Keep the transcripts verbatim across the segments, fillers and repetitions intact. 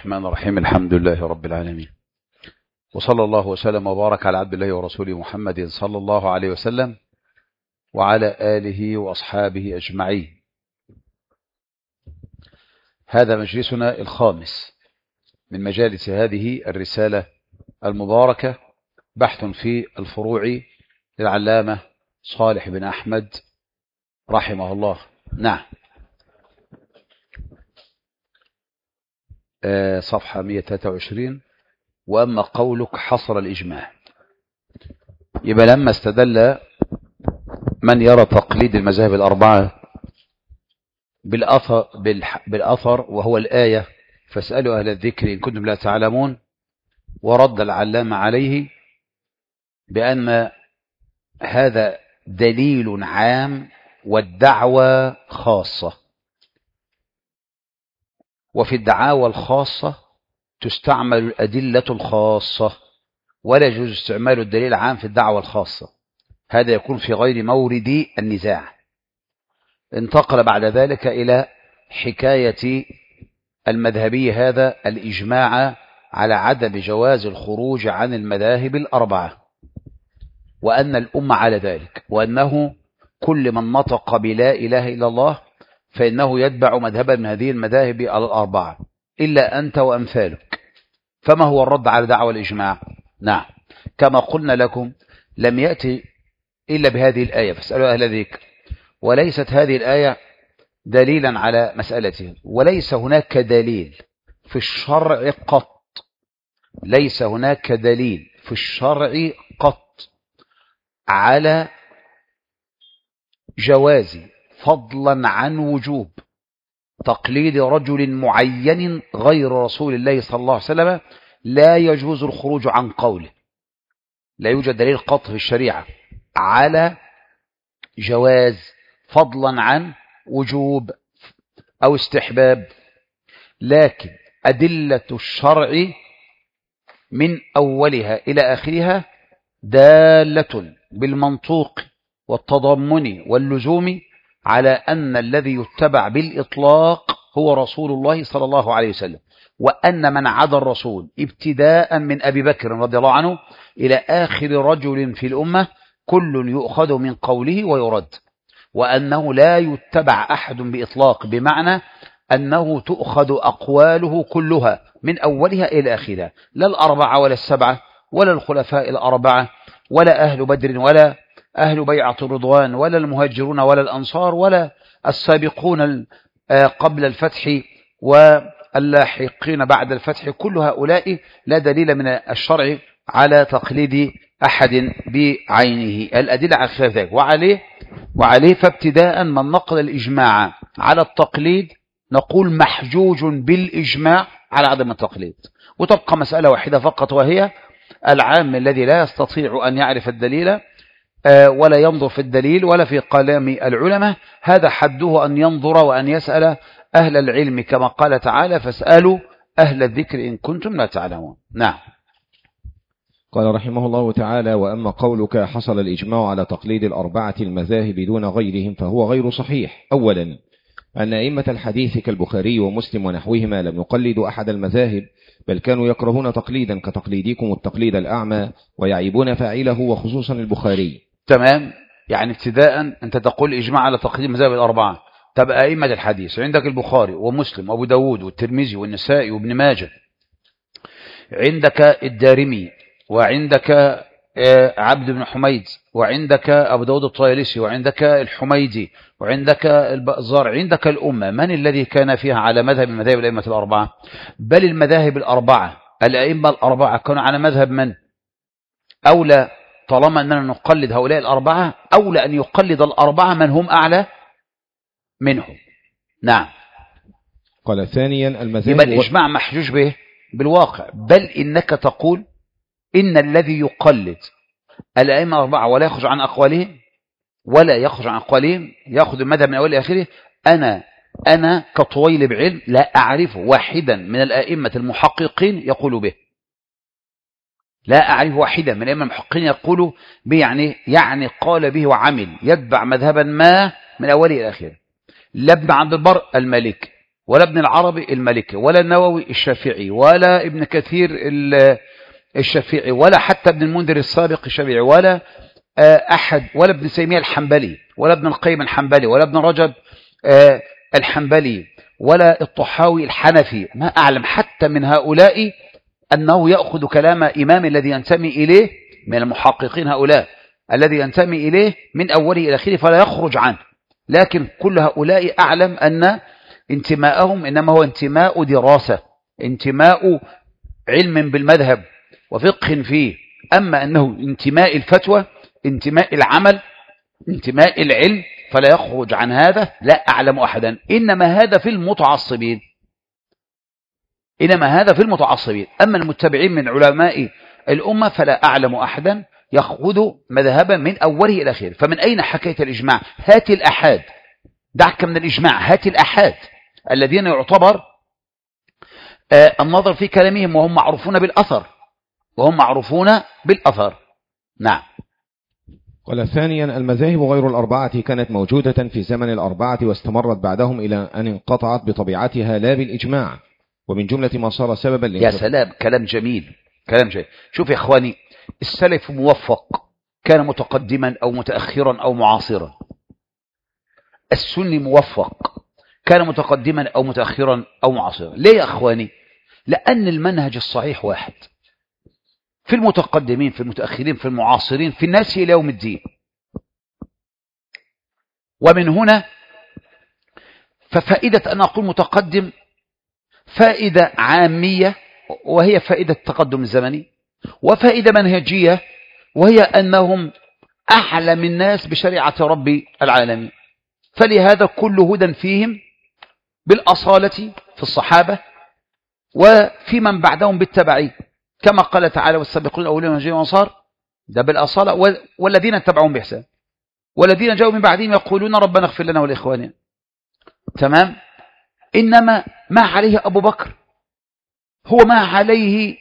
الرحمن الرحيم. الحمد لله رب العالمين، وصلى الله وسلم وبارك على عبد الله ورسوله محمد صلى الله عليه وسلم وعلى آله وأصحابه أجمعين. هذا مجلسنا الخامس من مجالس هذه الرسالة المباركة، بحث في الفروع للعلامة صالح بن أحمد رحمه الله. نعم، صفحة مئة وثلاثة وعشرين. وأما قولك حصر الإجماع، يبقى لما استدل من يرى تقليد المذاهب الأربعة بالأثر, بالأثر وهو الآية فاسألوا أهل الذكر إن كنتم لا تعلمون، ورد العلامة عليه بأن هذا دليل عام والدعوة خاصة، وفي الدعاوى الخاصة تستعمل الأدلة الخاصة، ولا يجوز استعمال الدليل العام في الدعوة الخاصة، هذا يكون في غير مورد النزاع. انتقل بعد ذلك إلى حكاية المذهبي هذا الإجماع على عدم جواز الخروج عن المذاهب الأربعة، وأن الأمة على ذلك، وأنه كل من نطق بلا إله إلا الله فإنه يتبع مذهبا من هذه المذاهب الأربعة إلا أنت وأمثالك. فما هو الرد على دعوى الإجماع؟ نعم، كما قلنا لكم لم يأتي إلا بهذه الآية فاسألوا أهل الذكر، وليست هذه الآية دليلا على مسألته، وليس هناك دليل في الشرع قط، ليس هناك دليل في الشرع قط على جواز فضلا عن وجوب تقليد رجل معين غير رسول الله صلى الله عليه وسلم. لا يجوز الخروج عن قوله، لا يوجد دليل قط في الشريعة على جواز فضلا عن وجوب أو استحباب، لكن أدلة الشرع من أولها إلى آخرها دالة بالمنطوق والتضمن واللزوم على أن الذي يتبع بالإطلاق هو رسول الله صلى الله عليه وسلم، وأن من عدا الرسول ابتداء من أبي بكر رضي الله عنه إلى آخر رجل في الأمة كل يؤخذ من قوله ويرد، وأنه لا يتبع أحد بإطلاق، بمعنى أنه تؤخذ أقواله كلها من أولها إلى آخرها، لا الأربعة ولا السبعة ولا الخلفاء الأربعة ولا أهل بدر ولا أهل بيعة الرضوان ولا المهاجرون ولا الأنصار ولا السابقون قبل الفتح واللاحقين بعد الفتح، كل هؤلاء لا دليل من الشرع على تقليد أحد بعينه، الأدلة على خلاف ذلك. وعليه وعليه فابتداء من نقل الإجماع على التقليد نقول محجوج بالإجماع على عدم التقليد، وتبقى مسألة واحدة فقط، وهي العام الذي لا يستطيع أن يعرف الدليل ولا ينظر في الدليل ولا في كلام العلماء، هذا حده أن ينظر وأن يسأل أهل العلم، كما قال تعالى فاسألوا أهل الذكر إن كنتم لا تعلمون. نعم. قال رحمه الله تعالى: وأما قولك حصل الإجماع على تقليد الأربعة المذاهب دون غيرهم فهو غير صحيح. أولا، أن أئمة الحديث كالبخاري ومسلم ونحوهما لم يقلدوا أحد المذاهب، بل كانوا يكرهون تقليدا كتقليدكم التقليد الأعمى، ويعيبون فاعله وخصوصا البخاري. تمام، يعني ابتداء أنت تقول إجماع على تقليد المذاهب الأربعة، تبقى أئمة الحديث عندك البخاري ومسلم وأبو داود والترمذي والنسائي وابن ماجه، عندك الدارمي، وعندك عبد بن حميد، وعندك أبو داود الطيالسي، وعندك الحميدي، وعندك البأزار، عندك الأمة. من الذي كان فيها على مذهب من مذاهب الأئمة الأربعة؟ بل المذاهب الأربعة الأئمة الأربعة كانوا على مذهب من؟ أولى طالما أننا نقلد هؤلاء الأربعة أولى أن يقلد الأربعة من هم أعلى منهم. نعم. قال ثانيا، المذاهب يبقى الإجماع محجوج به بالواقع، بل إنك تقول إن الذي يقلد الأئمة الأربعة ولا يخرج عن أقوالهم ولا يخرج عن أقوالهم يأخذ المذهب من أول آخره، أنا أنا كطويل بعلم لا أعرف واحدا من الأئمة المحققين يقول به، لا أعرف واحدا من الأئمة المحققين يقول به، يعني يعني قال به وعمل، يتبع مذهبا ما من أوله إلى آخره. لا ابن عبد البر المالكي ولا ابن العربي المالكي ولا النووي الشافعي ولا ابن كثير الشافعي ولا حتى ابن المنذر السابق الشافعي ولا أحد ولا ابن تيمية الحنبلي ولا ابن القيم الحنبلي ولا ابن رجب الحنبلي ولا الطحاوي الحنفي، ما أعلم حتى من هؤلاء أنه يأخذ كلام إمام الذي ينتمي إليه من المحققين هؤلاء الذي ينتمي إليه من أوله إلى آخره فلا يخرج عنه. لكن كل هؤلاء أعلم أن انتماءهم إنما هو انتماء دراسة، انتماء علم بالمذهب وفقه فيه. أما أنه انتماء الفتوى، انتماء العمل، انتماء العلم، فلا يخرج عن هذا لا أعلم أحدا. إنما هذا في المتعصبين، إنما هذا في المتعصبين. أما المتبعين من علماء الأمة فلا أعلم أحدا يأخذ مذهبا من أوله إلى آخره. فمن أين حكيت الإجماع؟ هات الأحاد، دعك من الإجماع، هات الأحاد الذين يعتبر آه النظر في كلامهم وهم معروفون بالأثر، وهم معروفون بالأثر. نعم. قال ثانيا: المذاهب غير الأربعة كانت موجودة في زمن الأربعة واستمرت بعدهم إلى أن انقطعت بطبيعتها لا بالإجماع، ومن جملة ما صار سببا يا سلام، كلام جميل، كلام جميل. شوف يا إخواني، السلف موفق كان متقدما أو متأخرا أو معاصرا. السني موفق كان متقدما أو متأخرا أو معاصرا. ليه يا إخواني؟ لأن المنهج الصحيح واحد في المتقدمين، في المتأخرين، في المعاصرين، في الناس إلى يوم الدين. ومن هنا ففائدة أن أقول متقدم فائدة عامية وهي فائدة التقدم الزمني، وفائدة منهجية وهي أنهم أعلم الناس بشريعة رب العالمين. فلهذا كل هدى فيهم بالأصالة في الصحابة وفي من بعدهم بالتبعين، كما قال تعالى: والسابقون الأولون من المهاجرين والأنصار، ده بالأصالة، والذين اتبعوهم بإحسان والذين جاءوا من بعدهم يقولون ربنا اغفر لنا ولإخواننا. تمام. إنما ما عليه أبو بكر هو ما عليه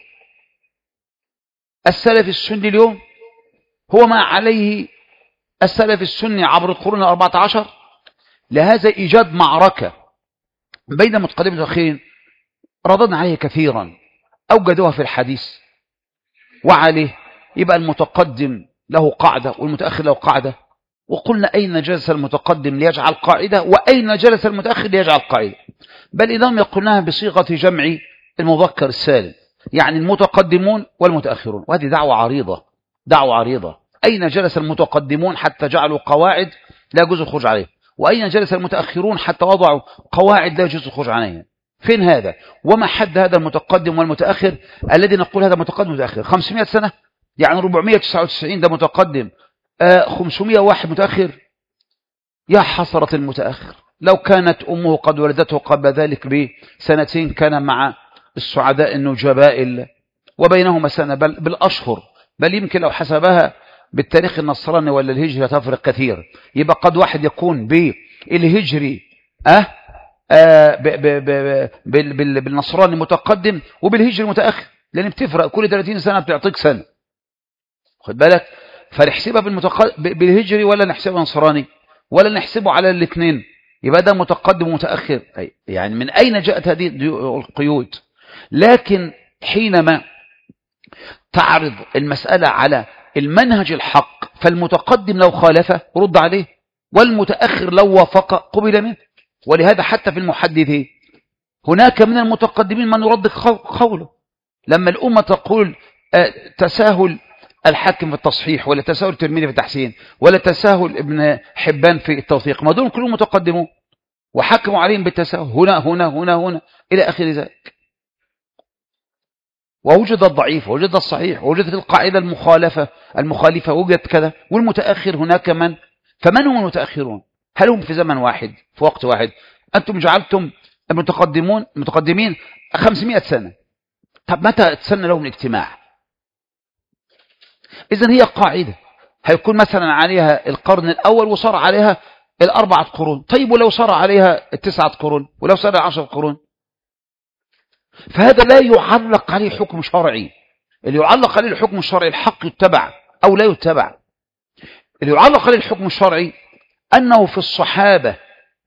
السلف السني اليوم، هو ما عليه السلف السني عبر القرون الأربعة عشر. لهذا إيجاد معركة بين متقدمين والمتأخرين رددنا عليه كثيرا، أوجدوها في الحديث وعليه يبقى المتقدم له قاعدة والمتأخر له قاعدة. وقلنا أين جلس المتقدم ليجعل قاعدة وأين جلس المتأخر ليجعل قاعدة، بل إذا يقولناها بصيغة جمع المذكر السالم، يعني المتقدمون والمتأخرون. وهذه دعوة عريضة، دعوة عريضة. أين جلس المتقدمون حتى جعلوا قواعد لا يجوز الخروج عليها، وأين جلس المتأخرون حتى وضعوا قواعد لا يجوز الخروج عليها؟ فين هذا؟ وما حد هذا المتقدم والمتأخر الذي نقول هذا متقدم ومتأخر؟ خمسمائة سنة، يعني أربعمائة وتسعة وتسعين ده متقدم، آه خمسمائة وواحد متأخر. يا حسرة المتأخر، لو كانت أمه قد ولدته قبل ذلك بسنتين كان مع السعداء النجباء وبينهما سنة، بل بالأشهر، بل يمكن لو حسبها بالتاريخ النصراني ولا الهجري تفرق كثير. يبقى قد واحد يكون بالهجري أه آه ب ب ب بالنصراني متقدم وبالهجري متأخر، لأن بتفرق كل ثلاثين سنة بتعطيك سنة. خد بالك، فنحسبها بالهجري ولا نحسبها نصراني ولا نحسبه على الاثنين، يبقى ده متقدم ومتأخر. يعني من أين جاءت هذه القيود؟ لكن حينما تعرض المسألة على المنهج الحق فالمتقدم لو خالفه رد عليه، والمتأخر لو وافق قبل منه. ولهذا حتى في المحدثين هناك من المتقدمين من يرد قوله. لما الأمة تقول تساهل الحاكم في التصحيح، ولا تساهل الترمذي في التحسين، ولا تساهل ابن حبان في التوثيق، ما دول كلهم متقدمون وحكموا عليهم بالتساهل هنا هنا هنا هنا إلى آخر ذلك. ووجد الضعيف ووجد الصحيح ووجدت القاعدة المخالفة المخالفة وجدت كذا، والمتأخر هناك من. فمن هم المتأخرون؟ هل هم في زمن واحد في وقت واحد؟ أنتم جعلتم المتقدمون متقدمين خمسمائة سنة، طب متى تسنى لهم الاجتماع؟ إذن هي قاعدة هيكون مثلا عليها القرن الأول وصار عليها الأربعة قرون. طيب ولو صار عليها التسعة قرون، ولو صار عشر قرون؟ فهذا لا يعلق عليه حكم شرعي. اللي يعلق عليه الحكم الشرعي الحق يتبع أو لا يتبع. اللي يعلق عليه الحكم الشرعي أنه في الصحابة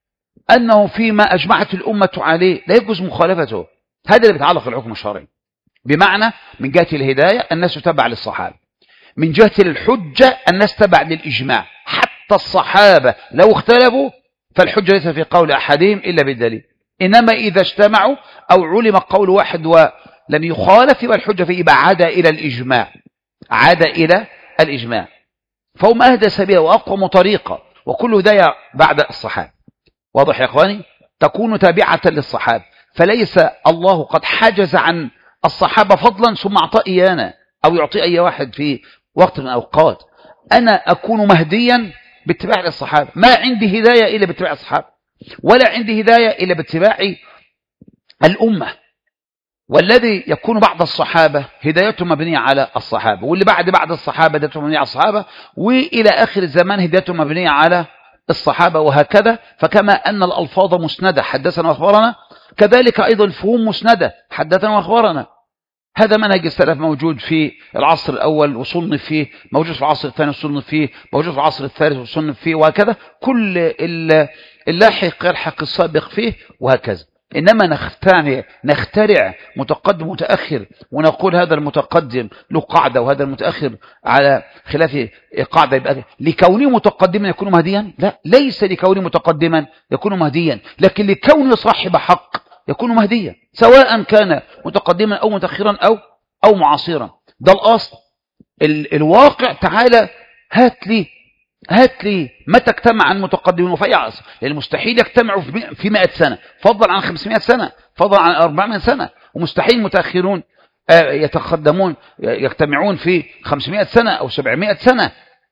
أنه فيما أجمعت الأمة عليه لا يجوز مخالفته. هذا اللي بيتعلق بالحكم الشرعي، بمعنى من جهة الهداية الناس تتبع للصحابة، من جهة الحجة الناس تتبع للإجماع. حتى الصحابة لو اختلفوا فالحجة ليس في قول أحدهم إلا بالدليل، إنما إذا اجتمعوا أو علم قول واحد ولم يخالف يبقى الحجة فيه، يبقى عاد إلى الإجماع، عاد إلى الإجماع. فهم أهدى سبيلا وأقوم طريقة، وكل هداية بعد الصحابة. واضح يا إخواني؟ تكون تابعة للصحابة، فليس الله قد حجز عن الصحابة فضلا ثم أعطى إيانا أو يعطي أي واحد في وقت من الأوقات. أنا أكون مهديا باتباع الصحابة، ما عندي هداية إلا باتباع الصحابة، ولا عندي هداية إلا باتباع الأمة. والذي يكون بعد الصحابة هدايته مبنية على الصحابة، واللي بعد بعد الصحابة هدايته مبنية على الصحابة، وإلى آخر الزمان هدايته مبنية على الصحابة، وهكذا. فكما أن الألفاظ مسندة حدثنا وأخبرنا، كذلك أيضا الفهوم مسندة حدثنا وأخبرنا. هذا منهج السلف موجود في العصر الأول وصنف فيه، موجود في العصر الثاني وصنف فيه، موجود في العصر الثالث وصنف فيه، وهكذا. كل اللاحق يلحق السابق فيه، وهكذا. إنما نخترع نخترع متقدم متأخر ونقول هذا المتقدم له قاعدة وهذا المتأخر على خلاف قاعدة، يبقى لكونه متقدما يكون مهديا؟ لا، ليس لكونه متقدما يكون مهديا، لكن لكونه صاحب حق يكون مهديا، سواء كان متقدما أو متأخرا أو أو معاصرا. ده الأصل. ال الواقع تعالى هات لي هات لي متى اجتمع المتقدمون وفي عصر، لأن المستحيل يجتمعوا في مئة سنة فضلا عن خمسمائة سنة فضلا عن أربعمائة سنة، ومستحيل متأخرون يتقدمون يجتمعون في خمسمائة سنة أو سبعمائة سنة.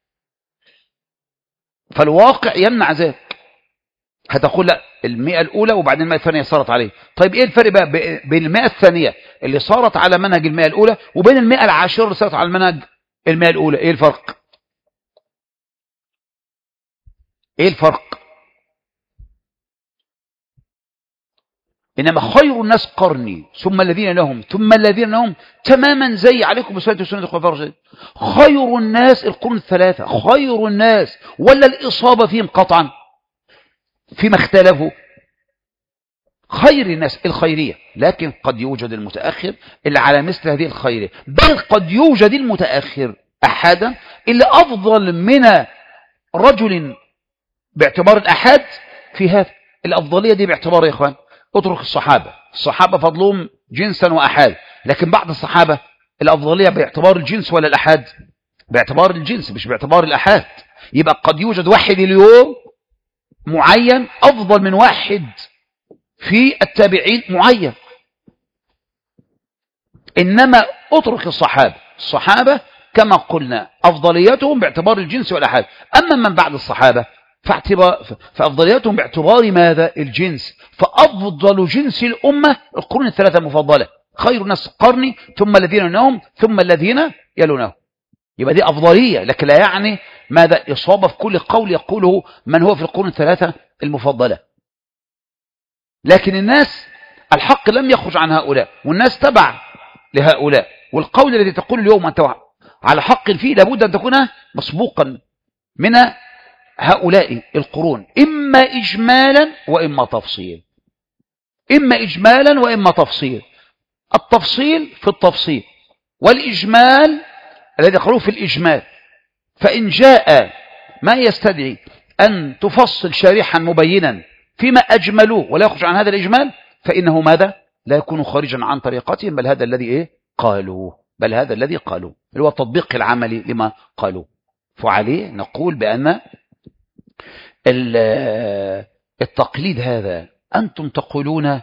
فالواقع يمنع ذلك. هتقول لا، المئة الأولى وبعدين المئة الثانية صارت عليه. طيب إيه الفرق بقى بين المئة الثانية اللي صارت على منهج المئة الأولى وبين المئة العاشرة اللي صارت على منهج المئة الأولى؟ إيه الفرق؟ ايه الفرق؟ انما خير الناس قرني ثم الذين لهم ثم الذين لهم، تماما زي عليكم بسنة وسنة الخلفاء الراشدين. خير الناس القرون الثلاثة، خير الناس، ولا الإصابة فيهم قطعا فيما اختلفوا. خير الناس الخيرية، لكن قد يوجد المتأخر اللي على مثل هذه الخيرية، بل قد يوجد المتأخر أحدا اللي أفضل من رجل باعتبار الأحد في هذا. الأفضلية دي باعتبار يا إخوان، اترك الصحابة، الصحابة فضلهم جنسا وأحاد، لكن بعد الصحابة الأفضلية باعتبار الجنس ولا الأحاد؟ باعتبار الجنس مش باعتبار الأحاد. يبقى قد يوجد واحد اليوم معين أفضل من واحد في التابعين معين. إنما اترك الصحابة، الصحابة كما قلنا أفضليتهم باعتبار الجنس والأحاد. أما من بعد الصحابة فأفضليتهم باعتبار ماذا؟ الجنس. فأفضل جنس الأمة القرون الثلاثة المفضلة، خير الناس قرني ثم الذين يلونهم ثم الذين يلونهم. يبقى دي أفضلية، لكن لا يعني ماذا؟ إصابة في كل قول يقوله من هو في القرون الثلاثة المفضلة. لكن الناس الحق لم يخرج عن هؤلاء، والناس تبع لهؤلاء، والقول الذي تقول اليوم أنت على حق فيه لابد أن تكون مسبوقا من هؤلاء القرون، إما إجمالا وإما تفصيل، إما إجمالا وإما تفصيل. التفصيل في التفصيل، والإجمال الذي قالوه في الإجمال. فإن جاء ما يستدعي أن تفصل شارحا مبينا فيما أجملوه ولا يخرج عن هذا الإجمال، فإنه ماذا؟ لا يكون خارجا عن طريقتهم، بل هذا الذي إيه؟ قالوه، بل هذا الذي قالوه، اللي هو التطبيق العملي لما قالوه. فعليه نقول بأن التقليد هذا أنتم تقولون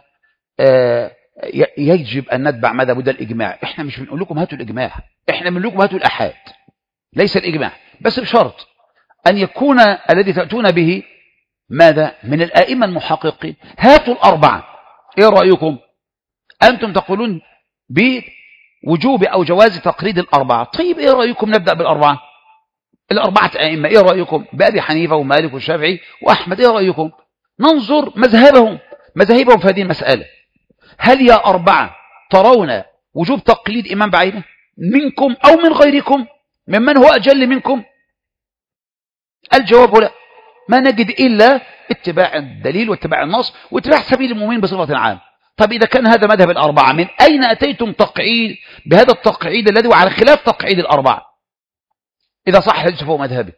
يجب أن نتبع ماذا؟ بد الإجماع. إحنا مش بنقول لكم هاتوا الإجماع، إحنا بنقول لكم هاتوا الأحاد، ليس الإجماع، بس بشرط أن يكون الذي تأتون به ماذا؟ من الآئمة المحققين. هاتوا الأربعة. إيه رأيكم؟ أنتم تقولون بوجوب أو جواز تقليد الأربعة. طيب إيه رأيكم نبدأ بالأربعة؟ الأربعة أئمة، إيه رأيكم؟ بأبي حنيفة ومالك والشافعي وأحمد، إيه رأيكم؟ ننظر مذهبهم مذاهبهم في هذه المسألة. هل يا أربعة ترون وجوب تقليد إمام بعينه منكم أو من غيركم ممن هو أجل منكم؟ الجواب لا، ما نجد إلا اتباع الدليل واتباع النص واتباع سبيل المؤمنين بصفة عامة. طب إذا كان هذا مذهب الأربعة، من أين أتيتم تقعيد بهذا التقعيد الذي هو على خلاف تقعيد الأربعة؟ إذا صح الحديث فهو مذهبي،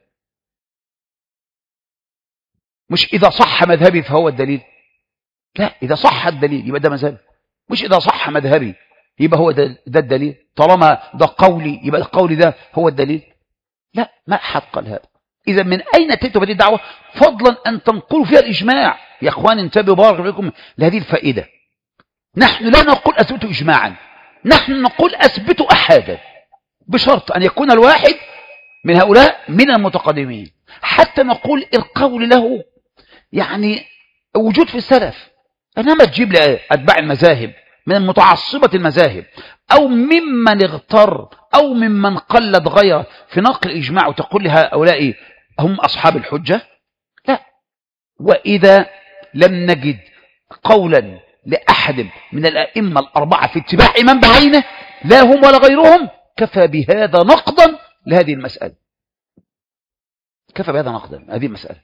مش إذا صح مذهبي فهو الدليل. لا، إذا صح الدليل يبقى ده مذهبي، مش إذا صح مذهبي يبقى هو ده, ده الدليل. طالما ده قولي يبقى القول ده هو الدليل. لا، ما حد قال هذا. إذا من أين أتيتم بهذه الدعوة فضلا أن تنقلوا فيها الإجماع؟ يا أخوان انتبهوا بارك فيكم لهذه الفائدة. نحن لا نقول أثبتوا إجماعا، نحن نقول أثبتوا أحدا، بشرط أن يكون الواحد من هؤلاء من المتقدمين، حتى نقول القول له يعني وجود في السلف. إنما تجيب لي أتباع المذاهب من المتعصبة المذاهب أو ممن اغتر أو ممن قلد غيره في نقل الإجماع وتقول لي هؤلاء هم أصحاب الحجة؟ لا. وإذا لم نجد قولا لأحد من الأئمة الأربعة في اتباع من بعينه لا هم ولا غيرهم، كفى بهذا نقضا لهذه المسألة. كفى بهذا نقضا هذه المسألة.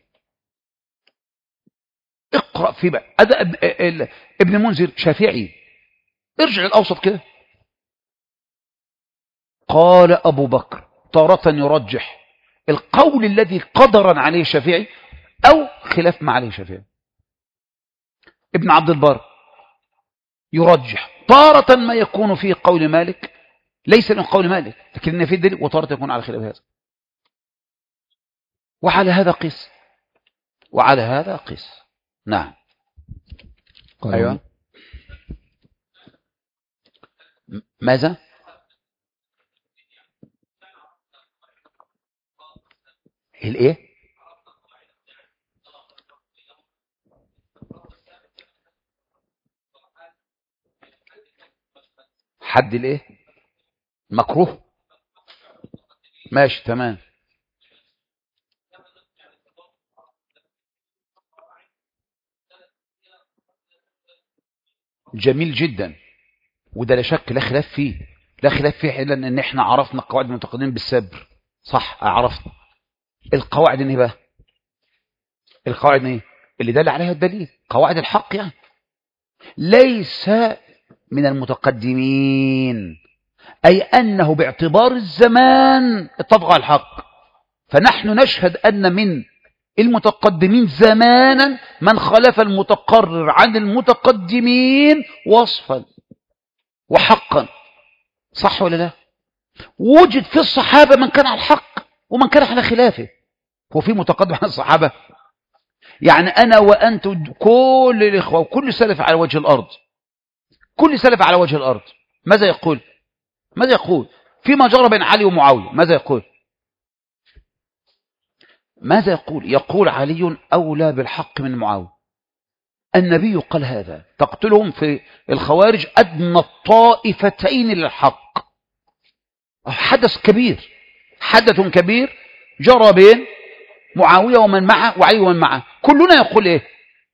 اقرأ في بقى ابن منذر شافعي، ارجع الأوسط كده. قال أبو بكر تارة يرجح القول الذي قدرا عليه الشافعي أو خلاف ما عليه الشافعي. ابن عبد البر يرجح تارة ما يكون فيه قول مالك ليس من قول مالك لكن في الدليل، وتارة يكون على خلاف هذا. وعلى هذا قيس، وعلى هذا قيس. نعم. أيوة. ماذا؟ الايه؟ حد الايه؟ مكروه. ماشي تمام. جميل جدا، وده لا شك لا خلاف فيه، لا خلاف فيه الا ان احنا عرفنا قواعد المتقدمين بالسبر. صح، عرفنا القواعد ايه بقى؟ القواعد ايه اللي دل عليها الدليل؟ قواعد الحق يعني. ليس من المتقدمين اي انه باعتبار الزمان اتفق على الحق، فنحن نشهد ان من المتقدمين زمانا من خالف المتقرر عن المتقدمين وصفا وحقا. صح ولا لا؟ وجد في الصحابة من كان على الحق ومن كان على خلافه. هو في متقدم عن الصحابة؟ يعني أنا وأنت كل الإخوة وكل سلف على وجه الأرض، كل سلف على وجه الأرض ماذا يقول؟ ماذا يقول فيما جرى بين علي ومعاوية؟ ماذا يقول؟ ماذا يقول؟ يقول علي أولى بالحق من معاوية. النبي قال هذا. تقتلهم في الخوارج أدنى الطائفتين للحق. حدث كبير، حدث كبير جرى بين معاوية ومن معه وعلي ومن معه. كلنا يقول إيه؟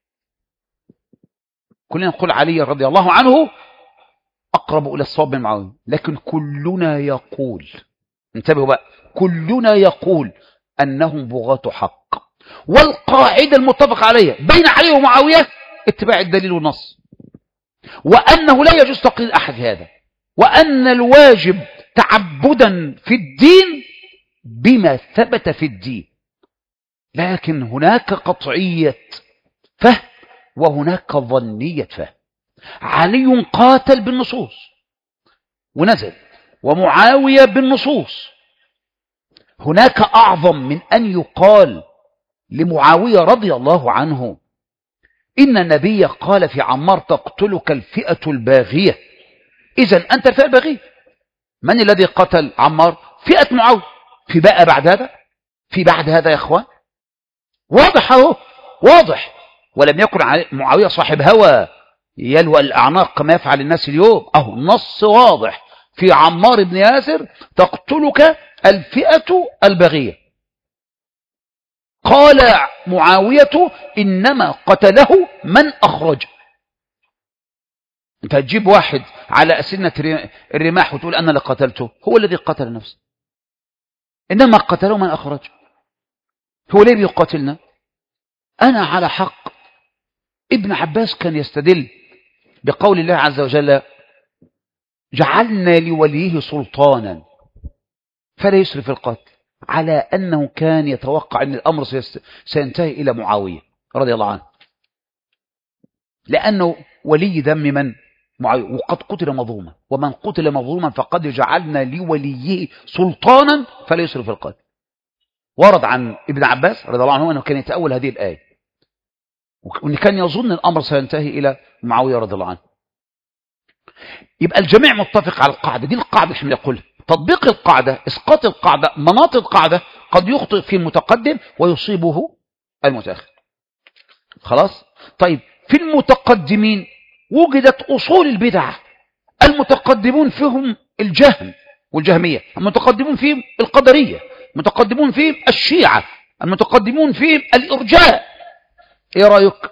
كلنا يقول علي رضي الله عنه أقرب إلى الصواب من معاوية، لكن كلنا يقول، انتبهوا بقى، كلنا يقول أنهم بغاة حق. والقاعدة المتفق عليها بين علي ومعاوية اتباع الدليل والنص، وأنه لا يجوز تقليد أحد هذا، وأن الواجب تعبدا في الدين بما ثبت في الدين. لكن هناك قطعية فهم وهناك ظنية فهم. علي قاتل بالنصوص ونزل، ومعاوية بالنصوص. هناك أعظم من أن يقال لمعاوية رضي الله عنه إن النبي قال في عمار تقتلك الفئة الباغية. إذن أنت الفئة الباغية. من الذي قتل عمار؟ فئة معاوية. في بقى بعد هذا؟ في بعد هذا يا أخوان؟ واضح اهو، واضح. ولم يكن معاوية صاحب هوى يلوى الأعناق كما يفعل الناس اليوم. أهو النص واضح في عمار بن ياسر تقتلك الفئة البغية. قال معاوية إنما قتله من أخرج. أنت هتجيب واحد على أسنة الرماح وتقول أنا اللي قتلته؟ هو الذي قتل نفسه. إنما قتله من أخرج. هو ليه بيقاتلنا؟ أنا على حق. ابن عباس كان يستدل بقول الله عز وجل جعلنا لوليه سلطانا فلا يسرف في القتل، على أنه كان يتوقع أن الأمر سينتهي إلى معاوية رضي الله عنه، لأنه ولي دم من معاوية وقد قتل مظلوما، ومن قتل مظلوما فقد جعلنا لوليه سلطانا فلا يسرف في القتل. ورد عن ابن عباس رضي الله عنه أنه كان يتأول هذه الآية، وأن كان يظن الأمر سينتهي إلى معاوية رضي الله عنه. يبقى الجميع متفق على القاعدة دي. القاعدة احنا نقول تطبيق القاعدة، اسقاط القاعدة، مناط القاعدة قد يخطئ في المتقدم ويصيبه المتأخر. خلاص. طيب في المتقدمين وجدت أصول البدع، المتقدمون فيهم الجهم والجهمية، المتقدمون فيهم القدرية، المتقدمون فيهم الشيعة، المتقدمون فيهم الإرجاء. ايه رأيك؟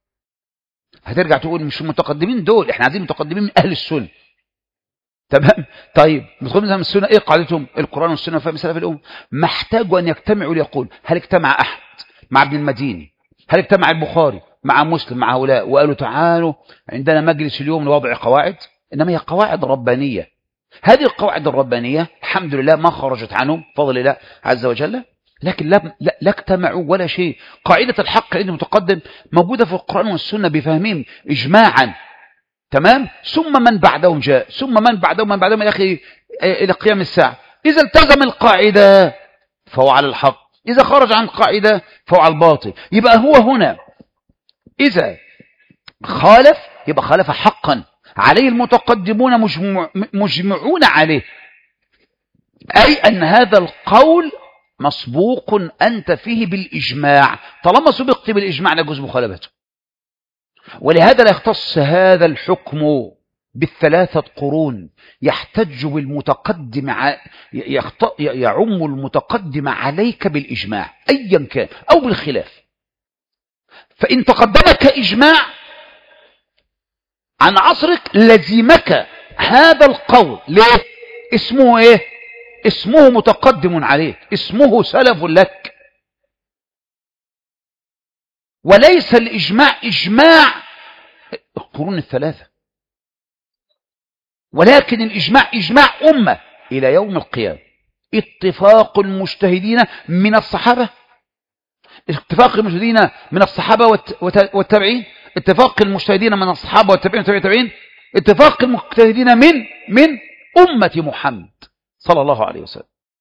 هترجع تقول مش المتقدمين دول، احنا عايزين متقدمين من أهل السنة. تمام. طيب متقدمين من السنة ايه قاعدتهم؟ القرآن والسنة وفهم سلف الأمة. ما احتاجوا أن يجتمعوا ليقول هل اجتمع أحمد مع ابن المديني، هل اجتمع البخاري مع مسلم مع هؤلاء وقالوا تعالوا عندنا مجلس اليوم لوضع قواعد؟ إنما هي قواعد ربانية. هذه القواعد الربانية الحمد لله ما خرجت عنهم فضل الله عز وجل، لكن لا, لا, لا اجتمعوا ولا شيء. قاعدة الحق عند المتقدم موجودة في القرآن والسنة بفهمهم إجماعا. تمام. ثم من بعدهم جاء، ثم من بعدهم من بعدهم إلى أخي إلى قيام الساعة. إذا التزم القاعدة فهو على الحق، إذا خرج عن القاعدة فهو على الباطل. يبقى هو هنا إذا خالف يبقى خالف حقا عليه المتقدمون مجمع مجمعون عليه، أي أن هذا القول مسبوق أنت فيه بالإجماع. طالما سبقت بالإجماع نجوز مخالفته. ولهذا لا يختص هذا الحكم بالثلاثة قرون، يحتج بالمتقدم ع... يخط... يعم المتقدم عليك بالإجماع أيا كان أو بالخلاف. فإن تقدمك إجماع عن عصرك لزمك هذا القول. ليه؟ اسمه ايه؟ اسمه متقدم عليك، اسمه سلف لك. وليس الإجماع إجماع القرون الثلاثة، ولكن الإجماع إجماع أمة إلى يوم القيامة. اتفاق المجتهدين من الصحابة، اتفاق المجتهدين من الصحابة والتابعين، اتفاق المجتهدين من الصحابة والتابعين والتابعين، اتفاق المجتهدين من من أمة محمد صلى الله عليه وسلم.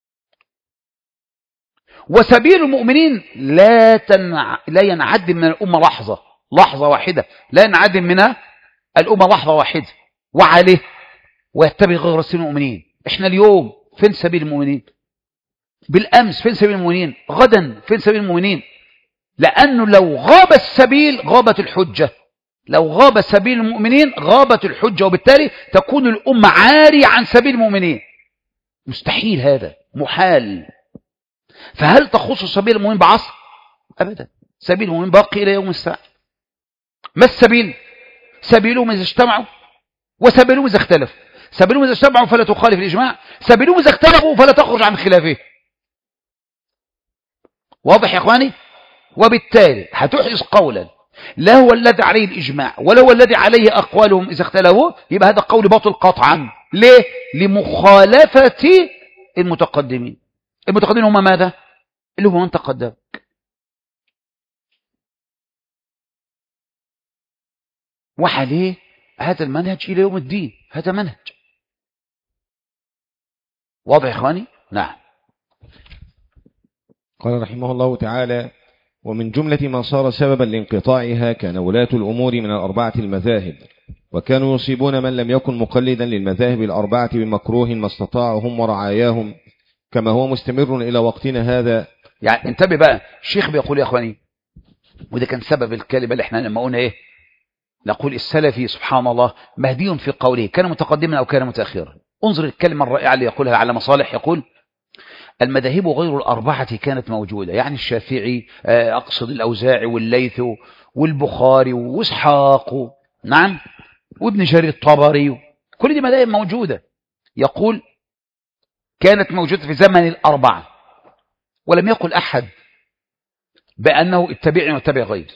وسبيل المؤمنين لا تنع... لا ينعدم من الأمة لحظة لحظة واحدة، لا ينعدم منها الأمة لحظة واحدة وعليه ويتبع غير سبيل المؤمنين. احنا اليوم فين سبيل المؤمنين؟ بالأمس فين سبيل المؤمنين؟ غدا فين سبيل المؤمنين؟ لأنه لو غاب السبيل غابت الحجة، لو غاب سبيل المؤمنين غابت الحجة، وبالتالي تكون الأمة عارية عن سبيل المؤمنين. مستحيل، هذا محال. فهل تخص سبيل المؤمنين بعصر؟ أبدا. سبيل المؤمنين باقي إلى يوم الساعة. ما السبيل؟ سبيلهم إذا اجتمعوا وسبيلهم إذا اختلفوا. سبيلهم إذا اجتمعوا فلا تخالف الإجماع، سبيلهم إذا اختلفوا فلا تخرج عن خلافه. واضح يا إخواني؟ وبالتالي هتحدث قولا لا هو الذي عليه الإجماع ولا هو الذي عليه أقوالهم إذا اختلفوا، يبقى هذا قول باطل قطعا. ليه؟ لمخالفة المتقدمين. المتقدمين هم ماذا؟ اللي هو من تقدم. وعليه هذا المنهج إلى يوم الدين، هذا منهج واضح يا إخواني؟ نعم. قال رحمه الله تعالى: ومن جملة ما صار سببا لانقطاعها كان ولاة الأمور من الأربعة المذاهب، وكانوا يصيبون من لم يكن مقلدا للمذاهب الأربعة بمكروه ما استطاعهم ورعاياهم، كما هو مستمر إلى وقتنا هذا. يعني انتبه بقى، الشيخ بيقول يا أخواني، وده كان سبب الكلمة اللي احنا لما قلنا ايه، نقول السلفي سبحان الله مهدي في قوله كان متقدما أو كان متأخرا. انظر الكلمة الرائعة اللي يقولها على مصالح، يقول المذاهب غير الأربعة كانت موجودة، يعني الشافعي، أقصد الأوزاعي والليث والبخاري وإسحاق، نعم، وابن جرير الطبري، كل دي مذاهب موجودة. يقول كانت موجودة في زمن الأربعة، ولم يقل أحد بأنه اتبعني واتبع غيري.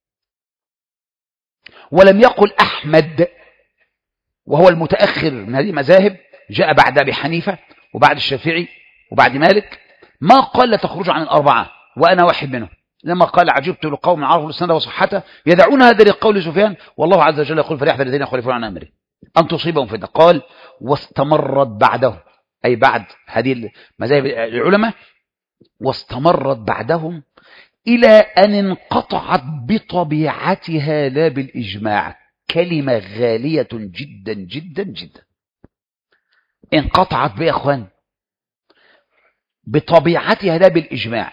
ولم يقل أحمد وهو المتأخر من هذه المذاهب، جاء بعد أبي حنيفة وبعد الشافعي وبعد مالك، ما قال لا تخرج عن الأربعة وأنا واحد منهم، لما قال عجبت لقوم عرفوا السنة وصحته يدعون هذا لقول سفيان والله عز وجل يقول فليحذر الذين يخالفون عن أمره أن تصيبهم فتنة. قال واستمرت بعدهم، أي بعد هذه المذاهب العلماء، واستمرت بعدهم إلى أن انقطعت بطبيعتها لا بالإجماع. كلمة غالية جدا جدا جدا. انقطعت بيه يا أخوان بطبيعتها لا بالإجماع.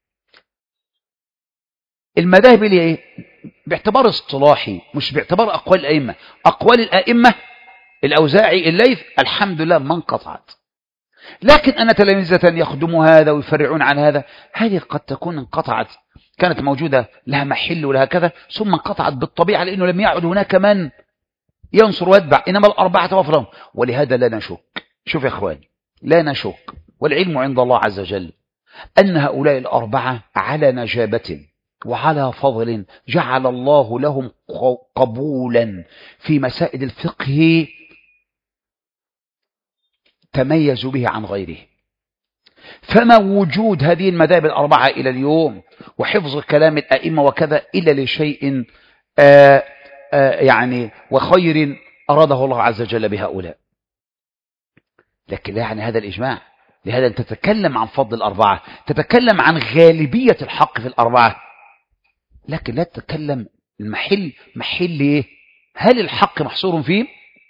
المذاهب اللي ايه باعتبار اصطلاحي مش باعتبار أقوال الأئمة. أقوال الأئمة الأوزاعي الليث الحمد لله ما انقطعت، لكن أن تلاميذة يخدموا هذا ويفرعون عن هذا، هذه قد تكون انقطعت، كانت موجودة لها محل ولها كذا، ثم انقطعت بالطبيعة لأنه لم يعد هناك من ينصر ويتبع، إنما الأربعة توفرهم. ولهذا لا نشك، شوف يا إخواني، لا نشك والعلم عند الله عز وجل أن هؤلاء الأربعة على نجابة وعلى فضل جعل الله لهم قبولا في مسائل الفقه تميزوا به عن غيره. فما وجود هذه المذاهب الأربعة إلى اليوم وحفظ كلام الأئمة وكذا إلا لشيء آآ آآ يعني وخير أراده الله عز وجل بهؤلاء، لكن لا يعني هذا الإجماع. لهذا أنت تتكلم عن فضل الأربعة، تتكلم عن غالبية الحق في الأربعة، لكن لا تتكلم المحل محل إيه؟ هل الحق محصور فيه؟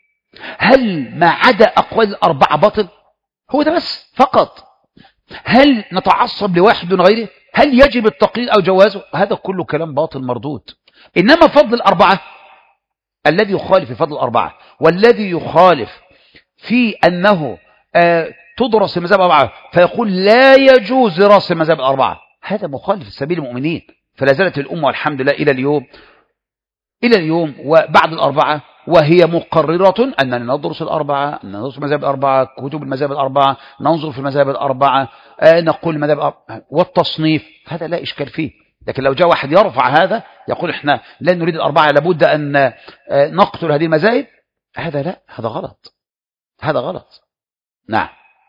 هل ما عدا أقوال الأربعة باطل؟ هو ده بس فقط. هل نتعصب لواحد دون غيره؟ هل يجب التقليد أو جوازه؟ هذا كله كلام باطل مردود. إنما فضل الأربعة، الذي يخالف في فضل الأربعة والذي يخالف في أنه آه تدرس المذاهب الأربعة فيقول لا يجوز دراسة المذاهب الأربعة، هذا مخالف سبيل المؤمنين. فلا زالت الأمة والحمد لله إلى اليوم إلى اليوم وبعد الأربعة وهي مقررة أننا ندرس الأربعة، ندرس المذاهب الأربعة، كتب المذاهب الأربعة، ننظر في المذاهب الأربعة، آه نقول المذاهب الأربعة والتصنيف، هذا لا إشكال فيه. لكن لو جاء واحد يرفع هذا يقول إحنا لا نريد الأربعة لابد أن آه نقتل هذه المذاهب، هذا لا، هذا غلط، هذا غلط. نعم.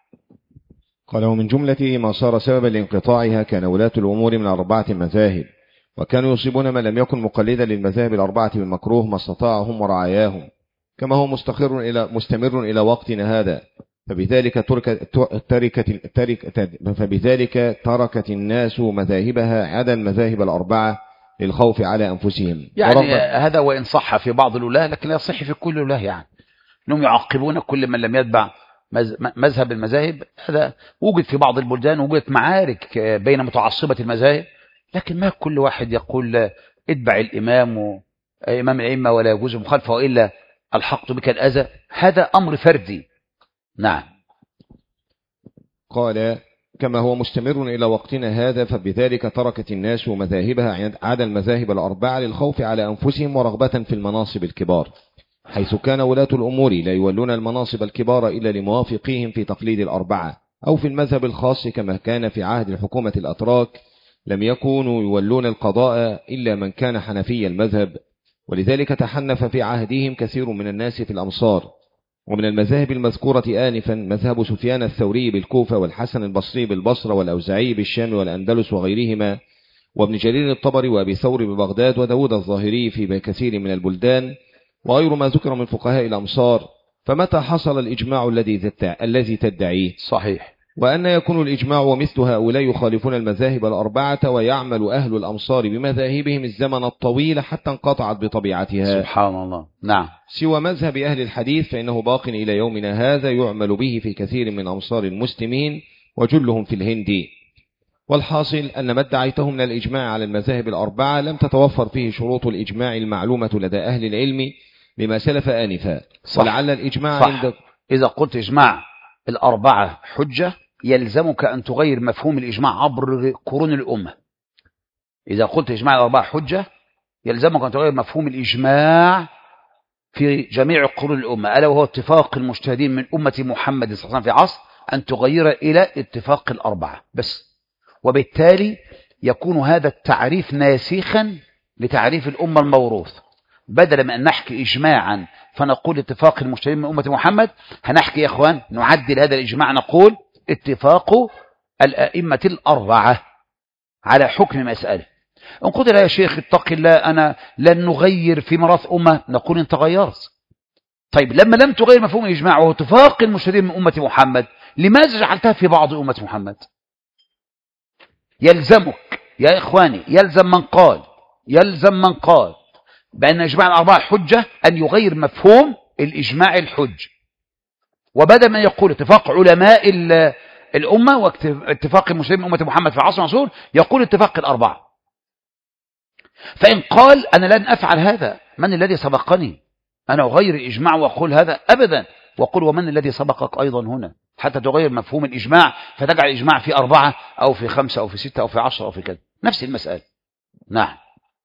قال ومن جملة ما صار سببا لانقطاعها كان ولاة الأمور من أربعة مذاهب، وكانوا يصيبون من لم يكن مقلدا للمذاهب الأربعة بالمكروه ما استطاعهم ورعاياهم، كما هو مستقر إلى مستمر إلى وقتنا هذا. فبذلك ترك تركت ترك فبذلك تركت الناس مذاهبها عدا المذاهب الأربعة للخوف على أنفسهم. يعني هذا وإن صح في بعض الولاة لكن لا يصح في كل ولاة، يعني أنهم يعاقبون كل من لم يتبع مذهب المذاهب. هذا وجد في بعض البلدان، وجدت معارك بين متعصبة المذاهب، لكن ما كل واحد يقول اتبع الإمام وإمام الأئمة ولا يجوز مخالفة وإلا الحق بك الأذى، هذا أمر فردي. نعم. قال كما هو مستمر إلى وقتنا هذا فبذلك تركت الناس مذاهبها عدا المذاهب الأربعة للخوف على أنفسهم ورغبة في المناصب الكبار، حيث كان ولاة الأمور لا يولون المناصب الكبار إلا لموافقيهم في تقليد الأربعة أو في المذهب الخاص، كما كان في عهد الحكومة الأتراك لم يكونوا يولون القضاء إلا من كان حنفي المذهب، ولذلك تحنف في عهدهم كثير من الناس في الأمصار. ومن المذاهب المذكورة آنفا مذهب سفيان الثوري بالكوفة، والحسن البصري بالبصرة، والأوزاعي بالشام والأندلس وغيرهما، وابن جرير الطبري وأبي ثور ببغداد، وداود الظاهري في كثير من البلدان، وغير ما ذكر من فقهاء الأمصار. فمتى حصل الإجماع الذي الذي تدعيه؟ صحيح. وأن يكون الإجماع ومثل هؤلاء يخالفون المذاهب الأربعة ويعمل أهل الأمصار بمذاهبهم الزمن الطويل حتى انقطعت بطبيعتها. سبحان الله. نعم. سوى مذهب أهل الحديث فإنه باق إلى يومنا هذا يعمل به في كثير من أمصار المسلمين وجلهم في الهند. والحاصل أن ما ادعيته من الإجماع على المذاهب الأربعة لم تتوفر فيه شروط الإجماع المعلومة لدى أهل العلم لما سلف آنفا. ولعل الإجماع صح. عند إذا قلت إجماع الأربعة حجة يلزمك أن تغير مفهوم الإجماع عبر قرون الأمة. إذا قلت إجماع الأربعة حجة يلزمك أن تغير مفهوم الإجماع في جميع قرون الأمة، ألا وهو اتفاق المجتهدين من أمة محمد صلى الله عليه وسلم في عصر، أن تغير إلى اتفاق الأربعة بس. وبالتالي يكون هذا التعريف ناسخا لتعريف الأمة الموروث. بدل من أن نحكي إجماعا فنقول اتفاق المجتهدين من أمة محمد، هنحكي يا أخوان نعدل هذا الإجماع نقول اتفاق الأئمة الأربعة على حكم مسألة. إن قلت لا يا شيخ اتق الله أنا لن نغير في ميراث أمة، نقول أنت غيرت. طيب لما لم تغير مفهوم الإجماع وهو اتفاق المجتهدين من أمة محمد، لماذا جعلتها في بعض أمة محمد؟ يلزمك يا إخواني، يلزم من قال يلزم من قال بأن إجماع الأربعة حجة أن يغير مفهوم الإجماع الحج، وبدل ما يقول اتفاق علماء الأمة واتفاق المسلمين من أمة محمد في عصر رسول، يقول اتفاق الأربعة. فإن قال أنا لن أفعل هذا، من الذي سبقني؟ أنا أغير الإجماع وأقول هذا أبدا، وأقول ومن الذي سبقك أيضا هنا حتى تغير مفهوم الإجماع فتجعل الإجماع في أربعة أو في خمسة أو في ستة أو في عشرة أو في كذا، نفس المسألة. نعم.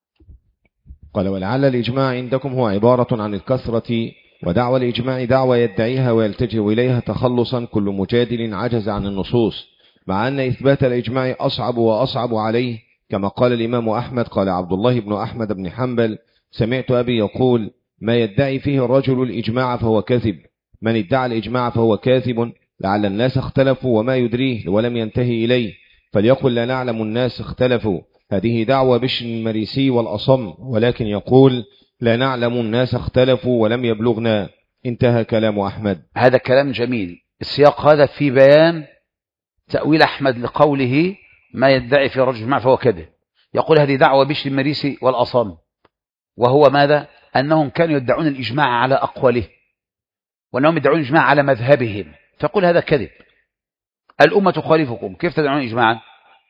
قال ولعل الإجماع عندكم هو عبارة عن الكثرة، ودعوى الإجماع دعوى يدعيها ويلتجئ إليها تخلصا كل مجادل عجز عن النصوص، مع أن إثبات الإجماع أصعب وأصعب عليه، كما قال الإمام أحمد. قال عبد الله بن أحمد بن حنبل سمعت أبي يقول ما يدعي فيه الرجل الإجماع فهو كذب، من ادعى الإجماع فهو كاذب، لعل الناس اختلفوا وما يدريه ولم ينتهي إليه، فليقل لا نعلم الناس اختلفوا، هذه دعوة بشر المريسي والأصم، ولكن يقول لا نعلم الناس اختلفوا ولم يبلغنا. انتهى كلام أحمد. هذا كلام جميل. السياق هذا في بيان تأويل أحمد لقوله ما يدعي في رجل الإجماع فهو كذب. يقول هذه دعوة بشر المريسي والأصم، وهو ماذا؟ أنهم كانوا يدعون الإجماع على أقواله، وأنهم يدعون الإجماع على مذهبهم، فقل هذا كذب، الأمة تخالفكم، كيف تدعون إجماعا؟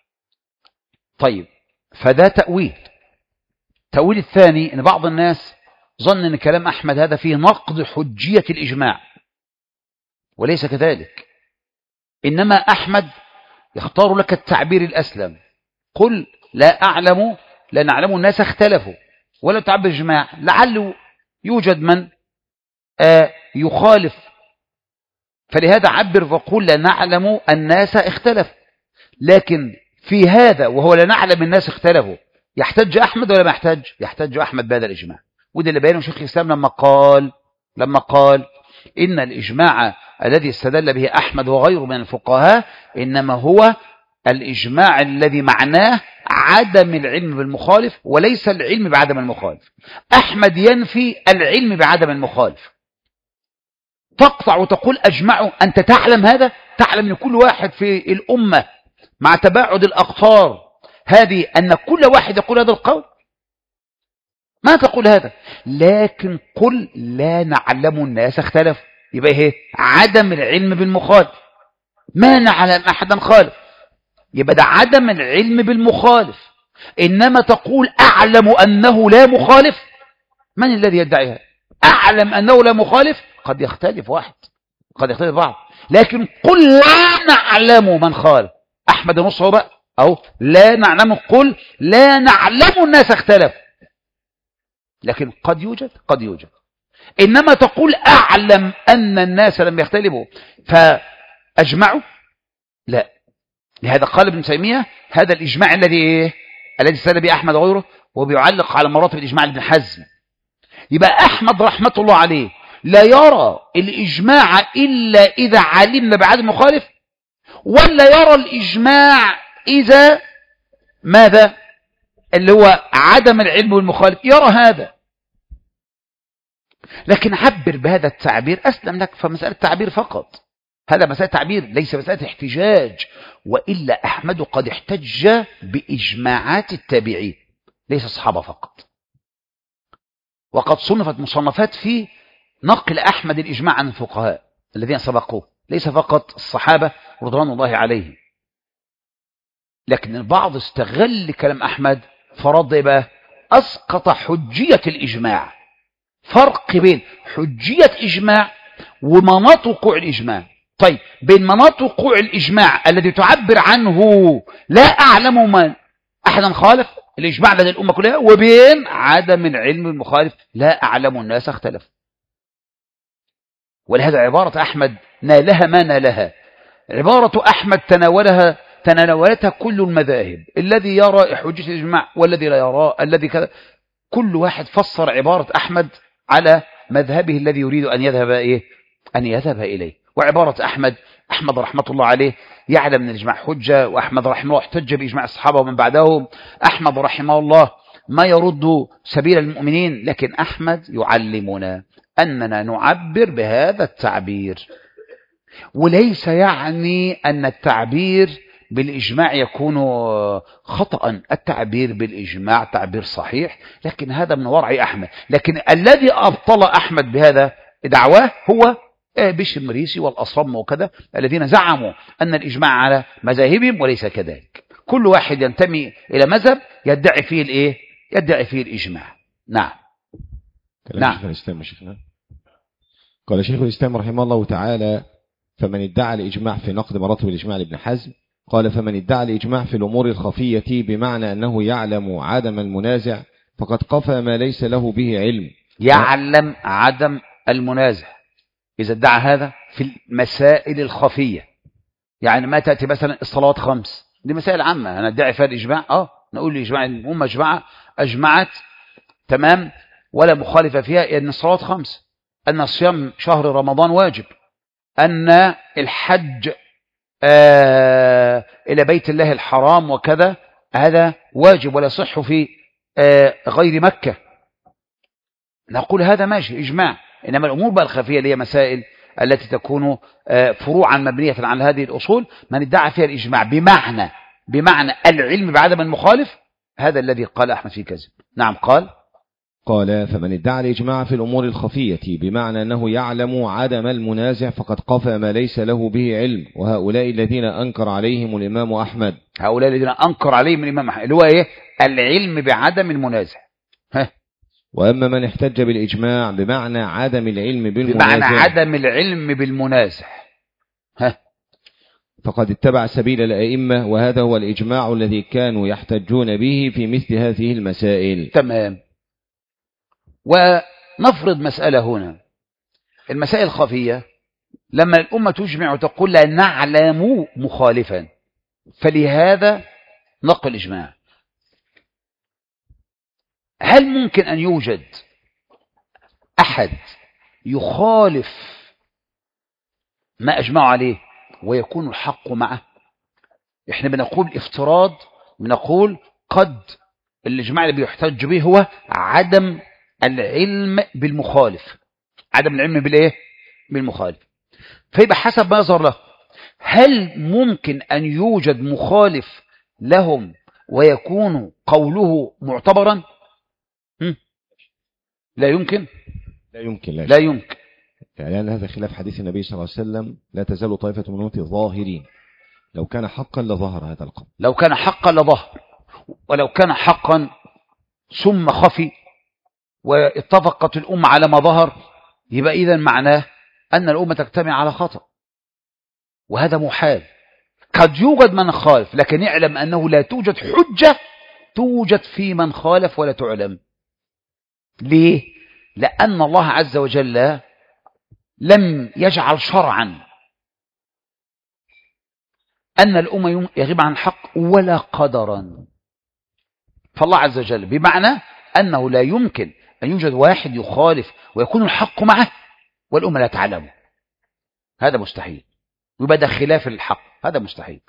طيب، فده تأويل. تأويل الثاني أن بعض الناس ظن أن كلام أحمد هذا فيه نقض حجية الإجماع، وليس كذلك، إنما أحمد يختار لك التعبير الأسلم. قل لا أعلم لا نعلم الناس اختلفوا، ولا تعبر إجماع، لعله يوجد من آه يخالف، فلهذا عبر وقل لا نعلم الناس اختلفوا. لكن في هذا وهو لا نعلم الناس اختلفوا يحتج أحمد ولا ما يحتج؟ يحتج أحمد بهذا الإجماع. وده اللي بيانه شيخ الإسلام لما قال لما قال إن الإجماع الذي استدل به أحمد وغيره من الفقهاء إنما هو الإجماع الذي معناه عدم العلم بالمخالف وليس العلم بعدم المخالف. أحمد ينفي العلم بعدم المخالف، تقطع وتقول أجمعوا. أنت تعلم هذا، تعلم أن كل واحد في الأمة مع تباعد الأقطار هذه أن كل واحد يقول هذا القول، ما تقول هذا، لكن قل لا نعلم الناس اختلف، يبقى ايه؟ عدم العلم بالمخالف، ما نعلم أحدا خالف، يبقى ده عدم العلم بالمخالف. إنما تقول أعلم أنه لا مخالف، من الذي يدعي هذا؟ أعلم أنه لا مخالف، قد يختلف واحد، قد يختلف بعض، لكن قل لا نعلم من خالف. أحمد نصه بقى أو لا نعلم، قل لا نعلم الناس اختلف، لكن قد يوجد قد يوجد. إنما تقول أعلم أن الناس لم يختلفوا فأجمعوا، لا. لهذا قال ابن تيمية هذا الإجماع الذي إيه؟ الذي استدل به أحمد وغيره، وبيعلق على مراتب الإجماع لابن حزم. يبقى أحمد رحمة الله عليه لا يرى الإجماع إلا إذا علمنا بعدم المخالف، ولا يرى الإجماع إذا ماذا؟ اللي هو عدم العلم والمخالف، يرى هذا. لكن عبر بهذا التعبير أسلم لك، فمسألة تعبير فقط، هذا مسألة تعبير ليس مسألة احتجاج. وإلا أحمد قد احتج بإجماعات التابعين ليس الصحابة فقط، وقد صنفت مصنفات في نقل أحمد الإجماع عن الفقهاء الذين سبقوه، ليس فقط الصحابة رضوان الله عليهم. لكن البعض استغل كلام أحمد فرد بقى أسقط حجية الإجماع. فرق بين حجية إجماع ومناط وقوع الإجماع. طيب، بين مناط وقوع الإجماع الذي تعبر عنه لا أعلم من أحدا خالف الإجماع لدى الأمة كلها، وبين عدم العلم المخالف لا أعلم الناس اختلف. ولهذا عبارة أحمد نالها ما نالها، عبارة أحمد تناولها تناولتها كل المذاهب، الذي يرى حجة الإجماع والذي لا يرى، الذي كذا، كل واحد فسر عبارة أحمد على مذهبه الذي يريد أن يذهب إيه؟ أن يذهب إليه. وعبارة أحمد أحمد رحمة الله عليه يعلم أن الإجماع حجة، وأحمد رحمه الله احتج بإجماع الصحابة ومن بعدهم. أحمد رحمه الله ما يرد سبيل المؤمنين، لكن أحمد يعلمنا أننا نعبر بهذا التعبير، وليس يعني أن التعبير بالإجماع يكون خطأ. التعبير بالإجماع تعبير صحيح، لكن هذا من ورع أحمد. لكن الذي أبطل أحمد بهذا دعواه هو بشمريسي والأصرم وكذا، الذين زعموا أن الإجماع على مذاهبهم وليس كذلك. كل واحد ينتمي إلى مذهب يدعي فيه الإيه؟ يدعي فيه الإجماع. نعم نعم. شيخ الإسلام شيخنا قال شيخ الإسلام رحمه الله تعالى: فمن ادعى الإجماع في نقد مراتب الإجماع لابن حزم، قال: فمن ادعى الإجماع في الأمور الخفية بمعنى أنه يعلم عدم المنازع فقد قفى ما ليس له به علم. يعلم عدم المنازع إذا ادعى هذا في المسائل الخفية، يعني ما تأتي مثلا الصلوات خمس، دي مسائل عامة أنا ادعي فيها الإجماع، آه نقول الإجماع الأمة أجمعت أجمعت تمام ولا مخالفة فيها، أن الصلوات خمس، أن صيام شهر رمضان واجب، أن الحج آه إلى بيت الله الحرام وكذا هذا واجب ولا يصح في آه غير مكة، نقول هذا ماشي إجماع. إنما الأمور بقى الخفية اللي هي مسائل التي تكون آه فروعا مبنية على هذه الأصول، من ادعى فيها الإجماع بمعنى بمعنى العلم بعدم المخالف، هذا الذي قال أحمد في كذب. نعم قال قال: فمن ادعى الإجماع في الأمور الخفية بمعنى أنه يعلم عدم المنازع فقد قفى ما ليس له به علم، وهؤلاء الذين أنكر عليهم الإمام أحمد. هؤلاء الذين أنكر عليهم الإمام أحمد اللي هو إيه؟ العلم بعدم المنازع. ها. وأما من احتج بالإجماع بمعنى عدم العلم بالمنازع بمعنى عدم العلم بالمنازع ها فقد اتبع سبيل الأئمة، وهذا هو الإجماع الذي كانوا يحتجون به في مثل هذه المسائل. تمام. ونفرض مسألة هنا، المسائل الخفية لما الأمة تجمع وتقول لا نعلم مخالفا، فلهذا نقل إجماع. هل ممكن أن يوجد أحد يخالف ما أجمعوا عليه ويكون الحق معه؟ إحنا بنقول افتراض، بنقول قد الإجماع اللي بيحتج به هو عدم العلم بالمخالف، عدم العلم بالإيه؟ بالمخالف. فيبقى حسب ما يظهر له، هل ممكن أن يوجد مخالف لهم ويكون قوله معتبرا؟ لا يمكن لا يمكن لا, لا يمكن يعني لأن هذا خلاف حديث النبي صلى الله عليه وسلم: لا تزال طائفة من أمتي ظاهرين. لو كان حقا لظهر هذا القول، لو كان حقا لظهر، ولو كان حقا ثم خفي واتفقت الأمة على ما ظهر، يبقى إذن معناه أن الأمة تجتمع على خطأ، وهذا محال. قد يوجد من خالف، لكن يعلم أنه لا توجد حجة توجد في من خالف ولا تعلم. ليه؟ لأن الله عز وجل لم يجعل شرعا أن الأمة يغيب عن الحق ولا قدرا. فالله عز وجل بمعنى أنه لا يمكن أن يوجد واحد يخالف ويكون الحق معه والأمة لا تعلمه، هذا مستحيل. ويبدأ خلاف الحق، هذا مستحيل.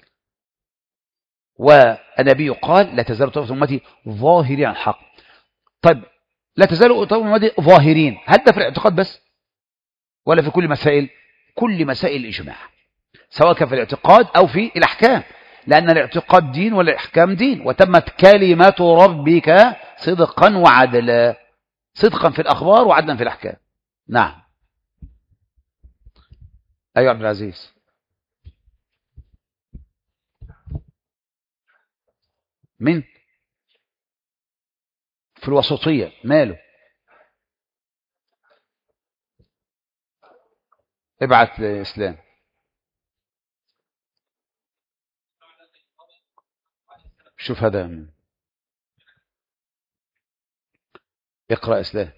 والنبي قال: لا تزال طائفة من أمتي ظاهرين عن الحق. طيب لا تزال طائفة من أمتي ظاهرين، هل ده في الاعتقاد بس ولا في كل مسائل؟ كل مسائل الإجماع، سواء كان في الاعتقاد أو في الأحكام، لأن الاعتقاد دين والأحكام دين. وتمت كلمات ربك صدقا وعدلا، صدقا في الأخبار وعدلا في الأحكام. نعم. أيها عبد العزيز. من في الوسطية ماله؟ ابعت لإسلام. شوف هذا من. اقرأ إسلام.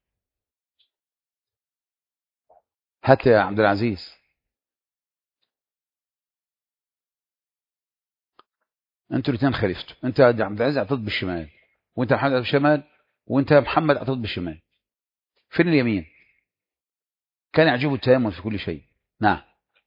هات يا عبد العزيز. انتوا الاثنين خالفتوا، انت يا عبد العزيز اعترضت بالشمال، وانت محمد بالشمال، وانت يا محمد اعترضت بالشمال. فين اليمين؟ كان يعجبه التيمم في كل شيء. نعم.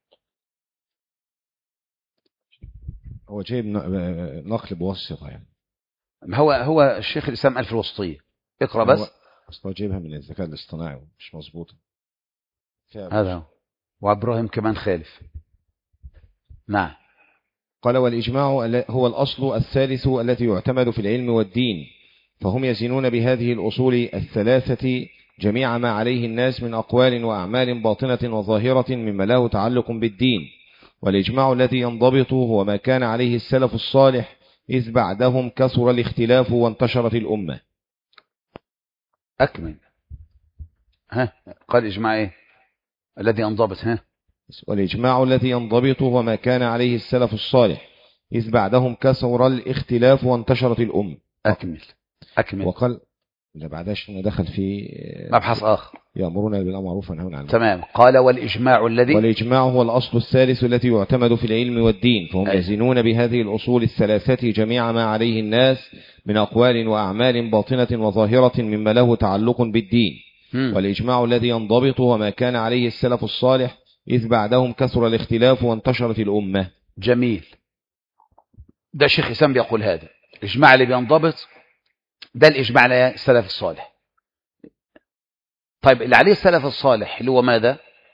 هو جايب نقل بواسطة يعني. هو هو الشيخ الإسلام قال في الوسطية. اقرأ بس. أصلا جايبها من الذكاء الاصطناعي مش مظبوطة. هذا وإبراهيم كمان خالف. نعم. قال والإجماع هو الأصل الثالث التي يعتمد في العلم والدين، فهم يزنون بهذه الأصول الثلاثة جميع ما عليه الناس من أقوال وأعمال باطنة وظاهرة مما له تعلق بالدين. والإجماع الذي ينضبط هو ما كان عليه السلف الصالح إذ بعدهم كثر الاختلاف وانتشرت الأمة. أكمل. ها قال إجماع إيه الذي ينضبط؟ ها والإجماع الذي ينضبط هو ما كان عليه السلف الصالح إذ بعدهم كثر الاختلاف وانتشرت الأمة. أكمل أكمل. وقال لا بعدش دخل في مبحث آخر يأمرون بالمعروف ونهون عن المنكر. تمام. قال والإجماع الذي والإجماع هو الأصل الثالث التي يعتمد في العلم والدين، فهم أي. يزنون بهذه الأصول الثلاثة جميع ما عليه الناس من أقوال وأعمال باطنة وظاهرة مما له تعلق بالدين. م. والإجماع الذي ينضبط هو ما كان عليه السلف الصالح إذ بعدهم كثر الاختلاف وانتشرت الأمة. جميل. ده الشيخ إسلام بيقول هذا الإجماع اللي بينضبط ده الإجماع على السلف الصالح. طيب اللي عليه السلف الصالح اللي هو ماذا؟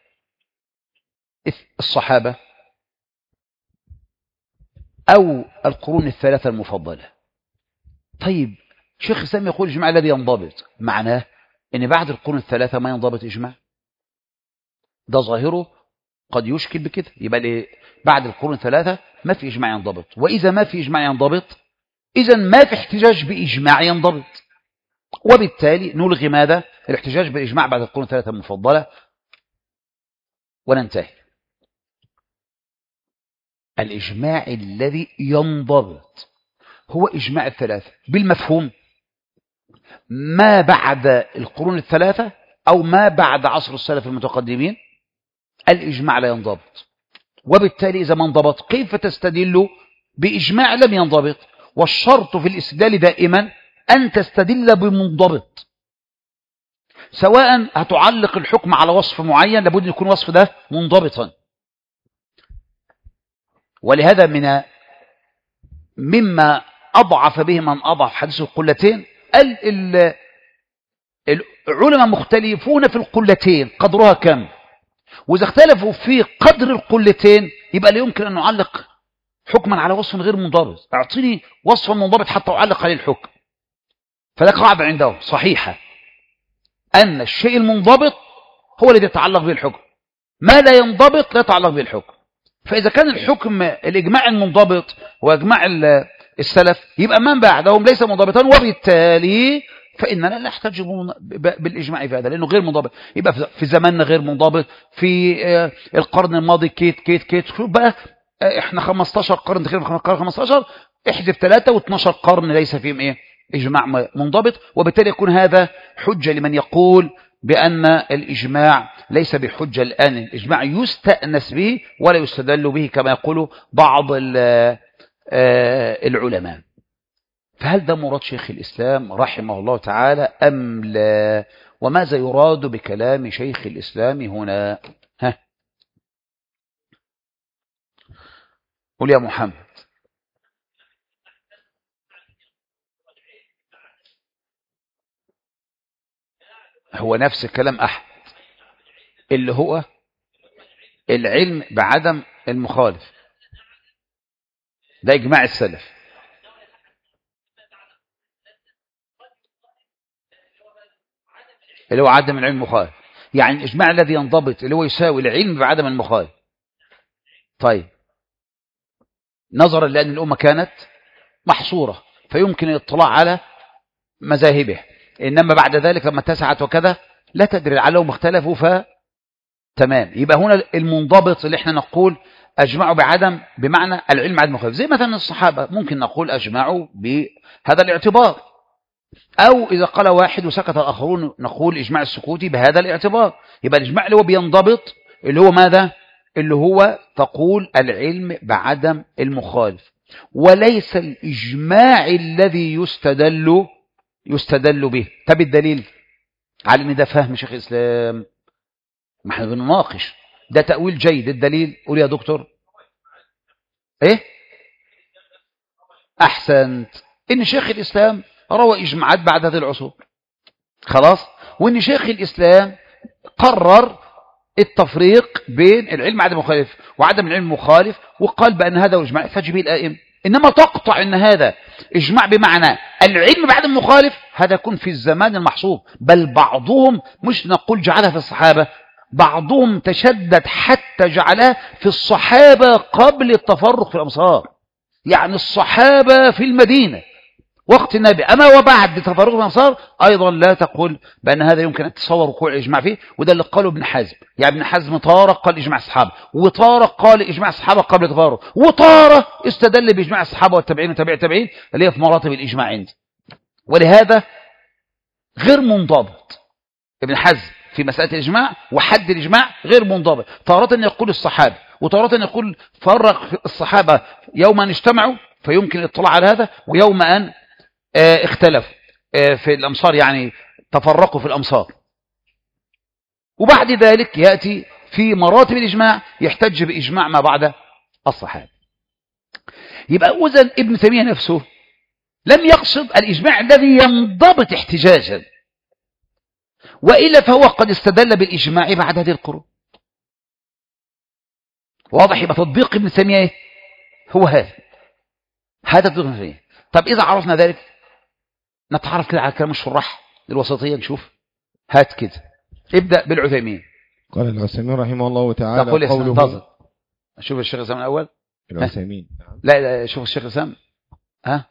الصحابة أو القرون الثلاثة المفضلة. طيب شيخ الإسلام يقول الإجماع الذي ينضبط، معناه أن بعد القرون الثلاثة ما ينضبط إجماع. ده ظاهره قد يشكل بكده، يبقى بعد القرون الثلاثة ما في إجماع ينضبط، وإذا ما في إجماع ينضبط إذا ما في احتجاج بإجماع ينضبط، وبالتالي نلغي ماذا؟ الاحتجاج بالإجماع بعد القرون الثلاثة المفضلة وننتهي. الإجماع الذي ينضبط هو إجماع الثلاثة بالمفهوم ما بعد القرون الثلاثة أو ما بعد عصر السلف المتقدمين. الإجماع لا ينضبط، وبالتالي إذا ما انضبط كيف تستدل بإجماع لم ينضبط؟ والشرط في الاستدلال دائما أن تستدل بمنضبط، سواء هتعلق الحكم على وصف معين لابد أن يكون وصف ده منضبطا. ولهذا من مما أضعف به من أضعف حديث القلتين العلماء مختلفون في القلتين قدرها كم، وإذا اختلفوا في قدر القلتين يبقى لا يمكن أن نعلق حكما على وصف غير منضبط. اعطيني وصفا منضبط حتى أعلق عليه الحكم. فلا قاعدة عندهم صحيحة أن الشيء المنضبط هو الذي يتعلق به الحكم، ما لا ينضبط لا يتعلق به الحكم. فإذا كان الحكم الإجماع المنضبط وإجماع السلف يبقى من بعدهم ليس منضبطا، وبالتالي فإننا لا نحتاج بالإجماع في هذا لأنه غير منضبط. يبقى في زماننا غير منضبط، في القرن الماضي كيت كيت كيت شوف بقى احنا خمستاشر قرن تقريبا، قرن خمستاشر احذف ثلاثة واثناشر قرن ليس فيهم ايه إجماع منضبط، وبالتالي يكون هذا حجة لمن يقول بأن الإجماع ليس بحجة الآن. الإجماع يستأنس به ولا يستدل به كما يقول بعض العلماء. فهل ده مراد شيخ الإسلام رحمه الله تعالى أم لا؟ وماذا يراد بكلام شيخ الإسلام هنا؟ ها قل يا محمد. هو نفس الكلام أحد اللي هو العلم بعدم المخالف، ده إجماع السلف. اللي هو عدم العلم المخالف، يعني الإجماع الذي ينضبط اللي هو يساوي العلم بعدم المخالف. طيب نظرا لأن الأمة كانت محصورة فيمكن الاطلاع على مذاهبه، إنما بعد ذلك لما اتسعت وكذا لا تدري لعلهم اختلفوا فتمام. يبقى هنا المنضبط اللي احنا نقول أجمعوا بعدم بمعنى العلم عدم المخالف، زي مثلا الصحابة ممكن نقول أجمعوا بهذا الاعتبار، أو إذا قال واحد وسكت الآخرون نقول إجماع السكوتي بهذا الاعتبار. يبقى الإجماع اللي هو بينضبط اللي هو ماذا؟ اللي هو تقول العلم بعدم المخالف. وليس الإجماع الذي يستدل يستدل به. طب الدليل على ان ده فهم شيخ الإسلام؟ ما احنا بنناقش، ده تأويل جيد. الدليل قول يا دكتور. ايه احسنت، ان شيخ الإسلام روى إجماعات بعد هذه العصور خلاص، وان شيخ الإسلام قرر التفريق بين العلم عدم المخالف وعدم العلم المخالف، وقال بأن هذا هو الإجماع فاج به الآئمة. إنما تقطع أن هذا إجماع بمعنى العلم بعدم المخالف، هذا يكون في الزمان المحصوب، بل بعضهم مش نقول جعلها في الصحابة، بعضهم تشدد حتى جعلها في الصحابة قبل التفرق في الأمصار، يعني الصحابة في المدينة وقت النبي، أما وبعد تفرق الأمصار أيضا لا تقول بأن هذا يمكن أن تصور وقوع الإجماع فيه. وده اللي قاله ابن حزم، يعني ابن حزم طارق قال إجماع الصحابة، وطارق قال إجماع الصحابة قبل التفرق، وطارق استدل بإجماع الصحابة والتابعين وتابع التابعين اللي هي في مراتب الإجماع عندي. ولهذا غير منضبط ابن حزم في مسألة الإجماع وحد الإجماع، غير منضبط. تارة يقول الصحابة، وتارة يقول فرق الصحابة يوم أن اجتمعوا فيمكن الاطلاع على هذا، ويوم أن اه اختلفوا اه في الأمصار، يعني تفرقوا في الأمصار. وبعد ذلك يأتي في مراتب الإجماع يحتج بإجماع ما بعد الصحابة. يبقى أذن ابن تيمية نفسه لم يقصد الإجماع الذي ينضبط احتجاجا، وإلا فهو قد استدل بالإجماع بعد هذه القرون. واضح؟ يبقى تطبيق ابن تيمية هو هذا هذا تطبيق ابن تيمية. طب إذا عرفنا ذلك نتعرف كده على كلام الشراح الوسطية، نشوف. هات كده، ابدأ بالعثيمين. قال العثيمين رحمه الله تعالى تقول قوله. انتظر شوف الشيخ الإسلام الأول. العثيمين لا لا شوف الشيخ الإسلام. ها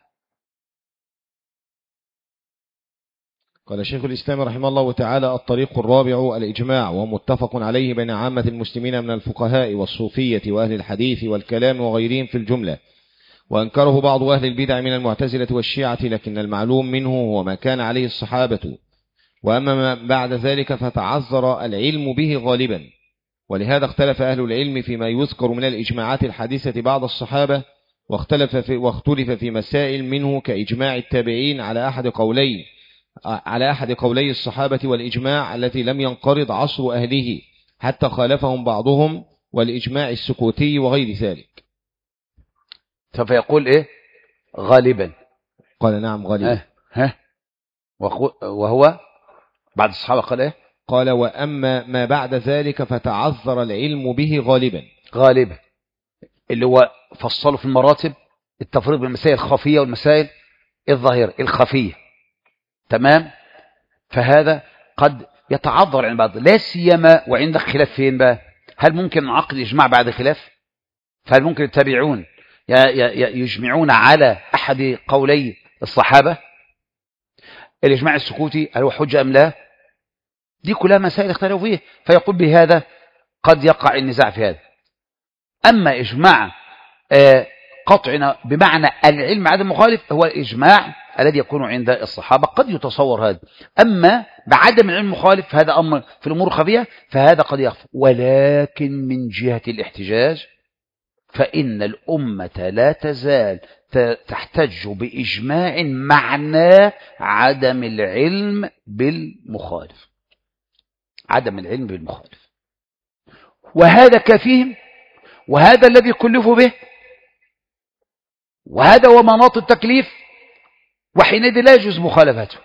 قال شيخ الإسلام رحمه الله تعالى: الطريق الرابع الإجماع، ومتفق عليه بين عامة المسلمين من الفقهاء والصوفية وأهل الحديث والكلام وغيرهم في الجملة، وأنكره بعض أهل البدع من المعتزلة والشيعة، لكن المعلوم منه هو ما كان عليه الصحابة، وأما ما بعد ذلك فتعذر العلم به غالبا. ولهذا اختلف أهل العلم فيما يذكر من الإجماعات الحديثة بعد الصحابة، واختلف في, واختلف في مسائل منه كإجماع التابعين على أحد قولي على أحد قولي الصحابة، والإجماع التي لم ينقرض عصر أهله حتى خالفهم بعضهم، والإجماع السكوتي وغير ذلك. فيقول إيه غالبا؟ قال نعم غالبا. ها, ها وهو بعد الصحابة قال إيه؟ قال وأما ما بعد ذلك فتعذر العلم به غالبا. غالبا اللي هو فصلوا في المراتب التفريق بين المسائل الخفية والمسائل الظاهرة الخفية، تمام؟ فهذا قد يتعذر عند بعض، لا سيما وعندك خلاف فين بقى؟ هل ممكن عقد إجماع بعد خلاف؟ فهل ممكن التابعون يجمعون على أحد قولي الصحابة؟ الإجماع السكوتي هل هو حجة أم لا؟ دي كلها مسائل اختلفوا فيه، فيقول بهذا قد يقع النزاع في هذا. أما إجماع قطعنا بمعنى العلم عدم مخالف هو الإجماع الذي يكون عند الصحابة، قد يتصور هذا. أما بعدم العلم مخالف هذا أمر في الأمور الخفية، فهذا قد يخفى. ولكن من جهة الاحتجاج فإن الأمة لا تزال تحتج بإجماع معناه عدم العلم بالمخالف، عدم العلم بالمخالف، وهذا كفيهم، وهذا الذي كلفوا به، وهذا هو مناط التكليف، وحينئذ لا يجوز مخالفته.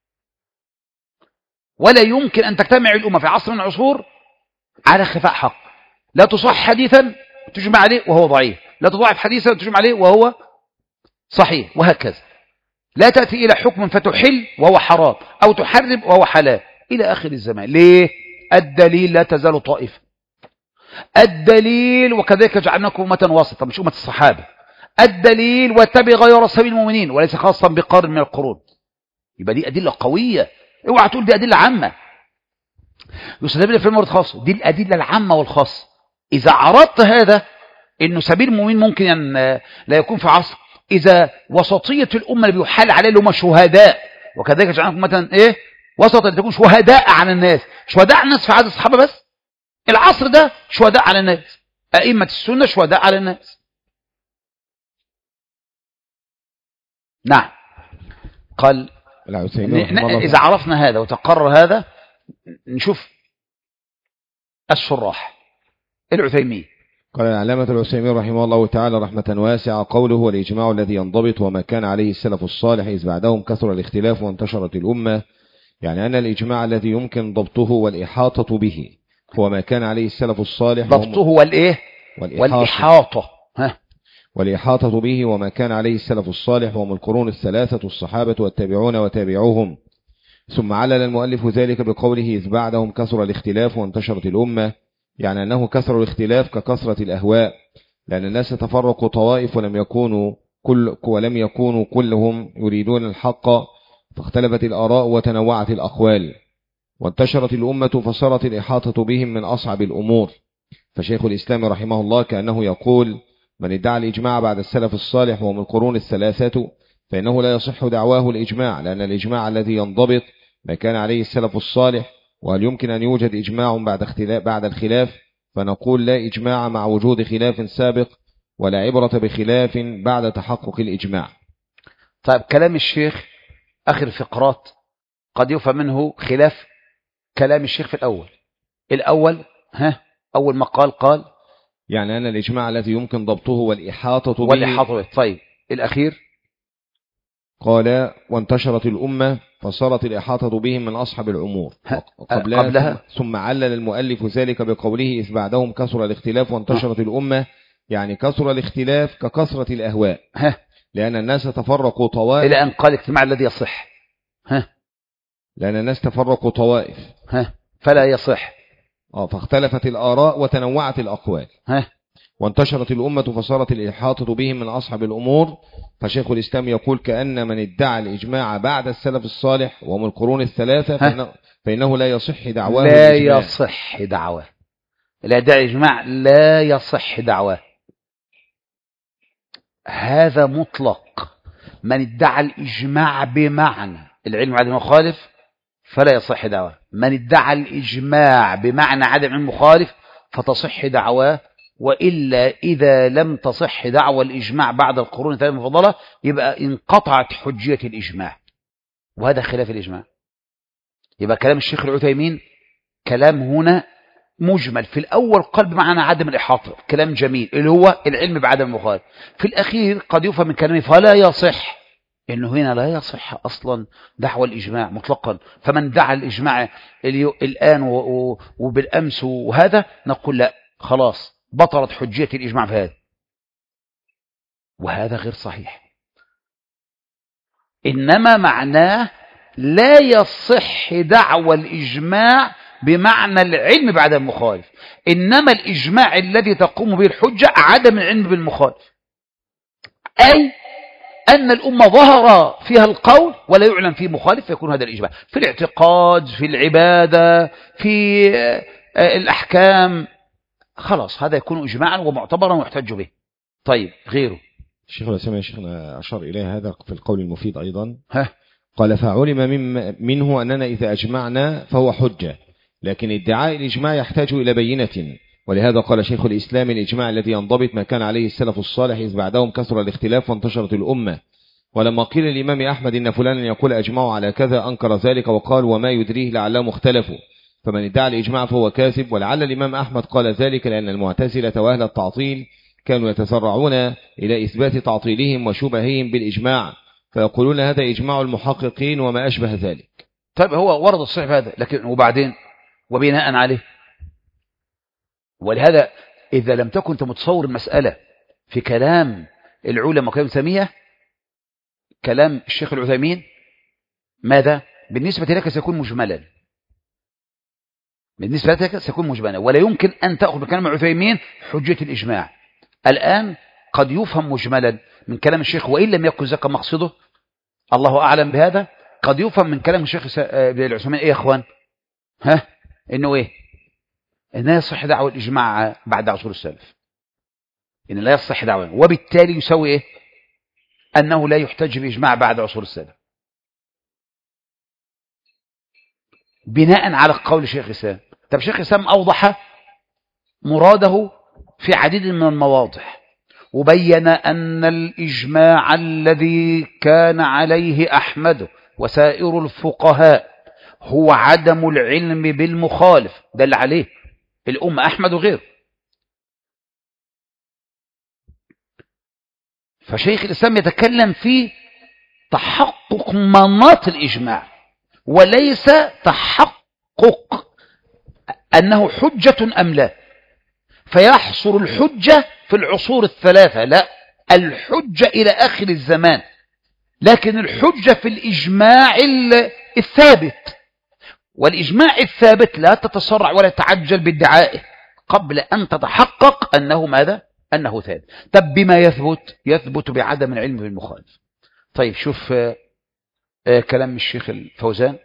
ولا يمكن أن تجتمع الأمة في عصر من العصور على خفاء حق، لا تصح حديثا تجمع عليه وهو ضعيف، لا تضعف حديثا تجمع عليه وهو صحيح، وهكذا. لا تأتي إلى حكم فتحل وهو حرام، أو تحرم وهو حلال، إلى آخر الزمان. ليه؟ الدليل لا تزال طائفة، الدليل وكذلك جعلناكم أمة وسطا، مش أمة الصحابة. الدليل واتبع غير سبيل المؤمنين وليس خاصا بقرن من القرون. يبقى دي أدلة قوية، اوعى تقول دي أدلة عامة يستدل في المورد خاصة، دي الأدلة العامة والخاصة. إذا عرضت هذا إنه سبيل المؤمنين ممكن أن لا يكون في عصر، إذا وسطية الأمة اللي بيحال عليه اللي هم شهداء، وكذلك جعلناكم أمة إيه وسطا لتكون شهداء على الناس. شهداء على الناس في عهد الصحابة بس؟ العصر ده شهداء على الناس، أئمة السنة شهداء على الناس. نعم. قال إذا عرفنا هذا وتقرر هذا نشوف الشراح. العثيمين قال العلامة العثيمين رحمه الله تعالى رحمة واسعة: قوله والإجماع الذي ينضبط وما كان عليه السلف الصالح إذ بعدهم كثر الاختلاف وانتشرت الأمة، يعني أن الإجماع الذي يمكن ضبطه والإحاطة به هو ما كان عليه السلف الصالح. ضبطه والإيه؟ والإحاطة. ها. والإحاطة به وما كان عليه السلف الصالح وهم القرون الثلاثة الصحابة والتابعون وتابعوهم. ثم علل المؤلف ذلك بقوله إذ بعدهم كثر الاختلاف وانتشرت الأمة، يعني أنه كثر الاختلاف ككثرة الأهواء، لأن الناس تفرقوا طوائف ولم يكونوا كل ولم يكونوا كلهم يريدون الحق، فاختلفت الآراء وتنوعت الأقوال، وانتشرت الأمة فصارت الإحاطة بهم من أصعب الأمور. فشيخ الإسلام رحمه الله كأنه يقول: من ادعى الإجماع بعد السلف الصالح وهم القرون الثلاثة فإنه لا يصح دعواه الإجماع، لأن الإجماع الذي ينضبط ما كان عليه السلف الصالح. وهل يمكن أن يوجد إجماع بعد اختلاف بعد الخلاف؟ فنقول لا إجماع مع وجود خلاف سابق، ولا عبرة بخلاف بعد تحقق الإجماع. طيب كلام الشيخ آخر فقرات قد يفهم منه خلاف كلام الشيخ في الأول. الأول ها أول ما قال قال يعني أن الإجماع الذي يمكن ضبطه والإحاطة به والإحاطة به. طيب الأخير قال وانتشرت الأمة فصارت الإحاطة بهم من أصحب الأمور قبلها, قبلها ثم علل المؤلف ذلك بقوله إذ بعدهم كثر الاختلاف وانتشرت الأمة، يعني كثر الاختلاف ككثرة الأهواء، ها. لأن الناس تفرقوا طوائف إلى أن قال اجتماع الذي يصح، ها. لأن الناس تفرقوا طوائف ها. فلا يصح، آه فاختلفت الآراء وتنوعت الأقوال، ها. وانتشرت الأمة فصارت الإحاطة بهم من أصحاب الأمور. فشيخ الإسلام يقول كأن من ادعى الإجماع بعد السلف الصالح وهم القرون الثلاثة فإنه, فإنه لا يصح دعواه لا الإجماع. يصح دعواه لا يدعي الإجماع لا يصح دعواه. هذا مطلق. من ادعى الإجماع بمعنى العلم عدم المخالف فلا يصح دعواه. من ادعى الإجماع بمعنى عدم المخالف فتصح دعواه، وإلا إذا لم تصح دعوى الإجماع بعد القرون الثلاثة المفضلة يبقى انقطعت حجية الإجماع، وهذا خلاف الإجماع. يبقى كلام الشيخ العثيمين كلام هنا مجمل. في الأول قال بمعنى عدم الإحاطة، كلام جميل اللي هو العلم بعدم المخالف. في الأخير قد يفهم من كلامه فلا يصح، إنه هنا لا يصح أصلا دعوى الإجماع مطلقا. فمن دعا الإجماع الآن وبالأمس وهذا نقول لا خلاص بطلت حجية الإجماع في هذا، وهذا غير صحيح. إنما معناه لا يصح دعوى الإجماع بمعنى العلم بعد المخالف، إنما الإجماع الذي تقوم به الحجة عدم العلم بالمخالف، أي أن الأمة ظهر فيها القول ولا يعلم فيه مخالف، فيكون هذا الإجماع في الاعتقاد، في العبادة، في الأحكام، خلاص هذا يكون إجماعا ومعتبرا ويحتج به. طيب غيره الشيخ الأسامي شيخنا أشار إليه هذا في القول المفيد أيضا. ها. قال فعلم من منه أننا إذا أجمعنا فهو حجة، لكن ادعاء الإجماع يحتاج إلى بينة، ولهذا قال شيخ الإسلام الإجماع الذي ينضبط ما كان عليه السلف الصالح إذ بعدهم كثر الاختلاف وانتشرت الأمة. ولما قيل الإمام أحمد إن فلانا يقول أجمعوا على كذا أنكر ذلك وقال وما يدريه لعلهم اختلفوا، فمن ادعى الإجماع فهو كاذب. ولعل الإمام أحمد قال ذلك لأن المعتزلة وأهل التعطيل كانوا يتسرعون إلى إثبات تعطيلهم وشبههم بالإجماع، فيقولون هذا إجماع المحققين وما أشبه ذلك. طيب هو ورد الصحيح هذا، لكن وبعدين وبناء عليه. ولهذا إذا لم تكن متصور المسألة في كلام العلماء وكلام سمية كلام الشيخ العثيمين، ماذا بالنسبة لك سيكون مجملا، بالنسبة لك سيكون مجملا، ولا يمكن أن تأخذ بكلام العثيمين حجة الإجماع. الآن قد يفهم مجملا من كلام الشيخ وإن لم يكن ذاك مقصده، الله أعلم بهذا. قد يفهم من كلام الشيخ العثيمين إيه يا أخوان؟ ها إنه إيه؟ إن لا يصح دعوة الإجماع بعد عصور السلف، إن لا يصح دعوة، وبالتالي يسوي إيه؟ أنه لا يحتج بإجماع بعد عصور السلف، بناء على قول شيخ الإسلام. طب شيخ الإسلام أوضح مراده في عديد من المواضع، وبين أن الإجماع الذي كان عليه أحمد وسائر الفقهاء هو عدم العلم بالمخالف، دل عليه الأمة أحمد وغيره. فشيخ الإسلام يتكلم في تحقق مناط الإجماع، وليس تحقق أنه حجة أم لا، فيحصر الحجة في العصور الثلاثة، لا، الحجة إلى آخر الزمان، لكن الحجة في الإجماع الثابت، والإجماع الثابت لا تتسرع ولا تتعجل بادعائه قبل أن تتحقق أنه ماذا؟ أنه ثابت. طب بما يثبت؟ يثبت بعدم العلم بالمخالف. طيب شوف آآ آآ كلام الشيخ الفوزان،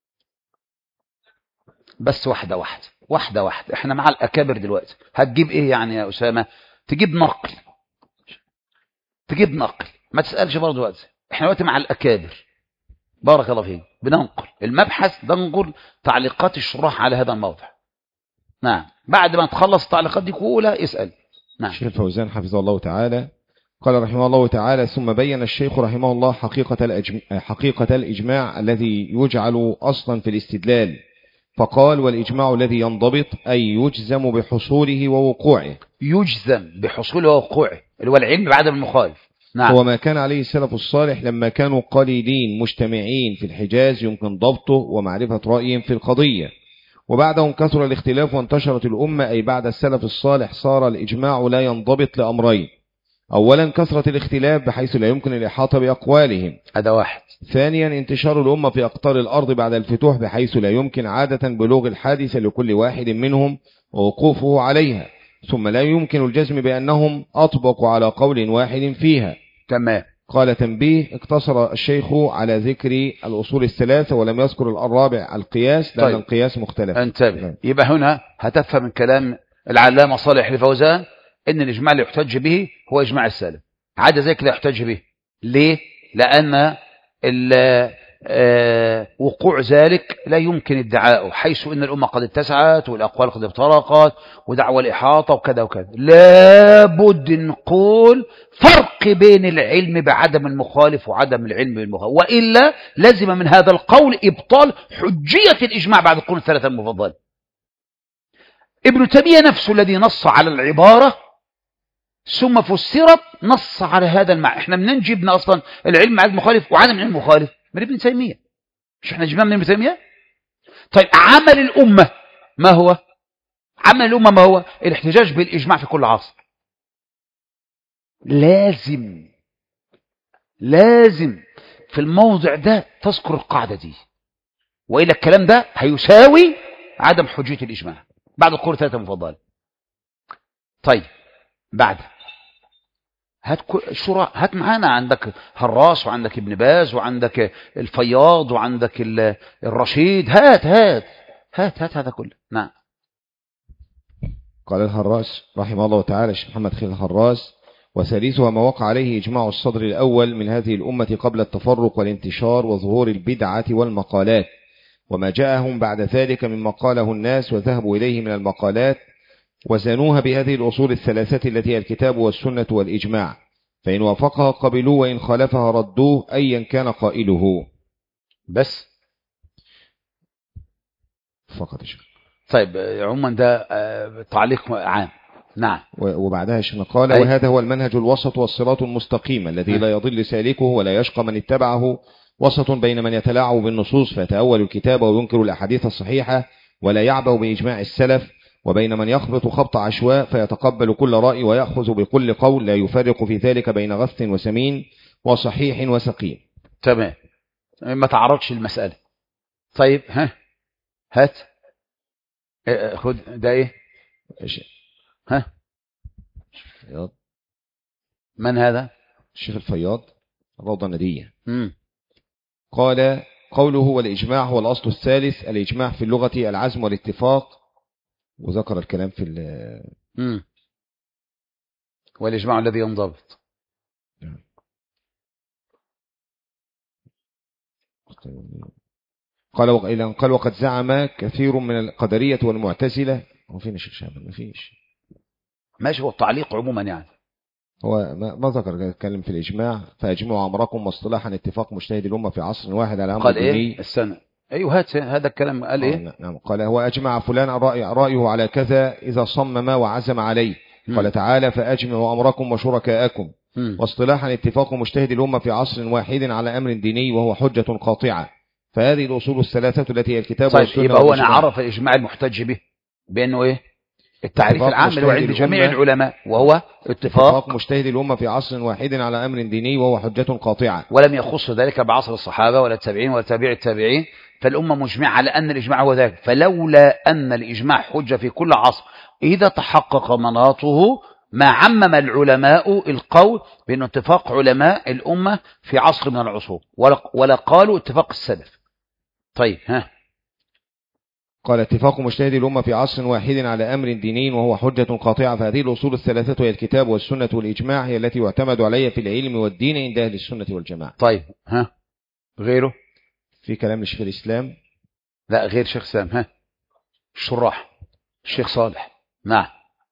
بس واحدة واحدة واحدة واحدة. احنا مع الأكابر دلوقتي، هتجيب ايه يعني يا أسامة؟ تجيب نقل، تجيب نقل، ما تسألش برضه دلوقتي. احنا دلوقتي مع الأكابر، بارك الله فيك، بننقل المبحث، ننقل تعليقات الشراح على هذا الموضع. نعم، بعد ما تخلص التعليقات دي كلها اسأل. نعم. الشيخ الفوزان حفظه الله تعالى قال رحمه الله تعالى: ثم بين الشيخ رحمه الله حقيقة الأجماع, حقيقة الإجماع الذي يجعل أصلا في الاستدلال، فقال: والإجماع الذي ينضبط أي يجزم بحصوله ووقوعه. يجزم بحصوله ووقوعه اللي هو العلم بعدم المخالف. نعم. هو ما كان عليه السلف الصالح لما كانوا قليلين مجتمعين في الحجاز يمكن ضبطه ومعرفة رأيهم في القضية، وبعدهم كثر الاختلاف وانتشرت الأمة، أي بعد السلف الصالح صار الإجماع لا ينضبط لأمرين: أولا كثرة الاختلاف بحيث لا يمكن الإحاطة بأقوالهم، هذا واحد. ثانيا انتشار الأمة في أقطار الأرض بعد الفتوح بحيث لا يمكن عادة بلوغ الحادثة لكل واحد منهم ووقوفه عليها، ثم لا يمكن الجزم بأنهم أطبقوا على قول واحد فيها. تمام. قال: تنبيه: اقتصر الشيخ على ذكر الأصول الثلاثة ولم يذكر الرابع القياس، لأن طيب. القياس مختلف. انتبه، يبقى هنا هتفهم من كلام العلامة صالح الفوزان ان الإجماع اللي يحتج به هو إجماع السلف، عادة ذلك لا يحتج به. ليه؟ لأن وقوع ذلك لا يمكن ادعاؤه، حيث ان الأمة قد اتسعت والأقوال قد افترقت ودعوى الإحاطة وكذا وكذا. لابد نقول فرق بين العلم بعدم المخالف وعدم العلم بالمخالف، وإلا لازم من هذا القول إبطال حجية الإجماع بعد القرون الثلاثة المفضلة. ابن تيمية نفسه الذي نص على العبارة ثم فسرت نص على هذا المعنى. احنا منين جبنا اصلا العلم مع المخالف وعدم العلم المخالف؟ من ابن تيمية. مش احنا جبناه من ابن تيمية؟ طيب عمل الأمة ما هو؟ عمل الأمة ما هو؟ الاحتجاج بالإجماع في كل عصر. لازم لازم في الموضع ده تذكر القاعدة دي، وإلا الكلام ده هيساوي عدم حجية الإجماع بعد القرون الثلاثة المفضلة. طيب بعد هات شراء، هات معانا، عندك هراس وعندك ابن باز وعندك الفياض وعندك الرشيد، هات هات هات هات هذا كله. نعم. قال الهراس رحمه الله تعالى الشيخ محمد خليل الهراس: وثالثها ما وقع عليه إجماع الصدر الأول من هذه الأمة قبل التفرق والانتشار وظهور البدعة والمقالات، وما جاءهم بعد ذلك مما قاله الناس وذهبوا إليه من المقالات، وزنوها بهذه الأصول الثلاثة التي هي الكتاب والسنة والإجماع، فإن وافقها قبلوه وإن خالفها ردوه أيا كان قائله. بس فقط شيء. طيب عموما ده تعليق عام. نعم. وبعدها شنو قال: أي. وهذا هو المنهج الوسط والصراط المستقيم الذي لا يضل سالكه ولا يشقى من اتبعه، وسط بين من يتلاعب بالنصوص فيتأول الكتاب وينكر الأحاديث الصحيحة ولا يعبأ بإجماع السلف، وبين من يخبط خبط عشواء فيتقبل كل رأي ويأخذ بكل قول لا يفرق في ذلك بين غث وسمين وصحيح وسقيم. تمام، ما تعرضش المسألة. طيب ها هات خد ده ايه؟ ها الفياض. من هذا؟ الشيخ الفياض، الروضة الندية. امم قال: قوله والإجماع هو الأصل الثالث، الإجماع في اللغة العزم والاتفاق، وذكر الكلام في امم والإجماع الذي ينضبط. قال وإلى قال: وقد زعم كثير من القدرية والمعتزلة. وفين الشيخ شامل؟ ما فيش. ماشي، هو التعليق عموما يعني. هو ما ما ذكر يتكلم في الإجماع فأجمعوا أمركم واصطلاحا اتفاق مجتهد الأمة في عصر واحد على أمر قال ديني. إيه السنة؟ أيوه هات هذا الكلام قال إيه؟ نعم قال هو أجمع فلان رأي رأيه على كذا إذا صمم وعزم عليه. م. قال تعالى فأجمعوا أمركم وشركاءكم. م. واصطلاحا اتفاق مجتهد الأمة في عصر واحد على أمر ديني وهو حجة قاطعة. فهذه الأصول الثلاثة التي هي الكتاب طيب والسنة. يبقى هو أنا عرف الإجماع المحتج به بأنه إيه؟ التعريف العام اللي هو عند جميع العلماء وهو اتفاق, اتفاق مجتهد الأمة في عصر واحد على أمر ديني وهو حجة قاطعة. ولم يخص ذلك بعصر الصحابة ولا التابعين ولا تابع التابعين، فالأمة مجمعة على أن الإجماع هو ذلك. فلولا أن الإجماع حجة في كل عصر إذا تحقق مناطه ما عمم العلماء القول بأنه اتفاق علماء الأمة في عصر من العصور ولا, ولا قالوا اتفاق السلف. طيب ها قال اتفاق مجتهد الأمة في عصر واحد على أمر ديني وهو حجة قاطعة. فهذه الأصول الثلاثة هي الكتاب والسنة والإجماع هي التي يعتمد عليها في العلم والدين عند أهل السنة والجماعة. طيب ها غيره في كلام لشيخ الإسلام؟ لا غير شيخ سام. ها الشراح الشيخ صالح. نعم.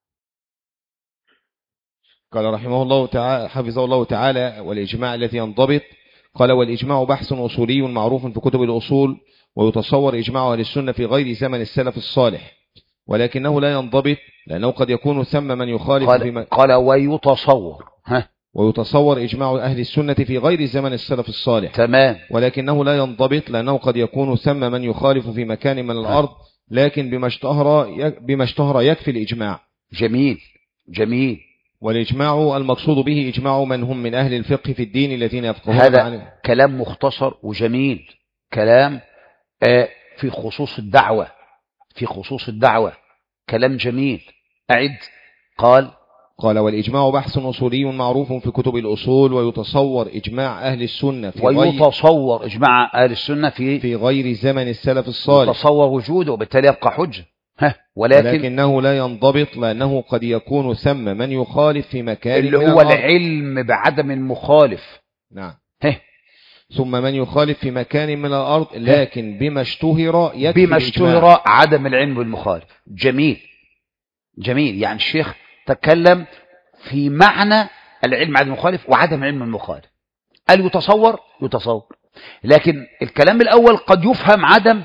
قال رحمه الله تعالى حفظه الله تعالى والإجماع الذي ينضبط. قال والإجماع بحث أصولي معروف في كتب الأصول ويتصور إجماع أهل السنة في غير زمن السلف الصالح ولكنه لا ينضبط لأنه قد يكون ثم من يخالف قال, فيما قال ويتصور ها ويتصور إجماع أهل السنة في غير زمن السلف الصالح تمام، ولكنه لا ينضبط لأنه قد يكون ثم من يخالف في مكان من الأرض لكن بما اشتهر بما اشتهر يكفي الإجماع. جميل جميل. والإجماع المقصود به إجماع من هم من أهل الفقه في الدين الذين يفقهون. هذا عن... كلام مختصر وجميل، كلام آه في خصوص الدعوة في خصوص الدعوة كلام جميل. أعد. قال قال والإجماع بحث أصولي معروف في كتب الأصول ويتصور إجماع أهل السنة في ويتصور غير إجماع أهل السنة في في غير زمن السلف الصالح يتصور وجوده وبالتالي يبقى حجة. ها ولكن ولكنه لا ينضبط لأنه قد يكون ثم من يخالف في مكان اللي هو العلم بعدم المخالف. نعم. ها ثم من يخالف في مكان من الأرض لكن بما اشتهر يكفي بما اشتهر عدم العلم بالمخالف. جميل جميل. يعني الشيخ تكلم في معنى العلم عدم المخالف وعدم علم المخالف. قال يتصور يتصور، لكن الكلام الأول قد يفهم عدم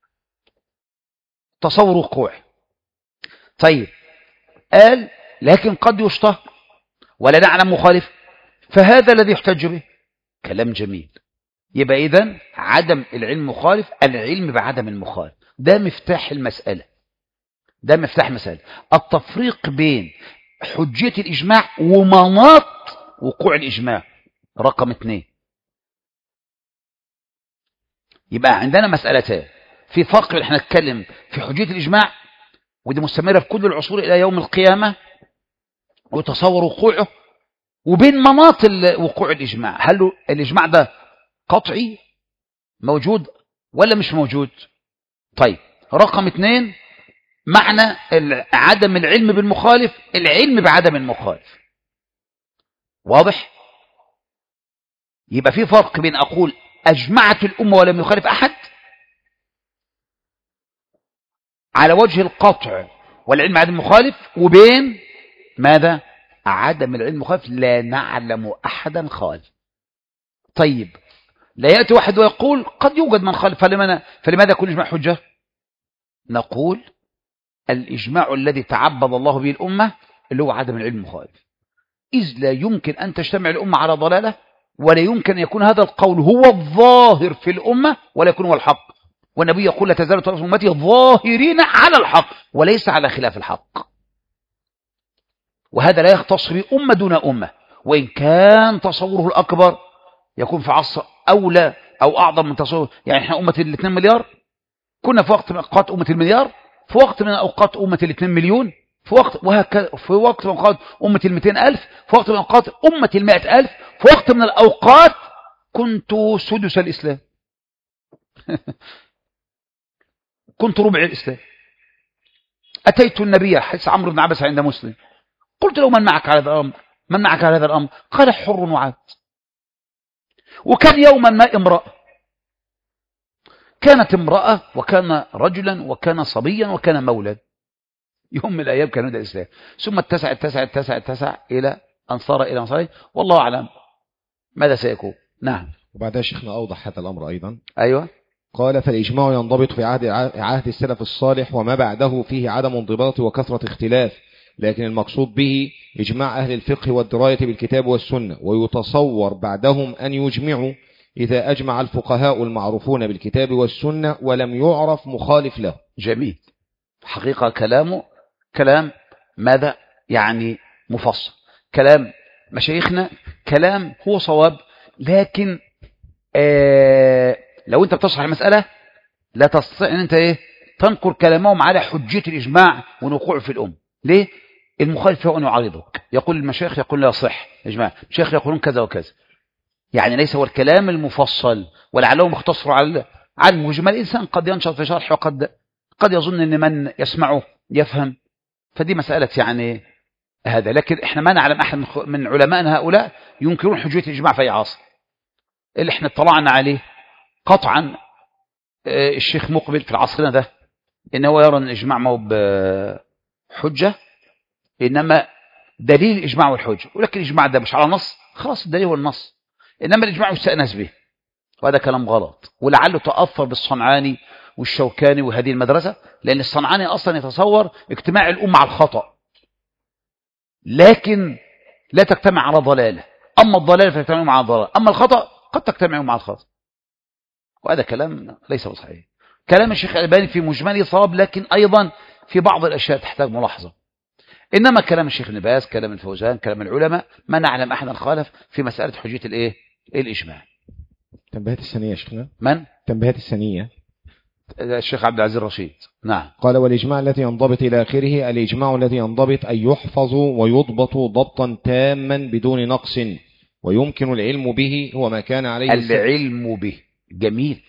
تصور وقوع. طيب قال لكن قد يشتهر ولا نعلم مخالف، فهذا الذي يحتج به. كلام جميل. يبقى إذن عدم العلم مخالف، العلم بعدم المخالف، ده مفتاح المسألة، ده مفتاح مسألة التفريق بين حجية الإجماع ومناط وقوع الإجماع. رقم اثنين، يبقى عندنا مسألتان، في فرق احنا نتكلم في حجية الإجماع ودي مستمرة في كل العصور إلى يوم القيامة وتصور وقوعه، وبين مناط وقوع الإجماع. هل الإجماع ده قطعي موجود ولا مش موجود؟ طيب رقم اثنين، معنى عدم العلم بالمخالف، العلم بعدم المخالف. واضح؟ يبقى في فرق بين أقول أجمعت الأمة ولم يخالف أحد على وجه القطع والعلم عدم المخالف، وبين ماذا؟ عدم العلم المخالف لا نعلم أحدا خالف. طيب لا يأتي واحد ويقول قد يوجد من خالف، فلماذا, فلماذا يكون إجماع حجة؟ نقول الإجماع الذي تعبد الله به الأمة اللي هو عدم العلم المخالف، إذ لا يمكن أن تجتمع الأمة على ضلالة، ولا يمكن أن يكون هذا القول هو الظاهر في الأمة ولا يكون هو الحق. والنبي يقول لا تزال طائفة من أمتي ظاهرين على الحق وليس على خلاف الحق. وهذا لا يختص بأمة دون أمة، وإن كان تصوره الأكبر يكون في عصر أولى أو أعظم من تصور. يعني احنا أمة الاثنين مليار، كنا في وقت من أوقات أمة المليار، في وقت من أوقات أمة الاثنين مليون، في وقت وهكذا، في وقت من أوقات أمة المئتين ألف، في وقت من أوقات أمة المائة ألف، في وقت من الأوقات كنت سدس الإسلام كنت ربع الإسلام. أتيت النبي حديث عمرو بن عبس عند مسلم، قلت له من معك على هذا الأمر؟ من معك على هذا الأمر؟ قال حر وعبد. وكان يوما ما امرأة، كانت امرأة وكان رجلا وكان صبيا وكان مولد. يوم من الأيام كان هذا الإسلام، ثم اتسع اتسع اتسع اتسع إلى أن صار إلى مصاري، والله أعلم ماذا سيكون. نعم. وبعدها شيخنا أوضح هذا الأمر أيضا. أيوة. قال فالإجماع ينضبط في عهد عهد السلف الصالح وما بعده فيه عدم انضباط وكثرة اختلاف، لكن المقصود به إجماع أهل الفقه والدراية بالكتاب والسنة، ويتصور بعدهم أن يجمعوا إذا أجمع الفقهاء المعروفون بالكتاب والسنة ولم يعرف مخالف له. جميل. حقيقة كلامه كلام ماذا يعني مفصل، كلام مشايخنا كلام هو صواب، لكن آه لو انت بتشرح المسألة لا تستطيع ان انت ايه تنقر كلامهم على حجية الإجماع ونقوع في الأم. ليه؟ المخالف هو أن يعارضك، يقول المشايخ يقول لا صح إجماع، المشايخ يقولون كذا وكذا، يعني ليس هو الكلام المفصل، ولعلهم اختصروا على على المجمل. الإنسان قد ينشط في شرح وقد قد يظن أن من يسمعه يفهم، فدي مسألة يعني هذا. لكن احنا ما نعلم أحد من علماءنا هؤلاء ينكرون حجية الإجماع في أي عصر. اللي احنا اطلعنا عليه قطعا الشيخ مقبل في العصرنا ده إنه يرى أن الإجماع ما هو بحجة، إنما دليل الإجماع والحجة، ولكن الإجماع ده مش على نص، خلاص الدليل هو النص، إنما الإجماع يستأنس به، وهذا كلام غلط. ولعله تأثر بالصنعاني والشوكاني وهذه المدرسة، لأن الصنعاني أصلا يتصور اجتماع الأمة على الخطأ، لكن لا تجتمع على ضلالة. أما الضلالة فتجتمع مع الضلالة، أما الخطأ قد تجتمع مع الخطأ، وهذا كلام ليس بصحيح. كلام الشيخ الألباني في مجمله صواب، لكن أيضا في بعض الأشياء تحتاج ملاحظة. إنما كلام الشيخ ابن باز، كلام الفوزان، كلام العلماء، ما نعلم أحدا خالف في مسألة حجية الإيه؟ الإجماع. تنبيهات الثانية شيخنا. من؟ تنبيهات الثانية الشيخ عبد العزيز الرشيد. نعم. قال والإجماع الذي ينضبط إلى آخره الإجماع الذي ينضبط أن يحفظ ويضبط ضبطا تاما بدون نقص، ويمكن العلم به هو ما كان عليه العلم به. جميل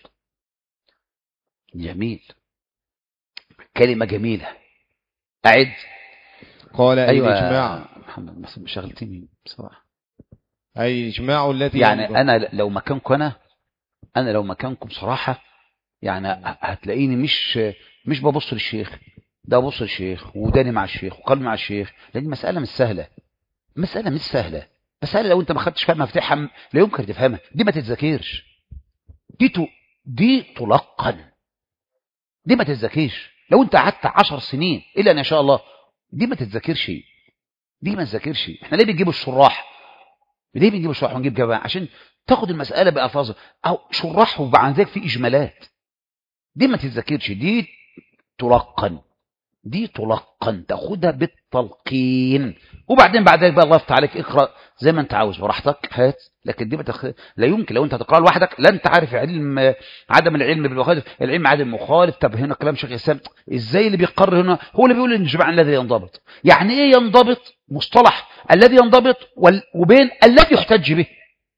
جميل، كلمة جميلة. أعد. قال أيوة الإجماع. محمد بس شغلتني بصراحة. أي الإجماع الذي يعني ينضبط. أنا لو مكانكم أنا أنا لو مكانكم صراحة يعني هتلاقيني مش مش ببص للشيخ ده، ببص للشيخ وداني مع الشيخ وقلبي مع الشيخ، لأن المسألة مش سهلة، مسألة مش سهلة. مسألة لو أنت ما خدتش فيها مفتاحها لا يمكن تفهمها. دي ما تتذاكرش، دي تو دي تلقن، دي ما تتذاكرش. لو أنت قعدت عشر سنين إلا أن إن شاء الله دي ما تتذاكرش، دي ما تتذاكرش. احنا ليه بنجيب الشراح؟ ليه بنجيب الشراح ونجيب جماعة؟ عشان تاخد المسألة بألفاظها، أو شراح وبعد ذلك في إجمالات. دي ما تتذاكرش، دي تلقن، دي تلقن، تاخدها بالتلقين، وبعدين بعد ذلك بقى الله يفتح عليك اقرأ زي ما انت عاوز براحتك هات. لكن دي بتخ... لا يمكن لو انت هتقرأ لوحدك لا انت عارف علم عدم العلم بالمخالف، العلم عدم المخالف. طب هنا كلام شيخ الاسلام ازاي اللي بيقرر هنا هو اللي بيقول الجماع الذي ينضبط. يعني ايه ينضبط؟ مصطلح الذي ينضبط وال... وبين الذي يحتج به.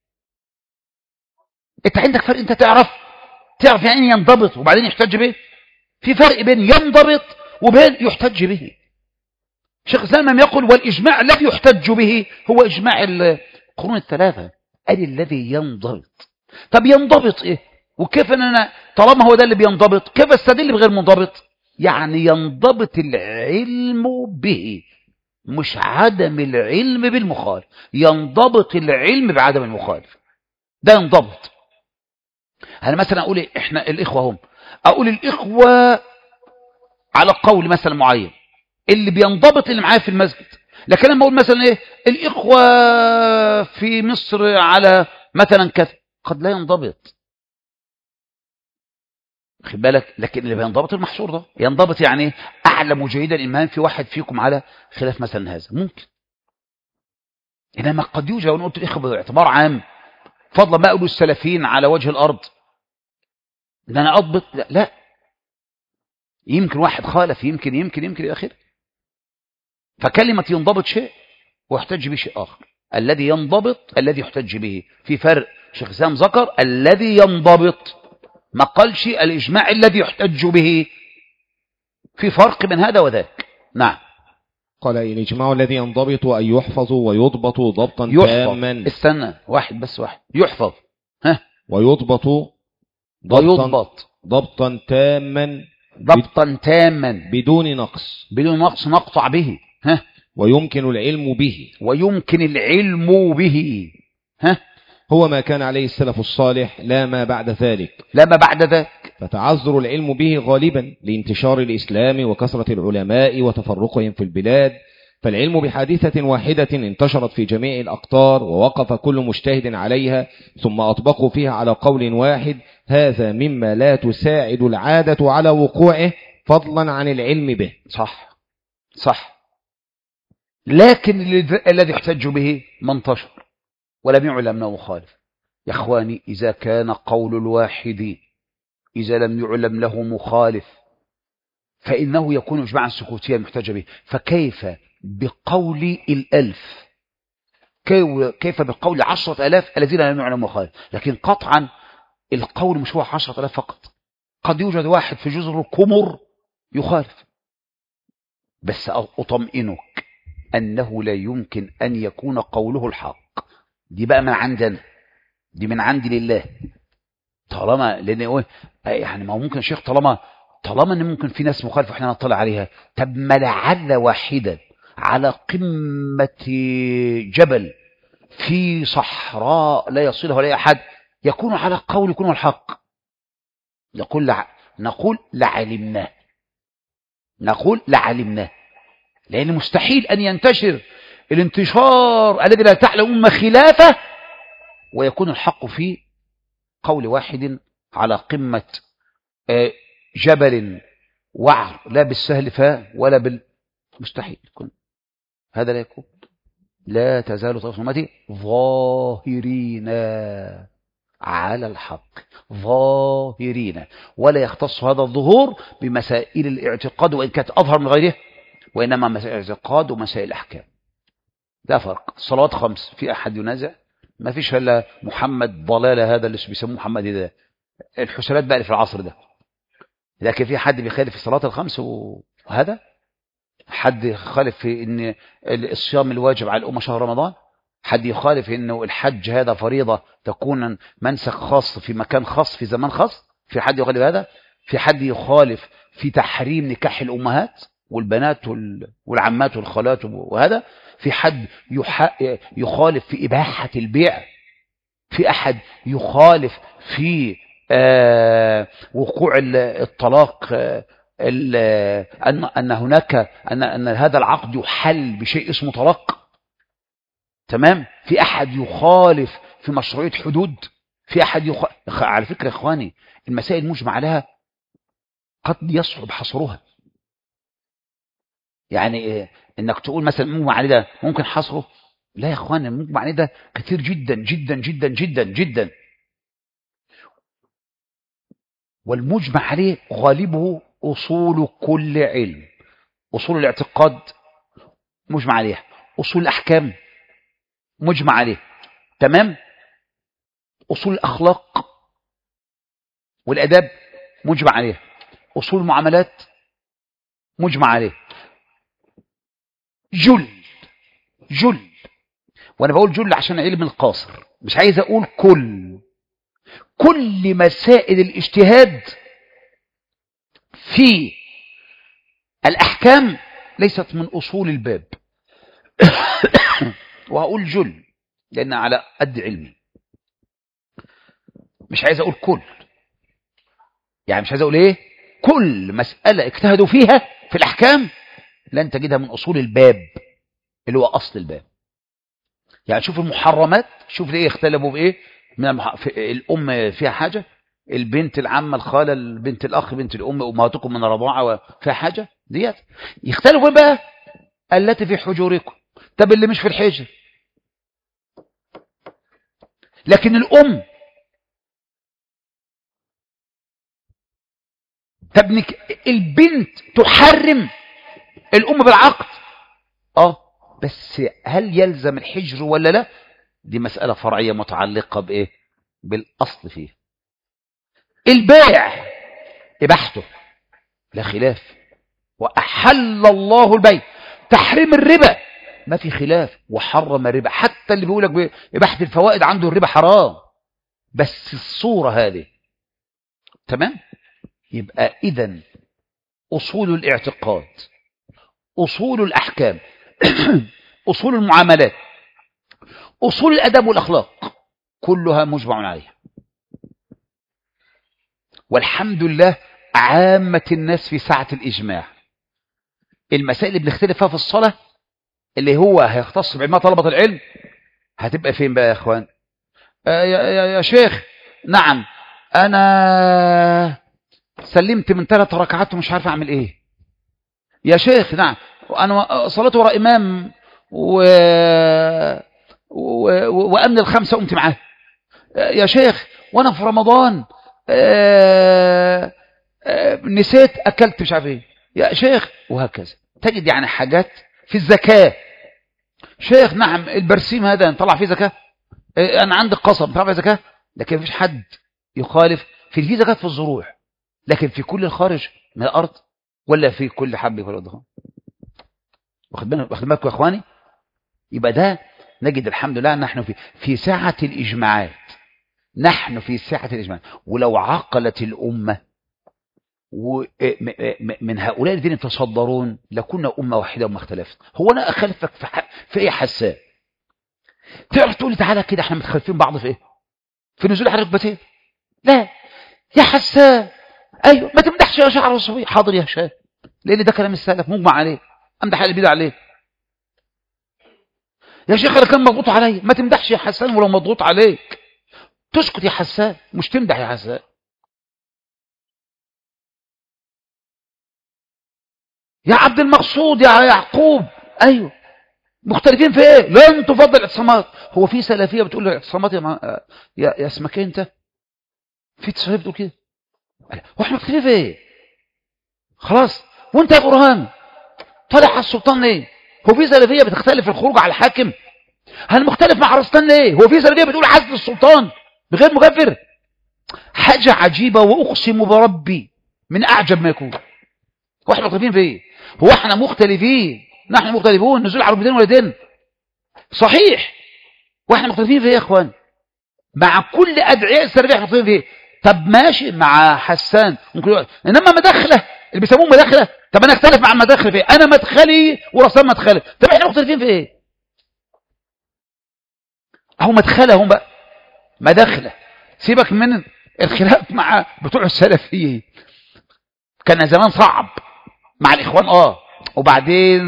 انت عندك فرق، انت تعرف تعرف يعني ينضبط وبعدين يحتج به. في فرق بين ينضبط وبين يحتج به. شيخ الإسلام لم يقل والإجماع الذي يحتج به هو إجماع القرون الثلاثة، قال الذي ينضبط. طب ينضبط إيه؟ وكيف أن أنا طالما هو ده اللي بينضبط كيف استدل بغير منضبط؟ يعني ينضبط العلم به، مش عدم العلم بالمخالف، ينضبط العلم بعدم المخالف، ده ينضبط. أنا مثلا أقول إيه؟ إحنا الإخوة هم، أقول الإخوة على قول مثلا معين اللي بينضبط اللي معايا في المسجد. لكن لما اقول مثلا ايه الاخوه في مصر على مثلا كذا قد لا ينضبط، خد بالك. لكن اللي بينضبط المحصور ده ينضبط، يعني اعلم جيدا ان في واحد فيكم على خلاف مثلا هذا ممكن. انما قد يوجد لو قلت الاخوه باعتبار عام فضلا ما اقول السلفيين على وجه الارض ان انا اضبط، لا, لا. يمكن واحد خالف، يمكن يمكن يمكن الى اخره. فكلمة ينضبط شيء ويحتج به شيء آخر. الذي ينضبط الذي يحتج به، في فرق. شيخ الإسلام ذكر الذي ينضبط، ما قالش الإجماع الذي يحتج به، في فرق بين هذا وذاك. نعم. قال الإجماع الذي ينضبط أن يحفظ ويضبط ضبطا يحفظ. تاما. استنى واحد بس واحد يحفظ ها ويضبط ويضبط ضبطا تاما ضبطا تاما بدون نقص بدون نقص نقطع به ها ويمكن العلم به ويمكن العلم به ها هو ما كان عليه السلف الصالح لا ما بعد ذلك، لا ما بعد ذلك. فتعذر العلم به غالبا لانتشار الإسلام وكثرة العلماء وتفرقهم في البلاد، فالعلم بحادثة واحدة انتشرت في جميع الأقطار ووقف كل مجتهد عليها ثم أطبقوا فيها على قول واحد، هذا مما لا تساعد العادة على وقوعه فضلا عن العلم به. صح صح. لكن الذي احتج به ما انتشر ولم يعلم انه مخالف. يا اخواني اذا كان قول الواحد اذا لم يعلم له مخالف فانه يكون اجماعا سكوتيا محتج به، فكيف بقول الالف؟ كيف بقول عشرة الاف الذين لم يعلم مخالف؟ لكن قطعا القول مش هو عشرة الاف فقط، قد يوجد واحد في جزر القمر يخالف. بس اطمئنك أنه لا يمكن أن يكون قوله الحق. دي بقى من عندنا، دي من عندي لله. طالما لأن يعني ما هو ممكن شيخ طالما طالما أن ممكن في ناس مخالفة وإحنا نطلع عليها، طب ما لعل واحدا على قمة جبل في صحراء لا يصلها ولا أحد يكون على قول يكون الحق. نقول لع... نقول لعلمناه نقول لعلمناه لأن مستحيل أن ينتشر الانتشار الذي لا تعلم أمة خلافه ويكون الحق في قول واحد على قمة جبل وعر، لا بالسهل فاء ولا بالمستحيل يكون. هذا لا يكون. لا تزال طائفة من أمتي ظاهرين على الحق، ظاهرين، ولا يختص هذا الظهور بمسائل الاعتقاد وإن كانت أظهر من غيره، وإنما مسائل الاعتقاد ومسائل الأحكام. ده فرق. الصلوات خمس، في أحد ينازع؟ ما فيش إلا محمد ضلالة هذا اللي بيسموه محمد ده، الحسنات بقى اللي في العصر ده. لكن في حد بيخالف الصلاة الخمس وهذا حد يخالف في إن الصيام الواجب على الأمة شهر رمضان، حد يخالف إنه الحج هذا فريضة تكون منسك خاص في مكان خاص في زمان خاص، في حد يخالف هذا. في حد يخالف في تحريم نكاح الأمهات والبنات والعمات والخالات وهذا. في حد يخالف في إباحة البيع. في أحد يخالف في آه وقوع الطلاق، آه أن أن هناك أن أن هذا العقد يحل بشيء اسمه طلاق. تمام. في أحد يخالف في مشروعية حدود. في أحد يخ... على فكرة يا إخواني المسائل مجمع عليها قد يصعب حصرها. يعني إيه؟ انك تقول مثلا مجمع عليه ده ممكن حصره؟ لا يا اخوان، المجمع عليه ده كثير جدا جدا جدا جدا جدا، والمجمع عليه غالبه اصول كل علم. اصول الاعتقاد مجمع عليه، اصول الاحكام مجمع عليه، تمام. اصول الاخلاق والاداب مجمع عليه، اصول المعاملات مجمع عليه. جل جل وانا بقول جل عشان علم القاصر، مش عايز اقول كل كل مسائل الاجتهاد في الاحكام ليست من اصول الباب. وهقول جل لان على قد علمي، مش عايز اقول كل، يعني مش عايز اقول ايه كل مسألة اجتهدوا فيها في الاحكام لن تجدها من اصول الباب اللي هو اصل الباب. يعني شوف المحرمات، شوف ليه اختلفوا بايه. من المح... في الام فيها حاجه، البنت العمه الخاله البنت الاخ بنت الام امهاتكم من الرضاعه فيها حاجه ديت. يختلفوا بقى التي في حجوركم، طب اللي مش في الحجر. لكن الام تبنك البنت تحرم الام بالعقد، اه بس هل يلزم الحجر ولا لا؟ دي مسألة فرعية متعلقة بإيه؟ بالأصل فيه. البيع إباحته لا خلاف، وأحل الله البيع. تحريم الربا ما في خلاف، وحرم الربا. حتى اللي بيقولك بإباحة الفوائد عنده الربا حرام، بس الصورة هذه تمام. يبقى إذن أصول الاعتقاد، أصول الأحكام، أصول المعاملات، أصول الأدب والأخلاق، كلها مجمع عليها. والحمد لله عامة الناس في ساعة الإجماع. المسائل اللي بنختلف فيها في الصلاة اللي هو هيختص بعلمها طلبة العلم هتبقى فين بقى يا اخوان؟ آه يا, يا, يا شيخ نعم انا سلمت من ثلاث ركعات ومش عارف اعمل ايه. يا شيخ نعم انا صليت وراء امام و... و... و... وامن الخمسه قمت معاه. آه يا شيخ وانا في رمضان آه... آه... نسيت اكلت مش عارف ايه. يا شيخ وهكذا. تجد يعني حاجات في الزكاه. شيخ نعم البرسيم هذا نطلع فيه زكاه. انا عندي قصب نطلع فيه زكاه. لكن مفيش حد يخالف في في زكاه في الزروع، لكن في كل الخارج من الارض ولا في كل حب في الارض. واخد بالك واخد بالكم يا اخواني؟ يبقى ده نجد الحمد لله نحن في في ساعه الاجماعات. نحن في ساعه الاجماعات. ولو عقلت الامه ومن هؤلاء الذين يتصدرون لكنا أمة واحدة وما اختلفت. هو أنا أخلفك في, في إيه حسان؟ تعرف تقول لي تعالى كده احنا متخلفين بعض في إيه؟ في نزول حضرتك بتين؟ لا يا حسان أيوه ما تمدحش يا شعر الصبي. حاضر يا هشام لأن ده كلام السلف مجمع عليه. أمدح اللي بيدع عليه. يا شيخ أنا كان مضغوط علي. ما تمدحش يا حسان ولو مضغوط عليك. تسكت يا حسان مش تمدح يا حسان. يا عبد المقصود يا يعقوب أيوه مختلفين في ايه؟ لن تفضل الاعتصامات. هو في سلفيه بتقول الاعتصامات يا, مع... يا يا اسمك انت في سلفيه بتقول كده. هو احنا مختلفين في ايه؟ خلاص. وانت يا برهان طالع على السلطان ليه؟ هو في سلفيه بتختلف في الخروج على الحاكم؟ هل مختلف مع رستان ليه؟ هو في سلفيه بتقول عزل السلطان بغير مكفر؟ حاجه عجيبه واقسم بربي من اعجب ما يكون. هو احنا مختلفين في ايه؟ هو احنا مختلفين نحن مختلفون نزول عربيتين ولدين صحيح. واحنا مختلفين في ايه يا اخوان؟ مع كل ادعياء السلفيه احنا مختلفين في ايه؟ طب ماشي مع حسان ممكن. انما مداخله اللي بيسموه مداخله. طب انا اختلف مع المداخله في ايه؟ انا مدخلي ورسام مدخلي. طب احنا مختلفين في ايه؟ اهو مدخله هم بقى مداخله. سيبك من الخلاف مع بتوع السلفيه كان زمان صعب مع الاخوان اه وبعدين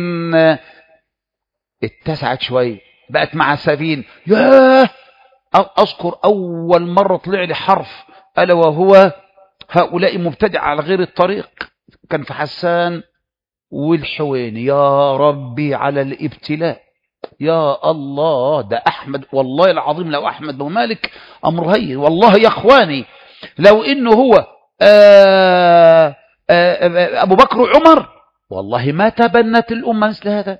اتسعت شويه بقت مع السفين. ياه اذكر اول مره طلع لي حرف الا وهو هؤلاء مبتدع على غير الطريق. كان في حسان والحويني. يا ربي على الابتلاء. يا الله ده احمد والله العظيم لو احمد بن مالك امر هين والله يا اخواني لو انه هو آآ آآ ابو بكر وعمر والله ما تبنت الامه مثل هذا.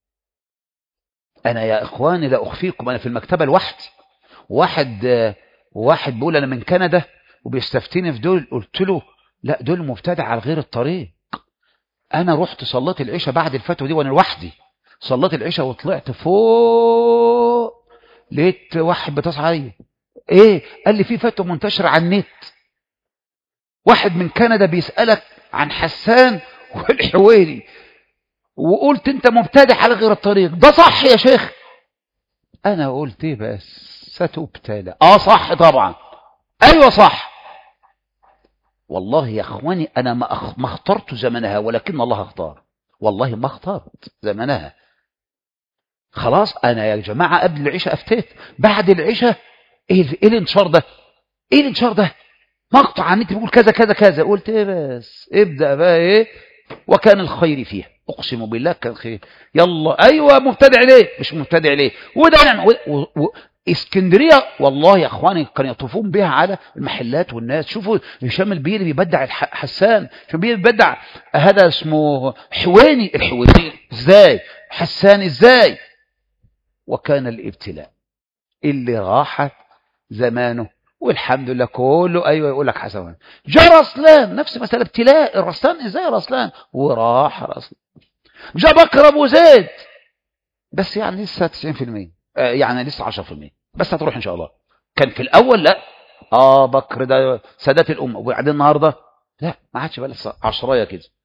انا يا اخواني لا اخفيكم انا في المكتبه لوحدي. واحد واحد بيقول انا من كندا وبيستفتيني في دول. قلت له لا دول مبتدع على غير الطريق. انا رحت صليت العشاء بعد الفتوى دي وانا لوحدي. صليت العشاء وطلعت فوق لقيت واحد بيتصل عليا. ايه؟ قال لي في فتوى منتشره على النت واحد من كندا بيسالك عن حسان والحويني وقلت انت مبتدع على غير الطريق. ده صح يا شيخ؟ انا قلت ايه بس ستبتلى. اه صح طبعا ايوه صح. والله يا اخواني انا ما, أخ... ما اخترت زمنها ولكن الله اختار. والله ما اخترت زمنها. خلاص انا يا جماعه قبل العشاء افتيت. بعد العشاء ايه ايه الانتشار ده؟ ايه الانتشار ده؟ مقطع عن النت بيقول كذا كذا كذا. قلت ايه بس ابدا بقى ايه وكان الخير فيها. اقسم بالله كان خير. يلا ايوه مبتدع ليه؟ مش مبتدع ليه؟ وده نعم و... و... اسكندريه والله يا اخواني كانوا يطوفون بها على المحلات والناس. شوفوا هشام البيلي بيبدع حسان. هشام البيلي بيبدع هذا اسمه حويني. الحويني ازاي؟ حسان ازاي؟ وكان الابتلاء اللي راحت زمانه والحمد لله كله ايوه يقول لك حسن. جاء رسلان نفس مساله ابتلاء. الرسلان ازاي رسلان وراح رسلان. جاء بكر ابو زيد بس يعني لسه تسعين بالمئة آه يعني لسه عشرة بالمئة بس هتروح ان شاء الله. كان في الاول لا اه بكر ده سادات الامه وبعدين النهارده لا ما عادش بقى لسه عشرايه كده.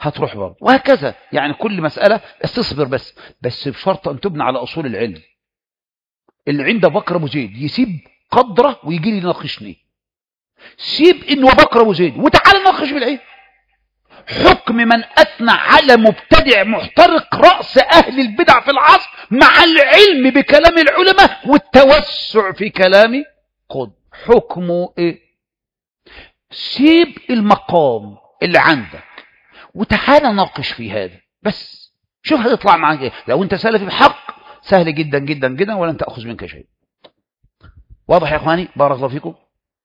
هتروح برضه، وهكذا. يعني كل مسألة استصبر، بس بس بشرط أن تبنى على أصول العلم. اللي عنده بكر أبو زيد يسيب قدره ويجي لي يناقشني، سيب إنه بكر أبو زيد وتعالى نناقش بالعلم. حكم من أثنى على مبتدع محترق رأس أهل البدع في العصر مع العلم بكلام العلماء والتوسع في كلام قد حكمه إيه؟ سيب المقام اللي عندك وتعالى ناقش في هذا، بس شوف هتطلع معاك ايه. لو انت سلفي بحق سهل جدا جدا جدا ولن تأخذ منك شيء. واضح يا اخواني؟ بارك الله فيكم.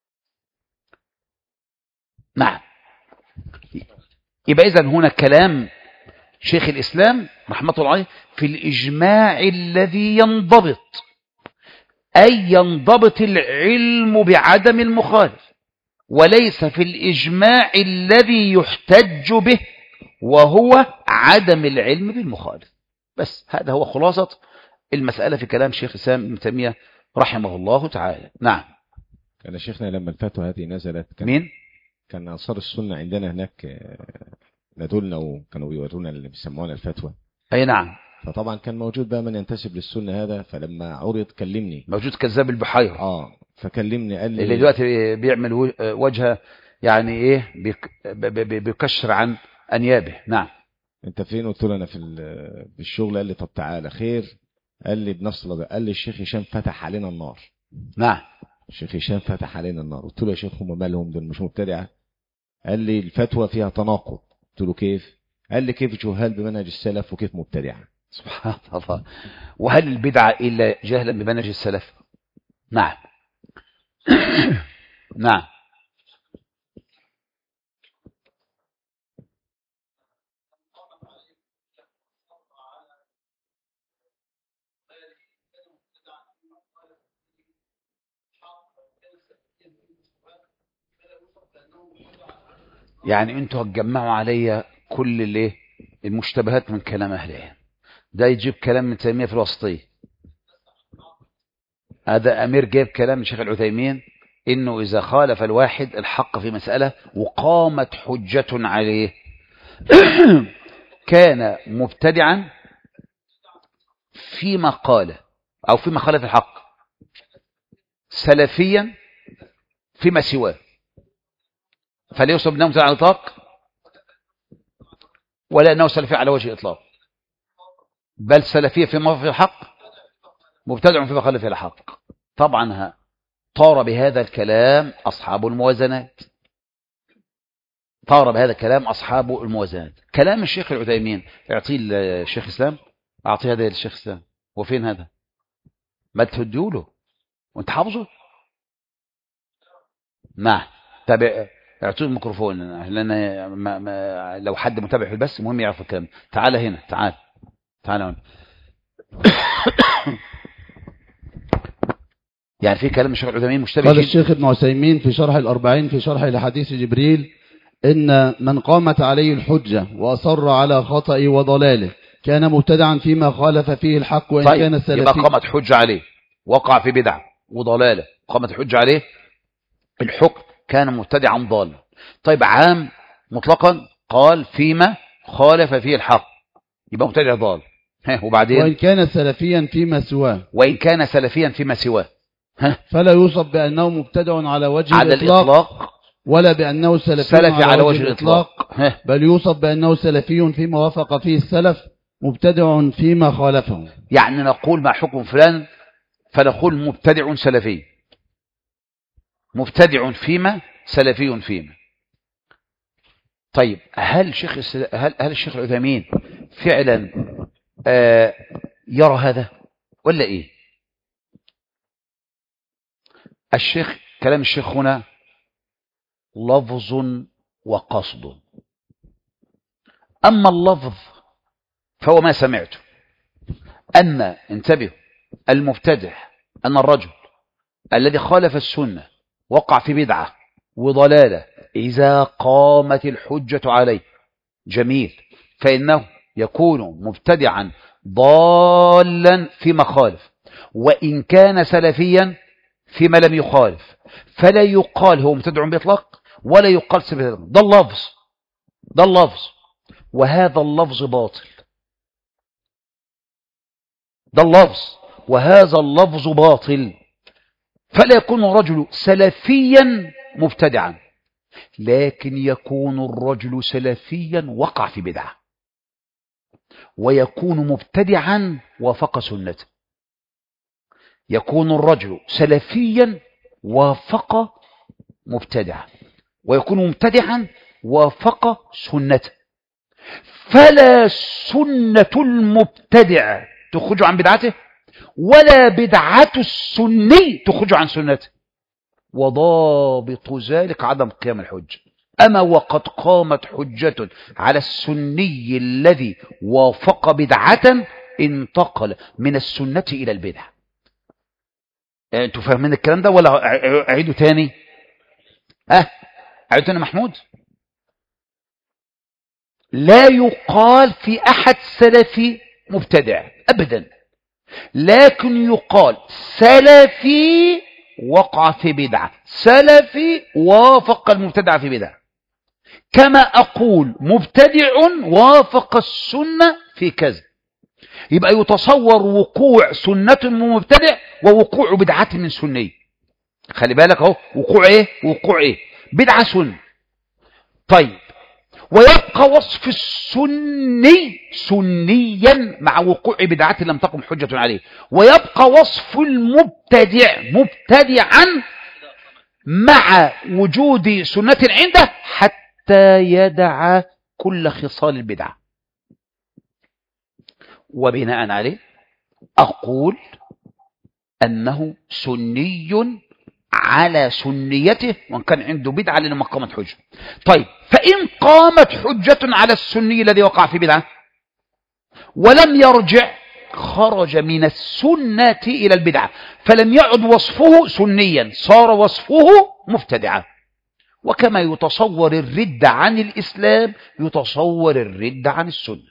نعم. يبقى اذا هنا كلام شيخ الإسلام رحمة الله عليه في الإجماع الذي ينضبط، أي ينضبط العلم بعدم المخالف، وليس في الإجماع الذي يحتج به وهو عدم العلم بالمخالف. بس هذا هو خلاصة المسألة في كلام شيخ الإسلام ابن تيمية رحمه الله تعالى. نعم. كان شيخنا لما الفتوى هذه نزلت كان مين؟ كان أنصار السنة عندنا هناك ندولنا وكانوا بيورونا اللي بيسمونا الفتوى. أي نعم. فطبعا كان موجود بقى من ينتسب للسنة هذا، فلما عرض كلمني. موجود كذاب البحيرة. اه فكلمني قال لي اللي دلوقتي بيعمل وجهه يعني ايه بيكشر عن انيابه. نعم. انت فين؟ قلت له انا في في الشغل. قال لي طب تعالى خير. قال لي بنصل. قال لي الشيخ هشام فتح علينا النار. نعم. الشيخ هشام فتح علينا النار. قلت له يا شيخ هم مالهم دول مش مبتدعه؟ قال لي الفتوى فيها تناقض. قلت له كيف؟ قال لي كيف جهال بمنهج السلف وكيف مبتدعه. سبحان الله. وهل البدعه الا جهلا بمنهج السلف؟ نعم. نعم. يعني انتوا هتجمعوا عليا كل الايه المشتبهات من كلام اهل العلم. ده يجيب كلام من تيمية في الوسطية، هذا امير جايب كلام من شيخ العثيمين انه اذا خالف الواحد الحق في مسألة وقامت حجة عليه كان مبتدعا فيما قال او فيما خالف الحق، سلفيا فيما سواه، فليوصف انه مبتدع على الاطلاق ولا انه سلفي على وجه الاطلاق، بل سلفيه فيما في الحق، مبتدع فيما خالف الحق. طبعا طار بهذا الكلام اصحاب الموازنات، طار بهذا الكلام اصحاب الموازنات. كلام الشيخ العثيمين اعطيه الشيخ الاسلام، اعطيه هذا للشيخ الاسلام. وفين هذا؟ ما تهدوا له وانت حافظه. نعم. تابع اعطوه الميكروفون لان ما ما لو حد متابع في البث مهم يعرف الكلام. تعال هنا، تعال تعال هنا. يعني في كلام الشيخ العثيمين مشتبه. قال الشيخ ابن عثيمين في شرح الأربعين في شرح لحديث جبريل إن من قامت عليه الحجة وأصر على خطأ وضلاله كان مبتدعا فيما خالف فيه الحق وإن طيب. كان السلفي. يبقى قامت حجة عليه وقع في بدعة وضلالة، قامت حجة عليه الحكم كان مبتدعا ضالا. طيب عام مطلقا قال فيما خالف فيه الحق يبقى مبتدع ضال. وبعدين وإن كان سلفيا فيما سواه وإن كان سلفيا فيما سواه فلا يوصف بأنه مبتدع على وجه على الإطلاق, الإطلاق ولا بأنه سلفي, سلفي على, على وجه الإطلاق, الإطلاق. بل يوصف بأنه سلفي فيما وافق فيه السلف مبتدع فيما خالفه. يعني نقول ما حكم فلان فنقول مبتدع سلفي، مبتدع فيما سلفي فيما. طيب هل شيخ هل هل الشيخ العثيمين فعلا آه يرى هذا ولا ايه؟ الشيخ كلام الشيخ هنا لفظ وقصد. اما اللفظ فهو ما سمعته ان انتبهوا المبتدع ان الرجل الذي خالف السنة وقع في بدعة وضلالة إذا قامت الحجة عليه جميل، فإنه يكون مبتدعا ضالا فيما خالف، وإن كان سلفيا فيما لم يخالف، فلا يقال هو مبتدع بإطلاق ولا يقال سلفي. ده اللفظ، ده اللفظ. وهذا اللفظ باطل، ده اللفظ وهذا اللفظ باطل، فلا يكون الرجل سلفيا مبتدعا، لكن يكون الرجل سلفيا وقع في بدعة، ويكون مبتدعا وافق سنته. يكون الرجل سلفيا وافق مبتدعا، ويكون مبتدعا وافق سنته. فلا سنة المبتدع تخرج عن بدعته، ولا بدعة السني تخرج عن سنته، وضابط ذلك عدم قيام الحجة. أما وقد قامت حجة على السني الذي وافق بدعة انتقل من السنة إلى البدعة. أنتوا فاهمين الكلام ده ولا أعيده تاني؟ أه أعيده تاني محمود. لا يقال في أحد سلفي مبتدع أبدا، لكن يقال سلفي وقع في بدعة، سلفي وافق المبتدع في بدعة، كما أقول مبتدع وافق السنة في كذا. يبقى يتصور وقوع سنة من مبتدع ووقوع بدعة من سني. خلي بالك اهو، وقوع ايه وقوع ايه؟ بدعة سنة. طيب، ويبقى وصف السني سنيا مع وقوع بدعة لم تقم حجة عليه، ويبقى وصف المبتدع مبتدعا مع وجود سنة عنده حتى يدع كل خصال البدعة. وبناء عليه أقول أنه سني على سنيته وان كان عنده بدعة لما قامت حجة. طيب، فإن قامت حجة على السني الذي وقع في بدعة ولم يرجع، خرج من السنة إلى البدعة، فلم يعد وصفه سنيا، صار وصفه مبتدعا. وكما يتصور الرد عن الإسلام يتصور الرد عن السنة.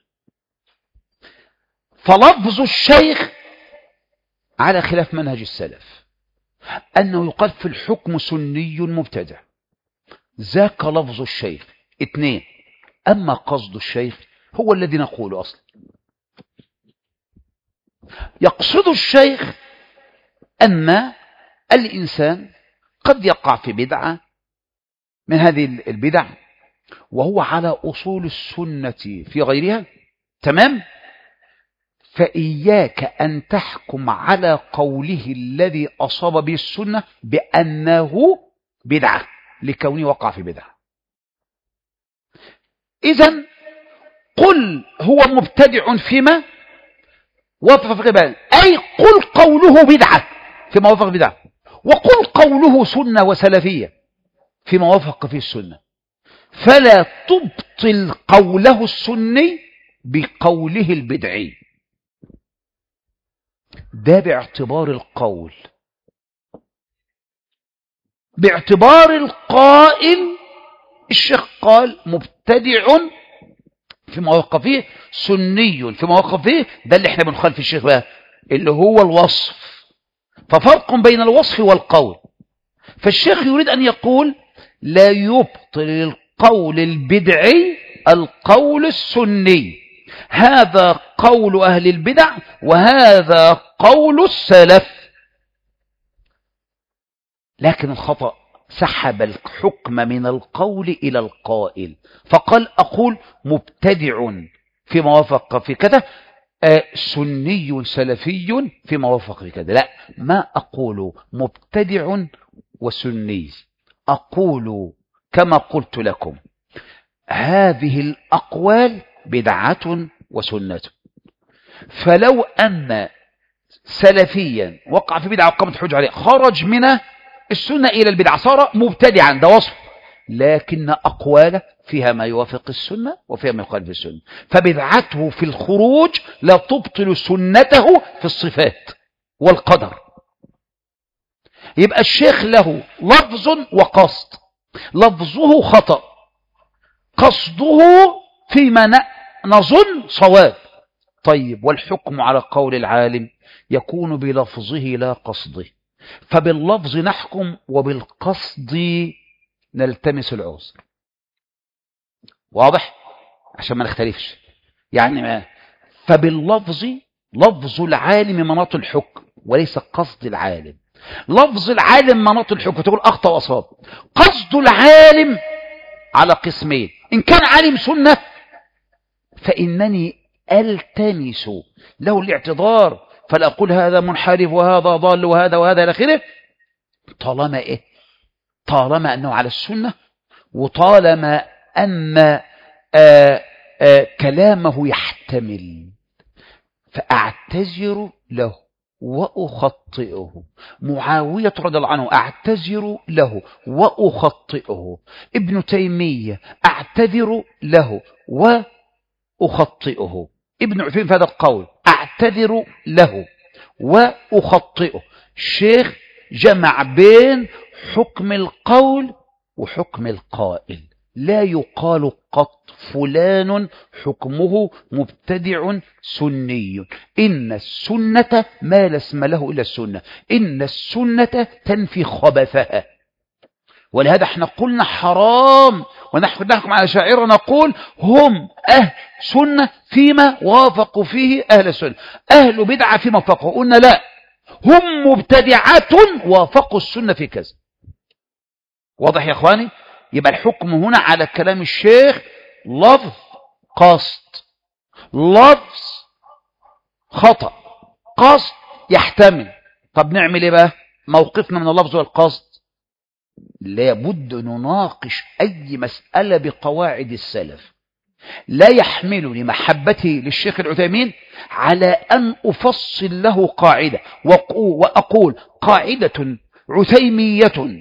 فلفظ الشيخ على خلاف منهج السلف أنه يقال في الحكم سني مبتدع، ذاك لفظ الشيخ. اثنين، أما قصد الشيخ هو الذي نقوله أصلا. يقصد الشيخ أن الإنسان قد يقع في بدعة من هذه البدع وهو على أصول السنة في غيرها، تمام؟ فإياك أن تحكم على قوله الذي أصاب به السنة بأنه بدعة لكونه وقع في بدعة. إذن قل هو مبتدع فيما وافق في بدعة، أي قل قوله بدعة فيما وافق بدعة، وقل قوله سنة وسلفية فيما وافق فيه السنة. فلا تبطل قوله السني بقوله البدعي. ده باعتبار القول، باعتبار القائل. الشيخ قال مبتدع في مواقف فيه، سني في مواقف فيه، ده اللي احنا بنخالف الشيخ بقى اللي هو الوصف. ففرق بين الوصف والقول. فالشيخ يريد أن يقول لا يبطل القول البدعي القول السني، هذا قول أهل البدع وهذا قول السلف. لكن الخطأ سحب الحكم من القول إلى القائل، فقال أقول مبتدع فيما وافق في كذا، آه سني سلفي فيما وافق في كذا. لا، ما أقول مبتدع وسني، أقول كما قلت لكم هذه الأقوال بدعة وسنة. فلو أن سلفيا وقع في بدعة وقامت حجة عليه خرج من السنة إلى البدعة صار مبتدعا، ده وصف، لكن أقواله فيها ما يوافق السنة وفيها ما يخالف السنة، فبدعته في الخروج لا تبطل سنته في الصفات والقدر. يبقى الشيخ له لفظ وقصد، لفظه خطأ، قصده فيما نظن صواب. طيب، والحكم على قول العالم يكون بلفظه لا قصده، فباللفظ نحكم وبالقصد نلتمس العذر. واضح؟ عشان ما نختلفش. يعني ما فباللفظ لفظ العالم مناط الحكم وليس قصد العالم. لفظ العالم مناط الحكم، تقول أخطأ وأصاب. قصد العالم على قسمين: إن كان عالم سنة فإنني ألتمس له الاعتذار، فلا أقول هذا منحرف وهذا ضال وهذا وهذا إلى آخره، طالما إيه؟ طالما أنه على السنة، وطالما أن آآ آآ كلامه يحتمل، فأعتذر له وأخطئه. معاوية رضي الله عنه أعتذر له وأخطئه. ابن تيمية أعتذر له وأخطئه. ابن عثيمين في هذا القول أعتذر له وأخطئه. الشيخ جمع بين حكم القول وحكم القائل. لا يقال قط فلان حكمه مبتدع سني. إن السنة ما لا اسم له إلا السنة. إن السنة تنفي خبثها. ولهذا احنا قلنا حرام ونحن نحكم على شاعر نقول هم أهل سنة فيما وافقوا فيه أهل السنة، أهل بدعة فيما وافقوا. قلنا لا، هم مبتدعات وافقوا السنة في كذا. واضح يا اخواني؟ يبقى الحكم هنا على كلام الشيخ لفظ قصد، لفظ خطأ، قصد يحتمل. طب نعمل ايه بقى؟ موقفنا من اللفظ والقصد لابد نناقش أي مسألة بقواعد السلف. لا يحملني محبتي للشيخ العثيمين على أن أفصل له قاعدة وأقول قاعدة عثيمية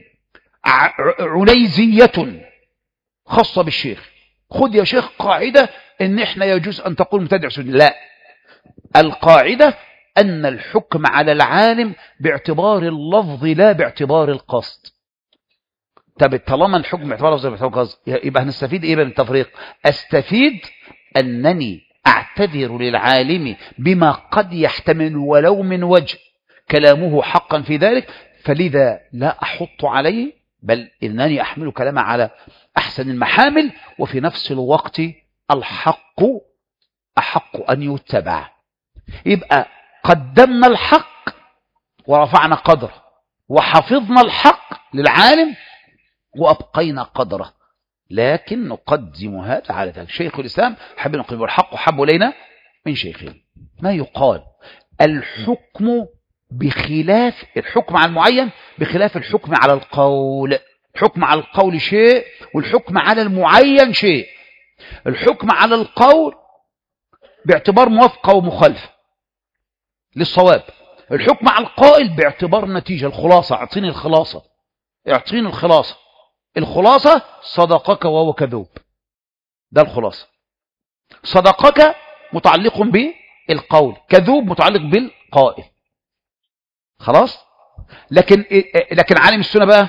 عنيزية خاصة بالشيخ، خذ يا شيخ قاعدة إن إحنا يجوز أن تقول مبتدع سني. لا، القاعدة أن الحكم على العالم باعتبار اللفظ لا باعتبار القصد. طب طالما الحكم باعتبار اللفظ باعتبار القصد، يبقى هنستفيد إيه من التفريق؟ أستفيد أنني أعتذر للعالم بما قد يحتمل ولو من وجه كلامه حقا في ذلك، فلذا لا أحط عليه، بل إنني أحمل كلامه على أحسن المحامل، وفي نفس الوقت الحق أحق أن يتبع. يبقى قدمنا الحق ورفعنا قدره، وحفظنا الحق للعالم وأبقينا قدره، لكن نقدم هذا على ذلك. شيخ الإسلام حب نقدم الحق حب إلينا من شيخه. ما يقال الحكم بخلاف الحكم على المعين بخلاف الحكم على القول. الحكم على القول شيء والحكم على المعين شيء. الحكم على القول باعتبار موافقة ومخالفة للصواب، الحكم على القائل باعتبار نتيجة، الخلاصة. اعطيني الخلاصة، اعطيني الخلاصة. الخلاصة صدقك وهو كذوب، ده الخلاصة. صدقك متعلق بالقول، كذوب متعلق بالقائل. خلاص. لكن لكن عالم السنة بقى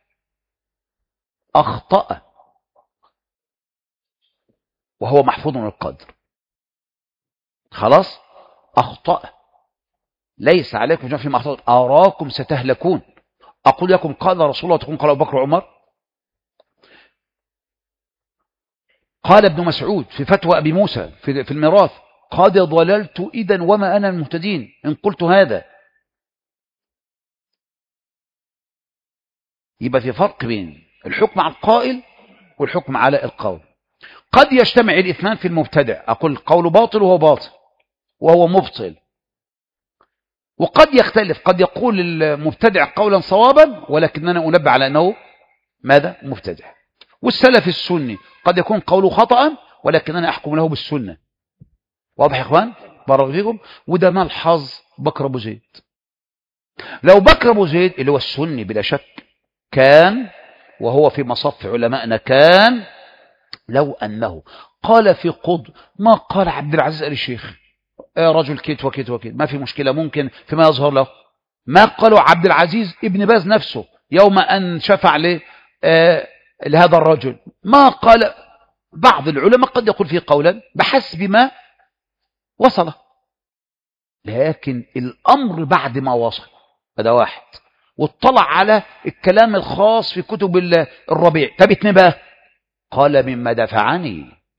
أخطأ وهو محفوظ من القدر. خلاص، أخطأ ليس عليكم جناح فيما أخطأتم، أراكم ستهلكون. أقول لكم قال رسول الله تكون قال أبو بكر وعمر. قال ابن مسعود في فتوى أبي موسى في, في الميراث: قد ضللت إذن وما أنا المهتدين إن قلت هذا. يبقى في فرق بين الحكم على القائل والحكم على القول. قد يجتمع الاثنان في المبتدع، أقول القول باطل وهو باطل وهو مبطل. وقد يختلف، قد يقول المبتدع قولا صوابا ولكننا أنبه على أنه ماذا؟ مبتدع. والسلف السني قد يكون قوله خطأ ولكننا أحكم له بالسنة. واضح يا إخوان؟ بارك فيكم. وده ملحظ بكر أبو زيد. لو بكر أبو زيد اللي هو السني بلا شك كان، وهو في مصف علمائنا كان، لو أنه قال في قض ما قال عبد العزيز آل الشيخ يا رجل كيت وكيت وكيت، ما في مشكلة، ممكن فيما يظهر له. ما قالوا عبد العزيز ابن باز نفسه يوم أن شفع له آه لهذا الرجل، ما قال. بعض العلماء قد يقول فيه قولا بحسب ما وصل، لكن الأمر بعد ما وصل هذا واحد، واطلع على الكلام الخاص في كتب الربيع. طب اتنين بقى، قال مما دفعني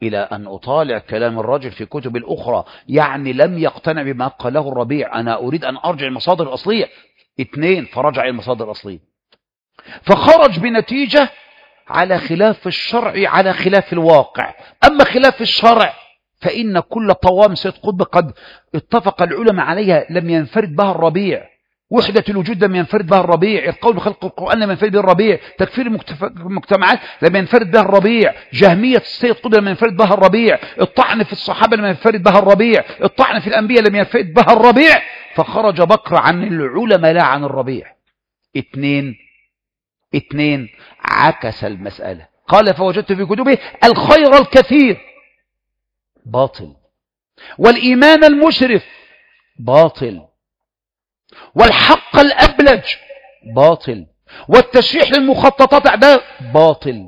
إلى أن أطالع كلام الرجل في كتب الأخرى، يعني لم يقتنع بما قاله الربيع، أنا أريد أن أرجع المصادر الأصلية. اثنين، فرجع المصادر الأصلية، فخرج بنتيجة على خلاف الشرع على خلاف الواقع. أما خلاف الشرع فإن كل قوام سيد قطب قد اتفق العلماء عليها، لم ينفرد بها الربيع. وحدة الوجود لم ينفرد بها الربيع، القول بخلق القرآن لم ينفرد بها الربيع، تكفير المجتمعات لم ينفرد بها الربيع، جهمية السيد قطب لم ينفرد بها الربيع، الطعن في الصحابة لم ينفرد بها الربيع، الطعن في الأنبياء لم ينفرد بها الربيع. فخرج بكر عن العلماء لا عن الربيع. اثنين اثنين عكس المسألة، قال فوجدت في كتبه الخير الكثير باطل، والإيمان المشرف باطل، والحق الأبلج باطل، والتشريح للمخططات ده باطل.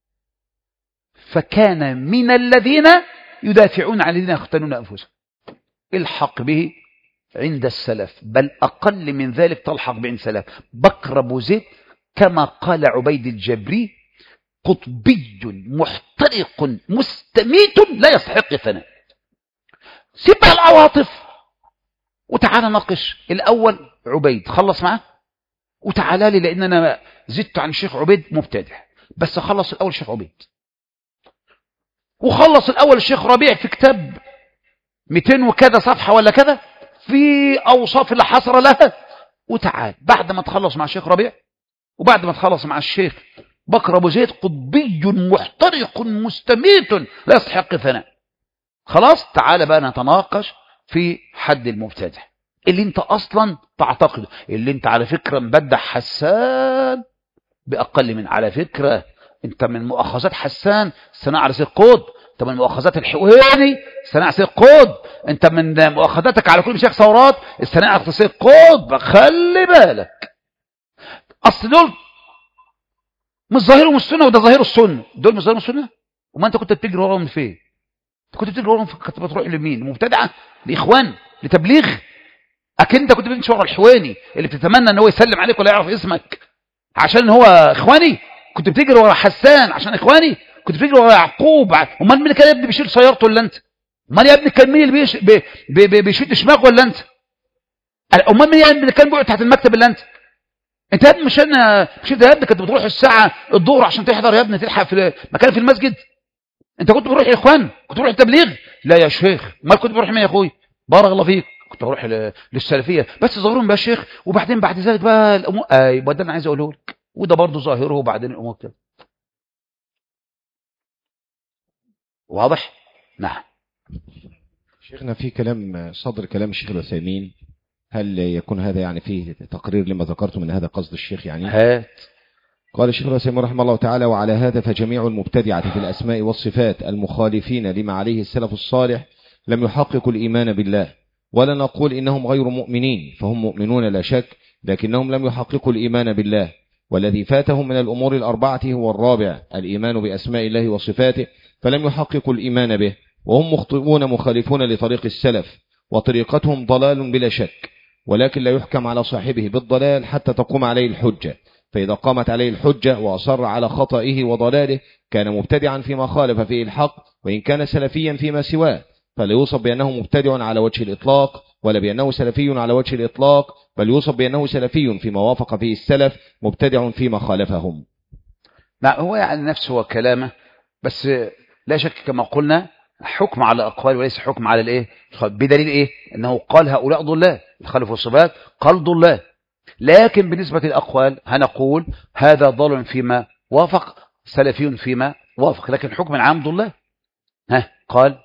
فكان من الذين يدافعون عن الذين يختنون أنفسهم. الحق به عند السلف، بل أقل من ذلك تلحق بعند السلف. بكر أبو زيد كما قال عبيد الجبري قطبي محترق مستميت لا يستحق ثناء. سيب بقى العواطف وتعالى ناقش الأول عبيد، خلص معاه وتعالى لي، لأن أنا زدت عن الشيخ عبيد مبتدع، بس خلص الأول الشيخ عبيد، وخلص الأول الشيخ ربيع في كتاب مئتين وكذا صفحة ولا كذا في أوصاف لا حصر لها، وتعال بعد ما تخلص مع الشيخ ربيع وبعد ما تخلص مع الشيخ بكر أبو زيد قطبي محترق مستميت لا يستحق ثناء. خلاص تعال بقى نتناقش في حد المبتدع اللي انت اصلا تعتقده، اللي انت على فكرة مبدع حسان باقل من، على فكرة انت من مؤاخذات حسان استناع على سيد قطب، انت من مؤاخذات الحويني استناع سيد قطب، انت من مؤاخذاتك على كل مشايخ ثورات استناع على سيد قطب. خلي بالك، اصل دول مش ظاهرهم السنه وده ظاهر السنه، دول مش ظاهرهم السنه. وما انت كنت بتجري وراهم من فين؟ انت كنت بتجري وراهم، كنت بتروح لمين؟ المبتدعه، لاخوان، لتبليغ. اكيد انت كنت بتمشي ورا الحواني اللي بتتمنى ان هو يسلم عليك ولا يعرف اسمك عشان هو اخواني. كنت بتجري ورا حسان عشان اخواني. كنت بتجري ورا يعقوب. امال مين اللي كان يا ابني بيشيل سيارته ولا انت؟ امال يا ابني كان مين اللي بيش... بي... بي... بي... بيشد شماغه ولا انت؟ امال مين يا ابني اللي كان بيقعد تحت المكتب ولا انت؟ انت يا ابني مش انا مش انت يا ابني كنت بتروح الساعه الظهر عشان تحضر يا ابني تلحق في مكان في المسجد؟ انت كنت بتروح الاخوان؟ كنت بتروح التبليغ؟ لا يا شيخ. امال كنت بتروح مين يا اخوي؟ بارك الله فيك. كنت بروح للسلفيه بس ظاهرهم بقى الشيخ، وبعدين بعد ذلك بقى الامور ايوه ده انا عايز اقوله لك، وده برضه ظاهره وبعدين الامور كده. واضح؟ نعم. شيخنا في كلام صدر كلام الشيخ العثيمين، هل يكون هذا يعني فيه تقرير لما ذكرته من هذا قصد الشيخ يعني؟ هات. قال الشيخ العثيمين رحمه الله تعالى: وعلى هذا فجميع المبتدعة في الأسماء والصفات المخالفين لما عليه السلف الصالح لم يحققوا الإيمان بالله، ولا نقول إنهم غير مؤمنين، فهم مؤمنون لا شك، لكنهم لم يحققوا الإيمان بالله. والذي فاتهم من الأمور الأربعة هو الرابع، الإيمان بأسماء الله وصفاته، فلم يحققوا الإيمان به، وهم مخطئون مخالفون لطريق السلف، وطريقتهم ضلال بلا شك، ولكن لا يحكم على صاحبه بالضلال حتى تقوم عليه الحجة. فإذا قامت عليه الحجة وأصر على خطئه وضلاله كان مبتدعا فيما خالف فيه الحق، وإن كان سلفيا فيما سواه، فلا يوصف بأنه مبتدع على وجه الإطلاق، ولا بأنه سلفي على وجه الإطلاق، بل يوصف بأنه سلفي فيما وافق فيه السلف، مبتدع فيما خالفهم. لا هو يعني نفسه وكلامه، بس لا شك كما قلنا حكم على أقوال وليس حكم على الإيه، بدليل إيه؟ أنه قال هؤلاء ضلال، الخلف والصفات قال ضلال، لكن بالنسبة للأقوال هنقول هذا ضل فيما وافق، سلفي فيما وافق، لكن حكم العام ضلال. ها قال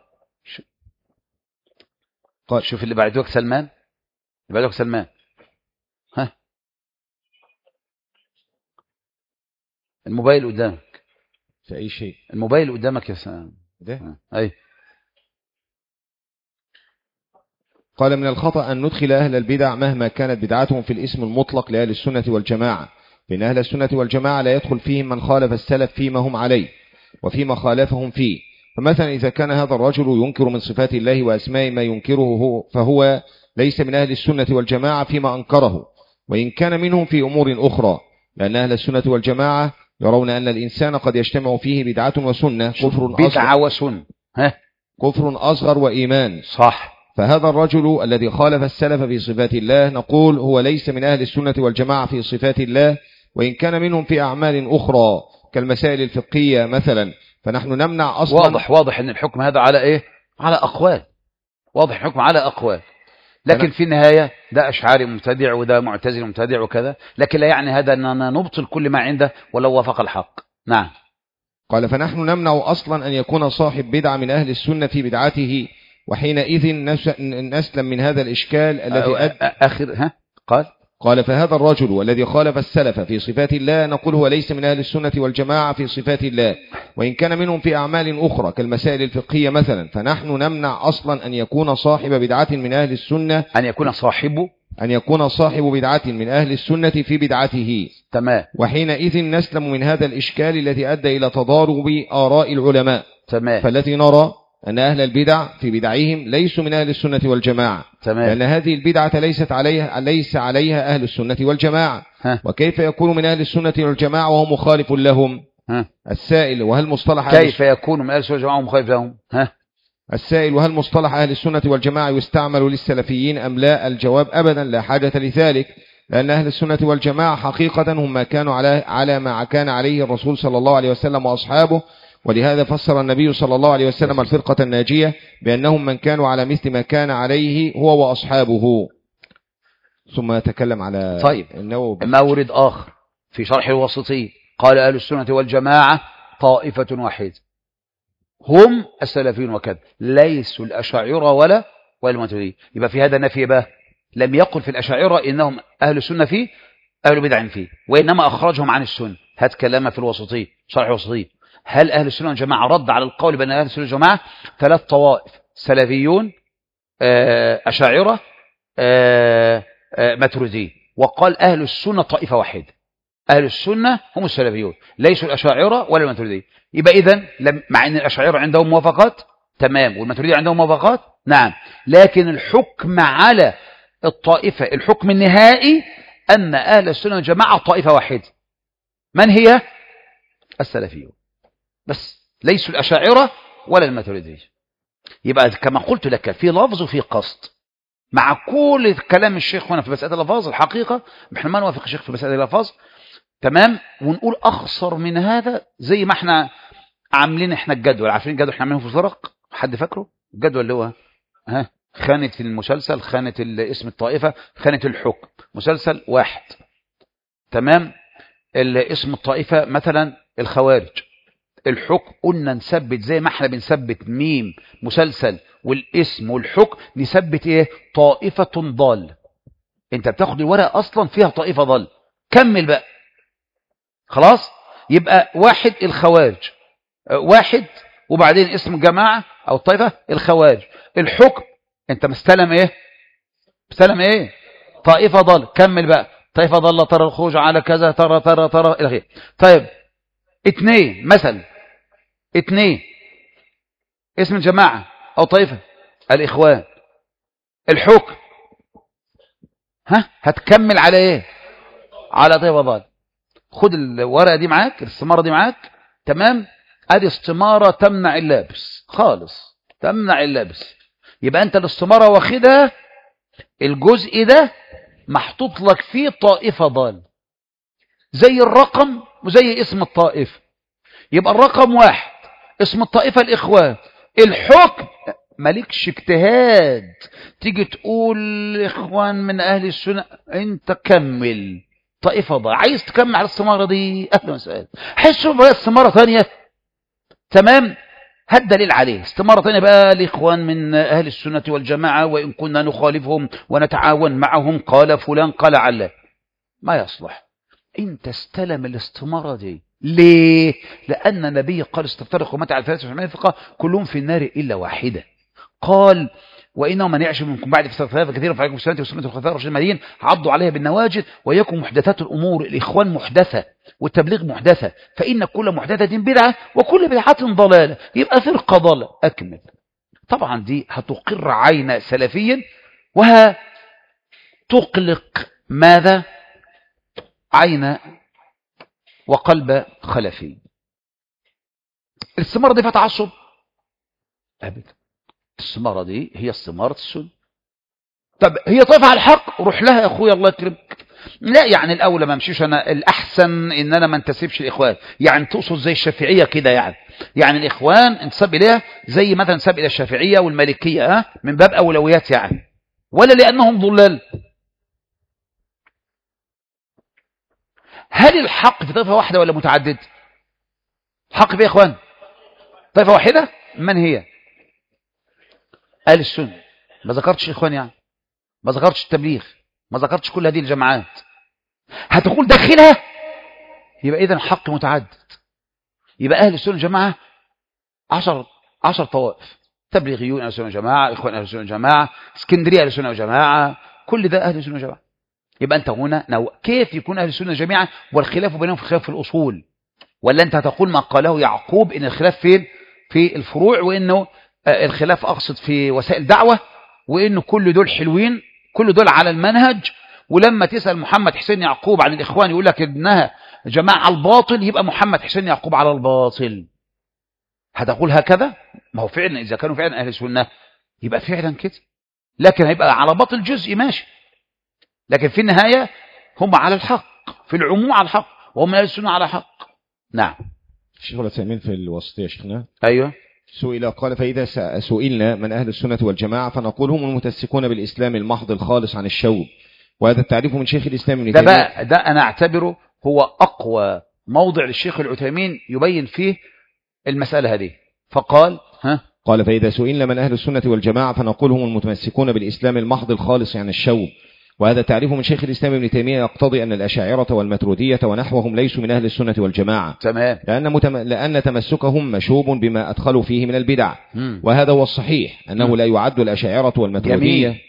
قال شوف اللي بعدوك سلمان، اللي بعدوك سلمان، ها الموبايل قدامك في أي شيء، الموبايل قدامك يا سلام ده أي. قال: من الخطأ أن ندخل أهل البدع مهما كانت بدعتهم في الاسم المطلق لأهل السنة والجماعة، فإن أهل السنة والجماعة لا يدخل فيهم من خالف السلف فيما هم عليه وفيما خالفهم فيه. فمثلا إذا كان هذا الرجل ينكر من صفات الله وأسماء ما ينكره هو، فهو ليس من أهل السنة والجماعة فيما أنكره، وإن كان منهم في أمور أخرى، لأن أهل السنة والجماعة يرون أن الإنسان قد يجتمع فيه بدعة وسنة، كفر بدعة وسنة، ها كفر أصغر وإيمان. صح. فهذا الرجل الذي خالف السلف في صفات الله نقول هو ليس من أهل السنة والجماعة في صفات الله، وإن كان منهم في أعمال أخرى كالمسائل الفقهية مثلا، فنحن نمنع أصلا. واضح واضح أن الحكم هذا على إيه؟ على أقوال، واضح الحكم على أقوال، لكن في النهاية ده أشعاري مبتدع وده معتزلي مبتدع وكذا، لكن لا يعني هذا أننا نبطل كل ما عنده ولو وافق الحق. نعم. قال فنحن نمنع أصلا أن يكون صاحب بدعة من أهل السنة في بدعته، وحينئذ نسلم من هذا الإشكال الذي أد... آخر ها قال قال فهذا الرجل والذي خالف السلف في صفات الله نقول هو ليس من أهل السنة والجماعة في صفات الله، وإن كان منهم في أعمال أخرى كالمسائل الفقهية مثلا، فنحن نمنع أصلا أن يكون صاحب بدعة من أهل السنة أن يكون صاحب أن يكون صاحب بدعة من أهل السنة في بدعته. تمام. وحينئذ نسلم من هذا الإشكال الذي أدى إلى تضارب آراء العلماء. تمام. فالذي نرى أن أهل البدع في بدعهم ليسوا من أهل السنة والجماعة. تمام. لأن هذه البدعة ليست عليها ليس عليها أهل السنة والجماعة. ها. وكيف يكون من أهل السنة والجماعة وهو مخالف لهم؟ ها. السائل وهل مصطلح كيف يكون من أهل السنة والجماعة ومخالف لهم؟ ها. السائل وهل مصطلح أهل السنة والجماعة يستعمل للسلفيين أم لا؟ الجواب أبدا لا حاجة لذلك، لأن أهل السنة والجماعة حقيقة هم ما كانوا على على ما كان عليه الرسول صلى الله عليه وسلم وأصحابه، ولهذا فسر النبي صلى الله عليه وسلم الفرقة الناجية بأنهم من كانوا على مثل ما كان عليه هو وأصحابه. ثم يتكلم على طيب مورد آخر في شرح الوسطي، قال أهل السنة والجماعة طائفة واحدة هم السلفيون وكذا، ليسوا الأشاعرة ولا ولا الماتريدية. يبقى في هذا نفي بقى، لم يقل في الأشاعرة إنهم أهل السنة فيه أهل بدع فيه، وإنما أخرجهم عن السنة. هات كلامه في الوسطي شرح الوسطي. هل أهل السنة والجماعة رد على القول بأن أهل السنة والجماعة ثلاث طوائف، سلفيون أشاعرة ماتريدية، وقال أهل السنة طائفة واحدة، أهل السنة هم السلفيون ليسوا الأشاعرة ولا الماتريدية. يبقى إذن مع أن الأشاعرة عندهم موافقات تمام والماتريدية عندهم موافقات نعم، لكن الحكم على الطائفة الحكم النهائي أن أهل السنة والجماعة طائفة واحدة، من هي؟ السلفيون بس، ليسوا الأشاعرة ولا الماتريدية. يبقى كما قلت لك في لفظ وفي قصد، مع كل كلام الشيخ هنا في مسألة الألفاظ الحقيقة احنا ما نوافق الشيخ في مسألة الألفاظ تمام، ونقول أخسر من هذا زي ما احنا عاملين احنا الجدول، عارفين الجدول احنا عاملينه في الفرق، حد فاكره الجدول اللي هو ها خانة المسلسل، خانة اسم الطائفة، خانة الحكم، مسلسل واحد تمام، اسم الطائفة مثلا الخوارج، الحكم قلنا نثبت زي ما احنا بنثبت ميم مسلسل والاسم والحكم نثبت ايه؟ طائفة ضال. انت بتاخد الورقة اصلا فيها طائفة ضال، كمل بقى خلاص. يبقى واحد الخوارج، واحد وبعدين اسم الجماعة او الطائفة الخوارج، الحكم انت مستلم ايه؟ مستلم ايه؟ طائفة ضال، كمل بقى طائفة ضال ترى الخروج على كذا ترى ترى ترى الى اخره. طيب اثنين مثلا، اثنين اسم الجماعة او طائفة الاخوان، الحكم ها هتكمل على ايه؟ على طائفة ضال. خد الورقة دي معاك، الاستمارة دي معاك تمام، ادي استمارة تمنع اللابس خالص، تمنع اللابس. يبقى انت الاستمارة واخدها الجزء ده محطوط لك فيه طائفة ضال زي الرقم وزي اسم الطائفة. يبقى الرقم واحد، اسم الطائفة الإخوان، الحكم مالكش اجتهاد تيجي تقول إخوان من أهل السنة، انت كمل طائفة ضال. عايز تكمل على السمارة دي أهلا وسهلا، حسوا بقى السمارة ثانية تمام، هات دليل عليه. استمارة ثانية بقى الإخوان من أهل السنة والجماعة وإن كنا نخالفهم ونتعاون معهم قال فلان قال علان، ما يصلح. انت استلم الاستمارة دي ليه؟ لأن النبي قال استفترق أمتي على ثلاثة وسبعين فرقة كلهم في النار إلا واحدة. قال وإنه من يعش منكم بعد فساد كثيرا فعليكم بالسنة وسنة الخلفاء الراشدين المهديين عضوا عليها بالنواجذ ويكن محدثات الأمور. الإخوان محدثة والتبليغ محدثة، فإن كل محدثة بدعة وكل بدعة ضلالة، يبقى فرقة ضلالة. أكمل. طبعا دي هتقر عين سلفيا وهتقلق ماذا؟ عين وقلب خلفي. الاستمارة دي فيها تعصب أبدا. الثمرة دي هي ثمرة السنة. طب هي طيفة على الحق، روح لها يا أخويا الله يكرمك. لا يعني الأولى ما امشيش أنا، الأحسن إن أنا ما انتسبش الإخوان. يعني تقصد زي الشافعية كده يعني يعني الإخوان انتسب إليها زي مثلا انتسب إلى الشافعية والمالكية ها من باب أولويات يعني، ولا لأنهم ضلال؟ هل الحق في طائفة واحدة ولا متعدد؟ حق في إخوان طائفة واحدة، من هي؟ أهل السنة. ما ذكرتش إخوان يعني، ما ذكرتش التبليغ، ما ذكرتش كل هذه الجماعات. هتقول داخلها، يبقى إذن حق متعدد. يبقى أهل السنة جماعة عشر عشر طوائف، تبليغيون أهل السنة جماعة، إخوان أهل السنة جماعة، اسكندرية أهل السنة جماعة، كل ده أهل السنة جماعة. يبقى أنت هنا نو... كيف يكون أهل السنة جميعا والخلاف بينهم في خلاف في الأصول؟ ولا أنت هتقول ما قاله يعقوب إن الخلاف فين؟ في الفروع، وإنه الخلاف أقصد في وسائل دعوة، وإنه كل دول حلوين، كل دول على المنهج. ولما تسأل محمد حسين يعقوب عن الإخوان يقول لك إنها جماعة الباطل، يبقى محمد حسين يعقوب على الباطل. هتقول هكذا؟ ما هو فعلا إذا كانوا فعلا أهل السنة يبقى فعلا كده، لكن هيبقى على باطل جزء ماشي، لكن في النهاية هم على الحق، في العموم على الحق، وهم أهل السنة على حق. نعم. الشيخ العثيمين في الوسطية شيخنا أيوه سئل قال: فإذا سئلنا من أهل السنة والجماعة فنقول هم المتمسكون بالإسلام المحض الخالص عن الشوب. وهذا التعريف من شيخ الإسلام ابن ده تيمية. بقى ده أنا أعتبره هو أقوى موضع للشيخ العثيمين يبين فيه المسألة هذه. فقال ها قال: فإذا سئلنا من أهل السنة والجماعة فنقول هم المتمسكون بالإسلام المحض الخالص عن الشوب. وهذا تعريف من شيخ الإسلام ابن تيمية يقتضي أن الأشاعرة والمترودية ونحوهم ليسوا من أهل السنة والجماعة، تمام، لأن, متم... لأن تمسكهم مشوب بما أدخلوا فيه من البدع. مم. وهذا هو الصحيح، أنه مم. لا يعد الأشاعرة والمترودية. جميل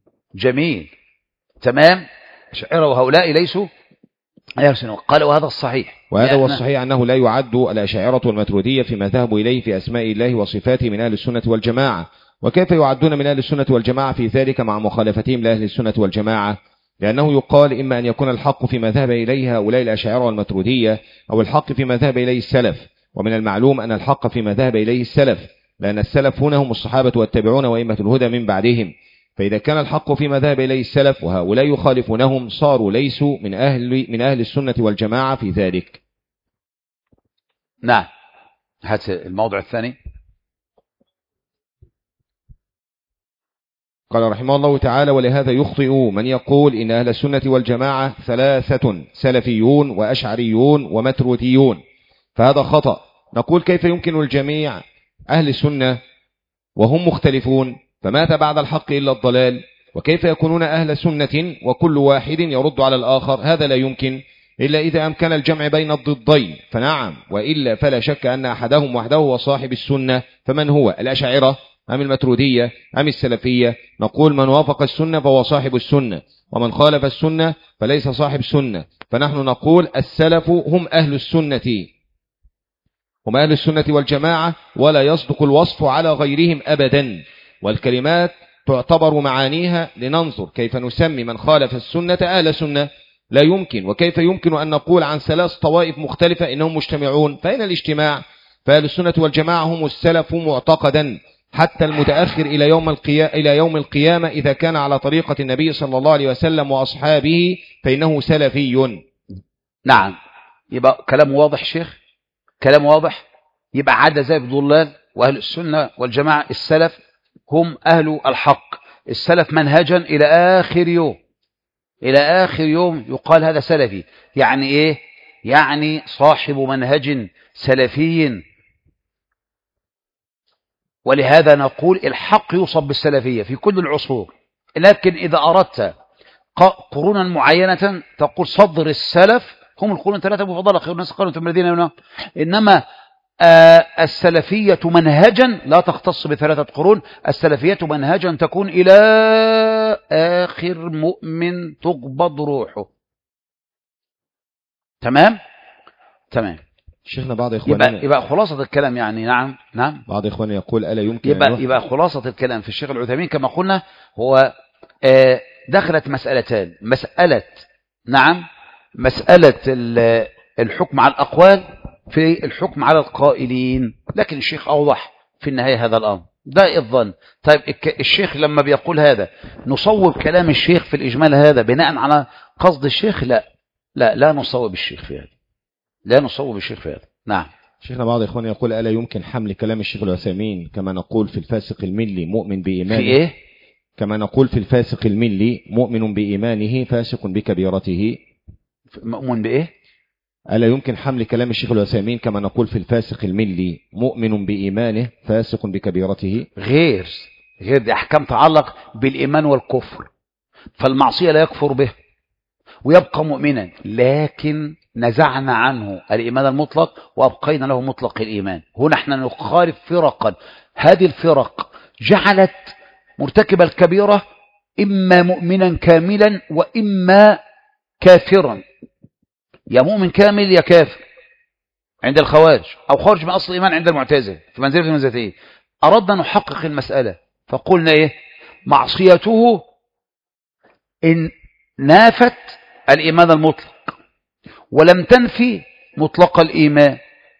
جميل تمام. الأشاعرة وهؤلاء ليسوا أهل السنة. قال وهذا الصحيح، وهذا هو لأن... الصحيح أنه لا يعد الأشاعرة والمترودية فيما ذهبوا إليه في أسماء الله وصفاته من أهل السنة والجماعة. وكيف يعدون من أهل السنة والجماعة في ذلك مع مخالفتهم لأهل السنة والجماعة؟ لأنه يقال إما أن يكون الحق فيما ذهب إليه هؤلاء الأشاعرة والمترودية، أو الحق فيما ذهب إليه السلف. ومن المعلوم أن الحق فيما ذهب إليه السلف، لأن السلف هنا هم الصحابة والتابعون وأئمة الهدى من بعدهم. فإذا كان الحق فيما ذهب إليه السلف وهؤلاء يخالفونهم، صاروا ليسوا من أهل من أهل السنة والجماعة في ذلك. نعم. هات الموضع الثاني. قال رحمه الله تعالى: ولهذا يخطئ من يقول إن أهل السنة والجماعة ثلاثة: سلفيون وأشعريون ومتروديون، فهذا خطأ. نقول: كيف يمكن الجميع أهل السنة وهم مختلفون؟ فماذا بعد الحق إلا الضلال؟ وكيف يكونون أهل سنة وكل واحد يرد على الآخر؟ هذا لا يمكن إلا إذا أمكن الجمع بين الضدين، فنعم، وإلا فلا شك أن أحدهم وحده هو صاحب السنة. فمن هو؟ الأشاعرة أم المترودية أم السلفية؟ نقول: من وافق السنة فهو صاحب السنة، ومن خالف السنة فليس صاحب السنة. فنحن نقول: السلف هم أهل السنة، هم أهل السنة والجماعة، ولا يصدق الوصف على غيرهم أبدا. والكلمات تعتبر معانيها لننظر كيف نسمي من خالف السنة أهل سنة. لا يمكن. وكيف يمكن أن نقول عن ثلاث طوائف مختلفة إنهم مجتمعون؟ فأين الاجتماع؟ فأهل السنة والجماعة هم السلف معتقدا، حتى المتأخر إلى يوم القيامة إلى يوم القيامة إذا كان على طريقة النبي صلى الله عليه وسلم وأصحابه فإنه سلفي. نعم. يبقى كلام واضح شيخ، كلام واضح. يبقى عاد زي الضلال، وأهل السنة والجماعة السلف هم أهل الحق. السلف منهجا إلى آخر يوم، إلى آخر يوم يقال هذا سلفي. يعني إيه؟ يعني صاحب منهج سلفي. ولهذا نقول الحق يوصف بالسلفية في كل العصور. لكن إذا أردت قرونا معينة تقول صدر السلف هم القرون الثلاثة المفضلة، خير الناس قرن ثم الذين يلونهم. إنما آه السلفية منهجا لا تختص بثلاثة قرون، السلفية منهجا تكون إلى آخر مؤمن تقبض روحه. تمام تمام. شيخنا بعض إخواننا يبقى, يبقى خلاصة الكلام يعني نعم نعم بعض إخواننا يقول: ألا يمكن يبقى, يبقى خلاصة الكلام في الشيخ العثيمين كما قلنا هو آه دخلت مسألتان: مسألة نعم مسألة الحكم على الأقوال في الحكم على القائلين. لكن الشيخ أوضح في النهاية هذا الأمر. ده الظن. طيب الشيخ لما بيقول هذا نصوب كلام الشيخ في الإجمال هذا بناء على قصد الشيخ؟ لا لا لا نصوب الشيخ في هذا، لا نصوب الشيخ في هذا. نعم. شيخنا بعض إخواني يقول ألا يمكن حمل كلام الشيخ العثيمين كما نقول في الفاسق الملي مؤمن بإيمانه في إيه؟ كما نقول في الفاسق الملي مؤمن بإيمانه فاسق بكبيرته. مؤمن بإيه؟ ألا يمكن حمل كلام الشيخ العثيمين كما نقول في الفاسق الملي مؤمن بإيمانه فاسق بكبيرته؟ غير غير دي أحكام تعلق بالإيمان والكفر، فالمعصية لا يكفر به ويبقى مؤمنا، لكن نزعنا عنه الإيمان المطلق وأبقينا له مطلق الإيمان. هنا احنا نخالف فرقا، هذه الفرق جعلت مرتكب الكبيرة إما مؤمنا كاملا وإما كافرا، يا مؤمن كامل يا كافر عند الخوارج، أو خارج من أصل الإيمان عند المعتزلة في منزلة المنزلتين. أردنا نحقق المسألة فقلنا إيه؟ معصيته إن نافت الإيمان المطلق ولم تنفي مطلق الإيمان،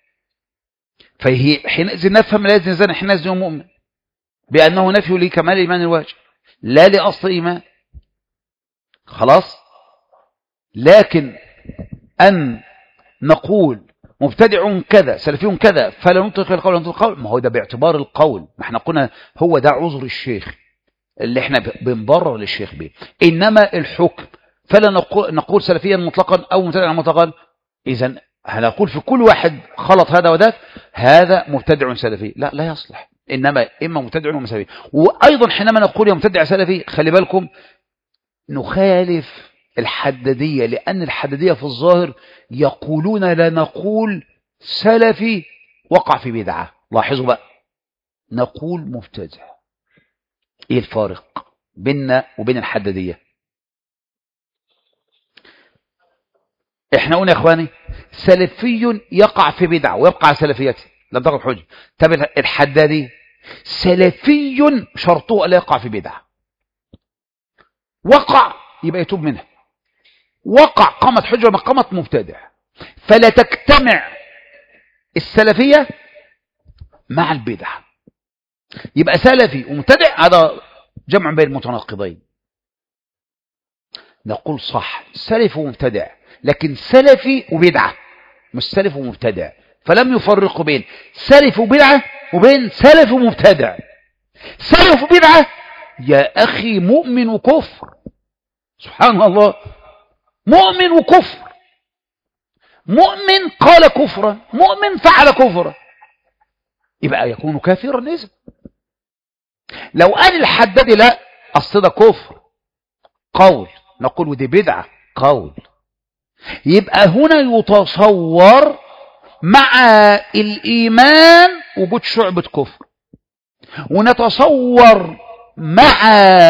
فهي حينئذ نفهم لازم زين حينئذ مؤمن بأنه نفي لكمال الإيمان الواجب لا لأصل الإيمان. خلاص. لكن أن نقول مبتدع كذا سلفي كذا فلا نطلق القول نطلق القول، ما هو ده باعتبار القول، ما احنا قلنا هو ده عذر الشيخ اللي احنا بنبرر للشيخ به. إنما الحكم فلا نقول, نقول سلفيا مطلقا أو مبتدعا مطلقا. إذن هنقول في كل واحد خلط هذا وذاك هذا مبتدع سلفي، لا لا يصلح، إنما إما مبتدع وما سلفي. وأيضا حينما نقول يا مبتدع سلفي خلي بالكم نخالف الحدادية، لأن الحدادية في الظاهر يقولون لا نقول سلفي وقع في بدعة. لاحظوا بقى، نقول مبتدع. ايه الفارق بيننا وبين الحدادية؟ احنا قلنا يا اخواني سلفي يقع في بدعة ويبقى على سلفيته لم تقل حجة. طب الحدادي سلفي شرطه ألا يقع في بدعة، وقع يبقى يتوب منها، وقع قامت حجة وقامت مبتدع، فلا تجتمع السلفية مع البدعة. يبقى سلفي ومبتدع هذا جمع بين المتناقضين. نقول صح سلف ومبتدع، لكن سلفي وبدعة مش سلف ومبتدع، فلم يفرقوا بين سلف وبدعة وبين سلف ومبتدع. سلف وبدعة يا أخي مؤمن وكفر، سبحان الله، مؤمن وكفر، مؤمن قال كفرا، مؤمن فعل كفرا، يبقى يكون كافرا إذن. لو قال الحداد لا أصل ده كفر قول، نقول ودي بدعة قول، يبقى هنا يتصور مع الإيمان وجود شعبة كفر، ونتصور مع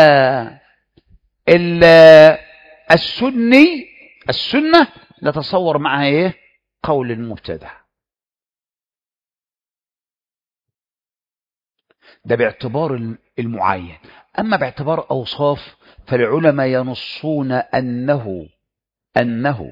السني السنة نتصور معها ايه؟ قول المبتدع. ده باعتبار المعين. أما باعتبار أوصاف فالعلماء ينصون أنه أنه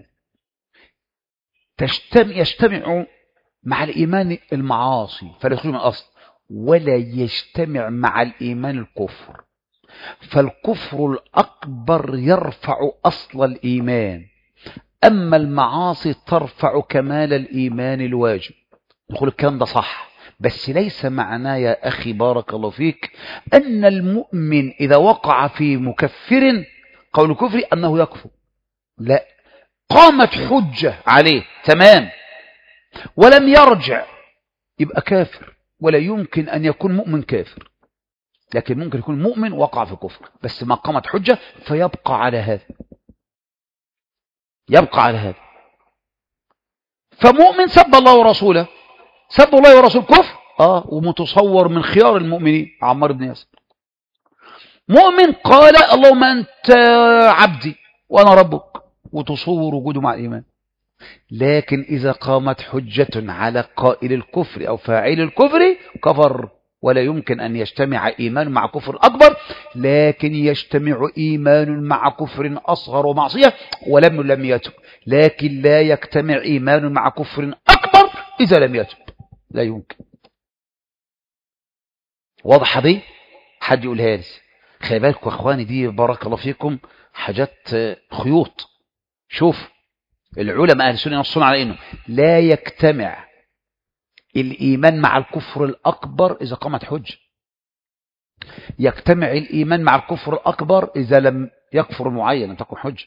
تجتمع يجتمع مع الإيمان المعاصي فلا يخرج من الأصل، ولا يجتمع مع الإيمان الكفر، فالكفر الأكبر يرفع أصل الإيمان، أما المعاصي ترفع كمال الإيمان الواجب. نقول الكلام ده صح، بس ليس معناه يا أخي بارك الله فيك أن المؤمن إذا وقع في مكفر قول كفري أنه يكفر، لا، قامت حجة عليه تمام ولم يرجع يبقى كافر، ولا يمكن أن يكون مؤمن كافر، لكن ممكن يكون مؤمن وقع في كفر بس ما قامت حجة فيبقى على هذا، يبقى على هذا. فمؤمن سب الله ورسوله، سب الله ورسوله كفر، اه ومتصور من خيار المؤمنين عمار بن ياسر. مؤمن قال اللهم أنت عبدي وأنا ربك، وتصور وجوده مع الإيمان. لكن إذا قامت حجة على قائل الكفر أو فاعل الكفر كفر، ولا يمكن أن يجتمع إيمان مع كفر أكبر، لكن يجتمع إيمان مع كفر أصغر ومعصية ولم لم يتب، لكن لا يجتمع إيمان مع كفر أكبر إذا لم يتب، لا يمكن. واضحة دي؟ حد يقولها لي. خلي بالكم يا اخواني، دي بارك الله فيكم حاجات خيوط. شوف العلماء اهل السنه ينصون على انه لا يجتمع الايمان مع الكفر الاكبر اذا قامت حجه. يجتمع الايمان مع الكفر الاكبر اذا لم يكفر معين لم تكن حجه.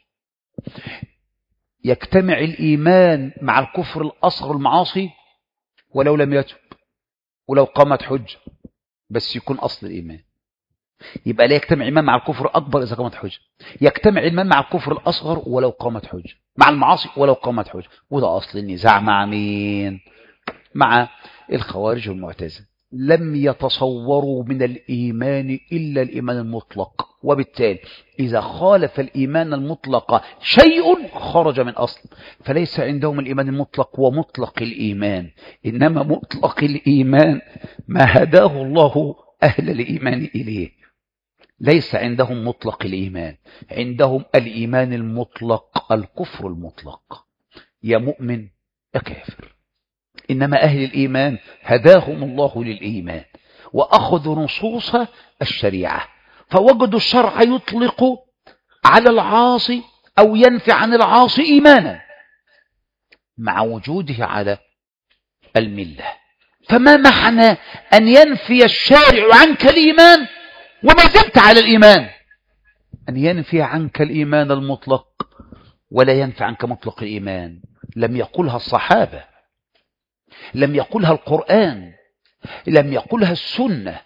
يجتمع الايمان مع الكفر الاصغر المعاصي ولو لم يتب ولو قامت حجه بس يكون اصل الايمان. يبقى لا يجتمع ايمان مع الكفر الاكبر اذا قامت حجه، يجتمع ايمان مع الكفر الاصغر ولو قامت حجه، مع المعاصي ولو قامت حجه. وده اصل النزاع مع مين؟ مع الخوارج والمعتزله. لم يتصوروا من الايمان الا الايمان المطلق، وبالتالي اذا خالف الايمان المطلق شيء خرج من اصل. فليس عندهم الايمان المطلق ومطلق الايمان، انما مطلق الايمان ما هداه الله اهل الايمان اليه. ليس عندهم مطلق الإيمان، عندهم الإيمان المطلق، الكفر المطلق، يا مؤمن يا كافر. إنما أهل الإيمان هداهم الله للإيمان وأخذوا نصوص الشريعة، فوجدوا الشرع يطلق على العاصي أو ينفي عن العاصي إيمانا مع وجوده على الملة. فما معنى أن ينفي الشارع عنك الإيمان وما زلت على الإيمان؟ أن ينفي عنك الإيمان المطلق ولا ينفي عنك مطلق الإيمان. لم يقولها الصحابة، لم يقولها القرآن، لم يقولها السنة.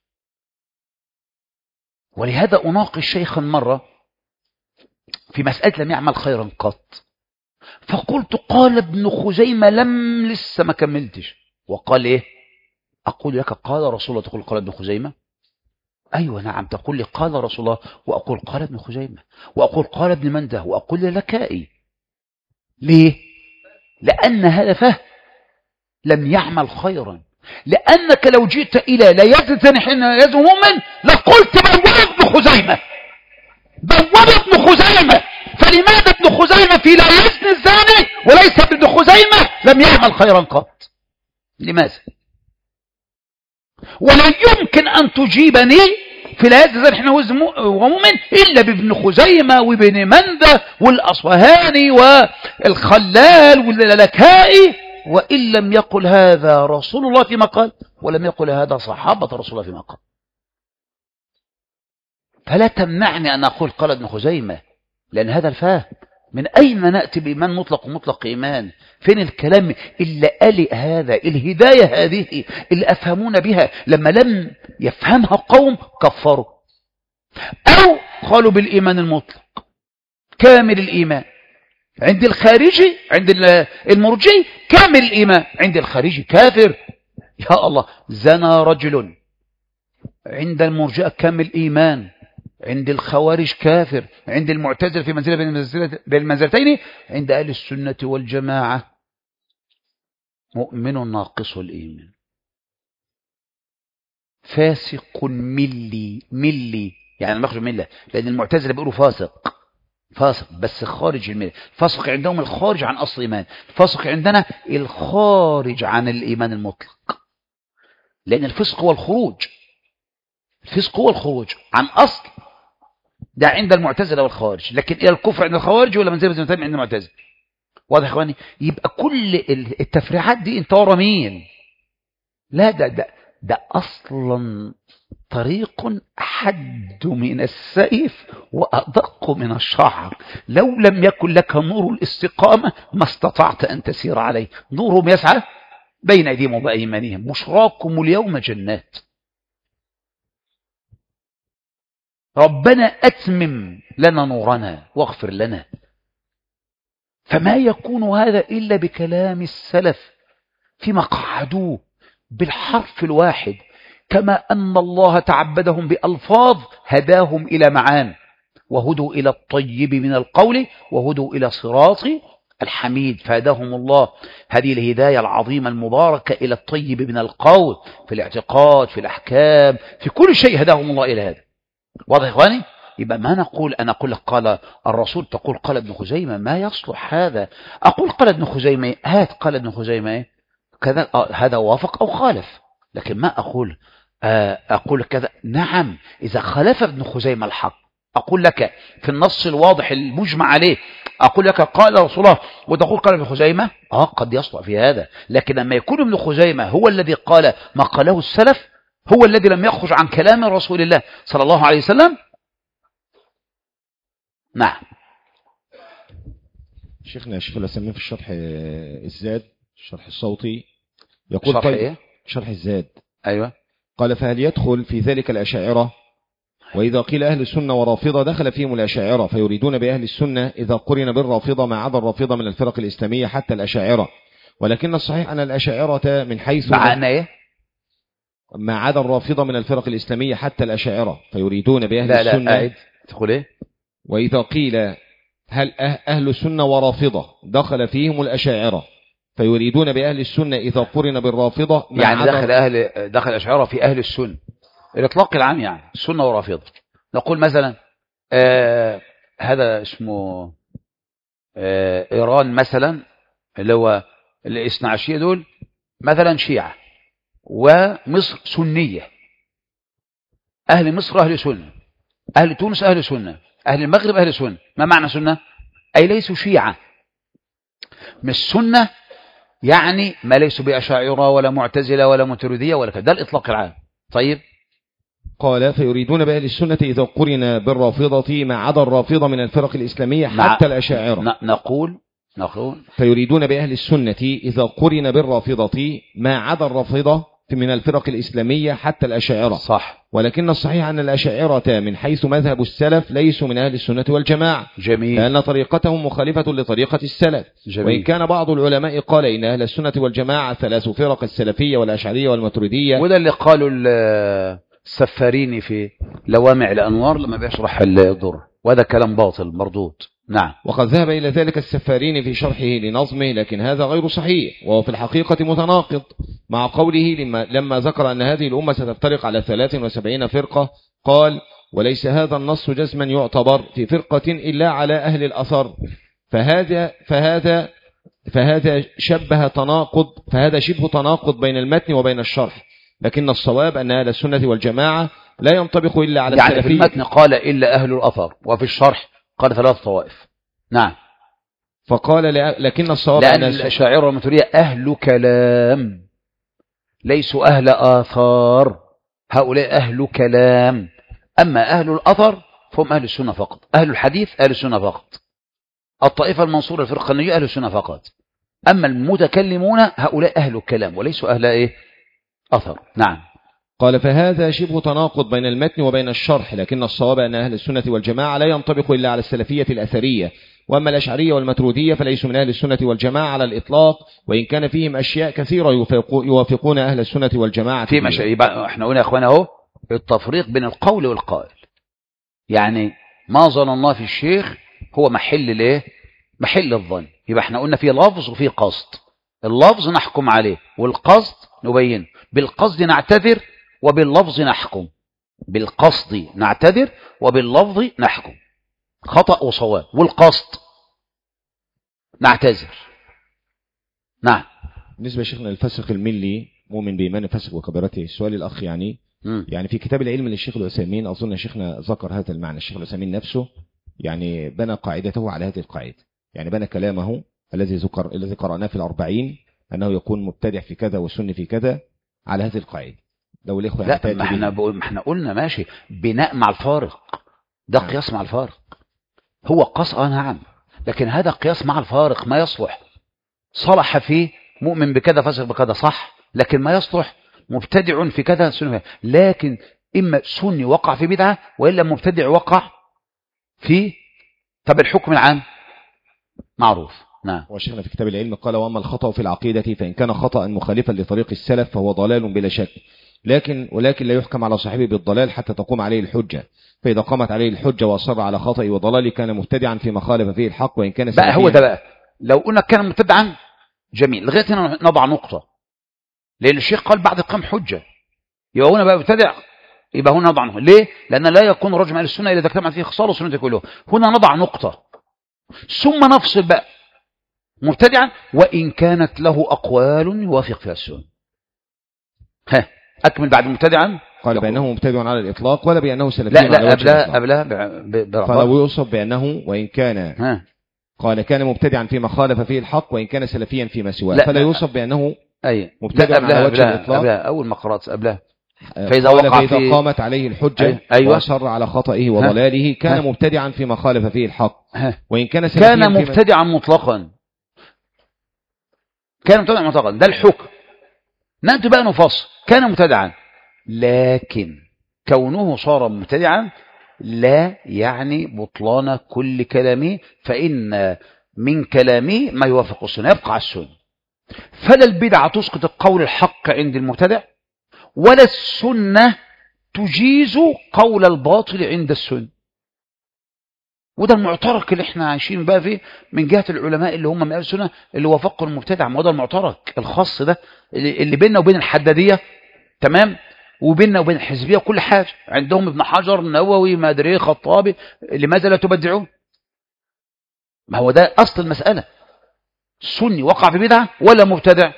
ولهذا أناقش شيخا مرة في مسألة لم يعمل خيرا قط، فقلت قال ابن خزيمة، لم لسه ما كملتش، وقال إيه؟ أقول لك قال رسول الله، تقول قال ابن خزيمة؟ أيوة نعم، تقول لي قال رسول الله وأقول قال ابن خزيمة وأقول قال ابن منده وأقول لكائي. ليه؟ لأن هذا فهم لم يعمل خيرا. لأنك لو جئت إلى لا يزن حين يزن مؤمن لقلت بوّب ابن خزيمة، بوّب ابن خزيمة. فلماذا ابن خزيمة في لا يزن الزاني وليس ابن خزيمة لم يعمل خيرا قط؟ لماذا؟ ولا يمكن أن تجيبني في لا يزن حين يزن ومؤمن إلا بابن خزيمة وابن منده والأصفهاني والخلال واللكائي، وإن لم يقل هذا رسول الله فيما قال ولم يقل هذا صحابة رسول الله فيما قال. فلا تمنعني أن أقول قال ابن خزيمة، لأن هذا الفهم. من أين نأتي بإيمان مطلق ومطلق إيمان؟ فين الكلام اللي قال هذا؟ الهداية هذه اللي أفهمون بها لما لم يفهمها قوم كفروا، أو قالوا بالإيمان المطلق كامل الإيمان عند الخارجي، عند المرجي كامل الإيمان، عند الخارجي كافر. يا الله، زنى رجل، عند المرجئة كامل إيمان، عند الخوارج كافر، عند المعتزلة في منزلة بين المنزلتين، عند أهل السنة والجماعة مؤمن ناقص الإيمان، فاسق ملي ملي، يعني المخرج ملة، لأن المعتزلة بيقولوا فاسق فاسق بس خارج الملة. فاسق عندهم الخارج عن أصل الإيمان، فاسق عندنا الخارج عن الإيمان المطلق، لأن الفسق هو الخروج، الفسق هو الخروج عن أصل، ده عند المعتزلة والخوارج. لكن إلى الكفر عند الخوارج ولا منزل عند المعتزلة. واضح يا إخواني؟ يبقى كل التفريعات دي أنت ورا مين؟ لا، ده ده ده أصلا طريق حد من السيف وأدق من الشعر. لو لم يكن لك نور الاستقامة ما استطعت أن تسير عليه. نورهم يسعى بين أيديهم وبأيمانهم، بشراكم اليوم جنات. ربنا أتمم لنا نورنا واغفر لنا. فما يكون هذا إلا بكلام السلف فيما قعدوه بالحرف الواحد، كما أن الله تعبدهم بألفاظ هداهم إلى معان، وهدوا إلى الطيب من القول وهدوا إلى صراط الحميد. فهداهم الله هذه الهداية العظيمة المباركة إلى الطيب من القول، في الاعتقاد، في الأحكام، في كل شيء هداهم الله إلى هذا. واضح يا إخواني؟ يبقى ما نقول أنا أقول لك قال الرسول تقول قال ابن خزيمة، ما يصلح هذا. أقول قال ابن خزيمة، هات قال ابن خزيمة كذا، هذا وافق أو خالف، لكن ما أقول أقول لك كذا، نعم إذا خالف ابن خزيمة الحق أقول لك في النص الواضح المجمع عليه، أقول لك قال رسول الله وتقول قال ابن خزيمة، آه قد يصلح في هذا. لكن لما يكون ابن خزيمة هو الذي قال ما قاله السلف، هو الذي لم يخرج عن كلام رسول الله صلى الله عليه وسلم. نعم. شيخنا شيخ الأسامين في الشرح الزاد الشرح الصوتي يقول شرح طيب إيه؟ شرح الزاد. أيوة. قال فهل يدخل في ذلك الأشاعرة؟ وإذا قيل أهل السنة ورافضة دخل فيهم الأشاعرة، فيريدون بأهل السنة إذا قرن بالرافضة ما عدا الرافضة من الفرق الإسلامية حتى الأشاعرة، ولكن الصحيح أن الأشاعرة من حيث معنى إيه؟ ما عدا الرافضة من الفرق الإسلامية حتى الأشاعرة، فيريدون بأهل لا السنة. لا أعد تقول إيه؟ وإذا قيل هل أهل السنة ورافضة دخل فيهم الأشاعرة، فيريدون بأهل السنة إذا قرن بالرافضة يعني دخل أهل دخل الأشاعرة في أهل السنة الإطلاق العام، يعني السنة ورافضة. نقول مثلا آه هذا اسمه آه إيران مثلا، اللي هو الاثنا عشرية دول مثلا شيعة، ومصر سنية، أهل مصر أهل سنة، أهل تونس أهل سنة، أهل المغرب أهل سنة. ما معنى سنة؟ أي ليسوا شيعة. مش سنة يعني ما ليسوا بأشاعرة ولا معتزلة ولا ماتريدية ولا كذا، ده الإطلاق العام. طيب قال فيريدون بأهل السنة إذا قرن بالرافضة ما عدا الرافضة من الفرق الإسلامية حتى الأشاعرة. نقول نقول فيريدون بأهل السنة إذا قرن بالرافضة ما عدا الرافضة من الفرق الإسلامية حتى الأشاعرة. صح. ولكن الصحيح أن الأشاعرة من حيث مذهب السلف ليسوا من أهل السنة والجماعة. جميل. لأن طريقتهم مخالفة لطريقة السلف. جميل. وإن كان بعض العلماء قال إن أهل السنة والجماعة ثلاث فرق، السلفية والأشعرية والماتريدية. وده اللي قالوا السفاريني في لوامع الأنوار لما بيشرح الضر، وهذا كلام باطل مردود. نعم. وقد ذهب إلى ذلك السفاريني في شرحه لنظمه، لكن هذا غير صحيح، وهو في الحقيقة متناقض مع قوله لما, لما ذكر أن هذه الأمة ستفترق على ثلاث وسبعين فرقة، قال وليس هذا النص جزما يعتبر في فرقة إلا على أهل الأثر، فهذا فهذا فهذا شبه تناقض فهذا شبه تناقض بين المتن وبين الشرح. لكن الصواب أن أهل السنة والجماعة لا ينطبق إلا على يعني السلفية. في المتن قال إلا أهل الأثر، وفي الشرح قال ثلاث طوائف. نعم. فقال لكن الصواب لأن الأشاعرة والماتريدية أهل كلام ليسوا أهل آثار، هؤلاء أهل كلام. أما أهل الأثر فهم أهل السنة فقط، أهل الحديث أهل السنة فقط، الطائفة المنصورة الفرقة الناجية أهل السنة فقط. أما المتكلمون هؤلاء أهل الكلام وليسوا أهل إيه؟ أثر. نعم. قال فهذا شبه تناقض بين المتن وبين الشرح، لكن الصواب أن أهل السنة والجماعة لا ينطبق إلا على السلفية الأثرية، وأما الأشعرية والماتريدية فليسوا من أهل السنة والجماعة على الإطلاق، وإن كان فيهم أشياء كثيرة يوافقون أهل السنة والجماعة في مشا... احنا قلنا يا أخوانا اهو التفريق بين القول والقائل، يعني ما ظن الله في الشيخ هو محل الايه؟ محل الظن. يبقى احنا قلنا في لفظ وفي قصد، اللفظ نحكم عليه والقصد نبين، بالقصد نعتذر وباللفظ نحكم، بالقصد نعتذر وباللفظ نحكم، خطأ وصواب، والقصد نعتذر. نعم. بالنسبة شيخنا الفسق الملي مؤمن بإيمان الفسق وكبيرته، السؤال الأخ يعني م. يعني في كتاب العلم للشيخ العثيمين أظن شيخنا ذكر هذا المعنى، الشيخ العثيمين نفسه يعني بنى قاعدته على هذه القاعدة، يعني بنى كلامه الذي ذكر الذي قرأناه في الأربعين أنه يكون مبتدع في كذا والسني في كذا على هذه القاعدة. لو الإخوة لا ما احنا بقول ما احنا قلنا ماشي بناء مع الفارق، ده نعم. قياس مع الفارق، هو قاس اه نعم، لكن هذا قياس مع الفارق ما يصلح. صلح فيه مؤمن بكذا فاسق بكذا صح، لكن ما يصلح مبتدع في كذا سني، لكن إما سني وقع في بدعة وإلا مبتدع وقع في. طب الحكم العام معروف. نعم. وشيخنا في كتاب العلم قال وأما الخطأ في العقيدة فإن كان خطأ مخالفا لطريق السلف فهو ضلال بلا شك، لكن ولكن لا يحكم على صاحبه بالضلال حتى تقوم عليه الحجة، فإذا قامت عليه الحجة وأصر على خطأ وضلال كان مبتدعا فيما خالف فيه الحق، وإن كان بقى هو ده بقى لو قلنا كان مبتدعا جميل لغاية هنا نضع نقطة، لأن الشيخ قال بعد قام حجة يبقى هنا بقى مبتدع، يبقى هنا نضع نقطة. ليه؟ لأن لا يكون رجل من السنة إذا اجتمعت فيه خصال السنة كله. هنا نضع نقطة ثم نفصل بقى مبتدعا وإن كانت له أقوال يوافق فيها السنة. ها أكمل بعد مبتدعا. قال بأنه مبتدع على الإطلاق ولا بأنه سلفي لا على لا وجه قبلها الإطلاق؟ قبلها ب- ب- فلو يوصف بأنه وإن كان ها قال كان مبتدعا فيما خالف فيه الحق وإن كان سلفيا فيما سواه، لا، فلا لا. يوصف بأنه أي مبتدع لا، قبلها على وجه قبلها الإطلاق. قبلها أول ما قرأت قبلها فإذا, وقع فإذا في- قامت عليه الحجة أيوة. وأصر على خطئه وضلاله كان ها. مبتدعا فيما خالف فيه الحق ها. وإن كان سلفيا كان فيما مبتدعا مطلقا كان مبتدعا مطلقا ده الحكم. نأتي بقى نفصل. كان مبتدعا لكن كونه صار مبتدعا لا يعني بطلان كل كلامه، فإن من كلامه ما يوافق السنة يبقى على السنة. فلا البدعة تسقط القول الحق عند المبتدع ولا السنة تجيز قول الباطل عند السنة. وده المعترك اللي احنا عايشين بقى فيه من جهة العلماء اللي هم من أهل السنة اللي وافقوا المبتدع. ما هو ده المعترك الخاص ده اللي اللي بيننا وبين الحدادية، تمام، وبيننا وبين الحزبية وكل حاجة. عندهم ابن حجر، نووي، ما ادري ايه، خطابي، لماذا لا تبدعون؟ ما هو ده أصل المسألة. سني وقع في بدعة ولا مبتدع؟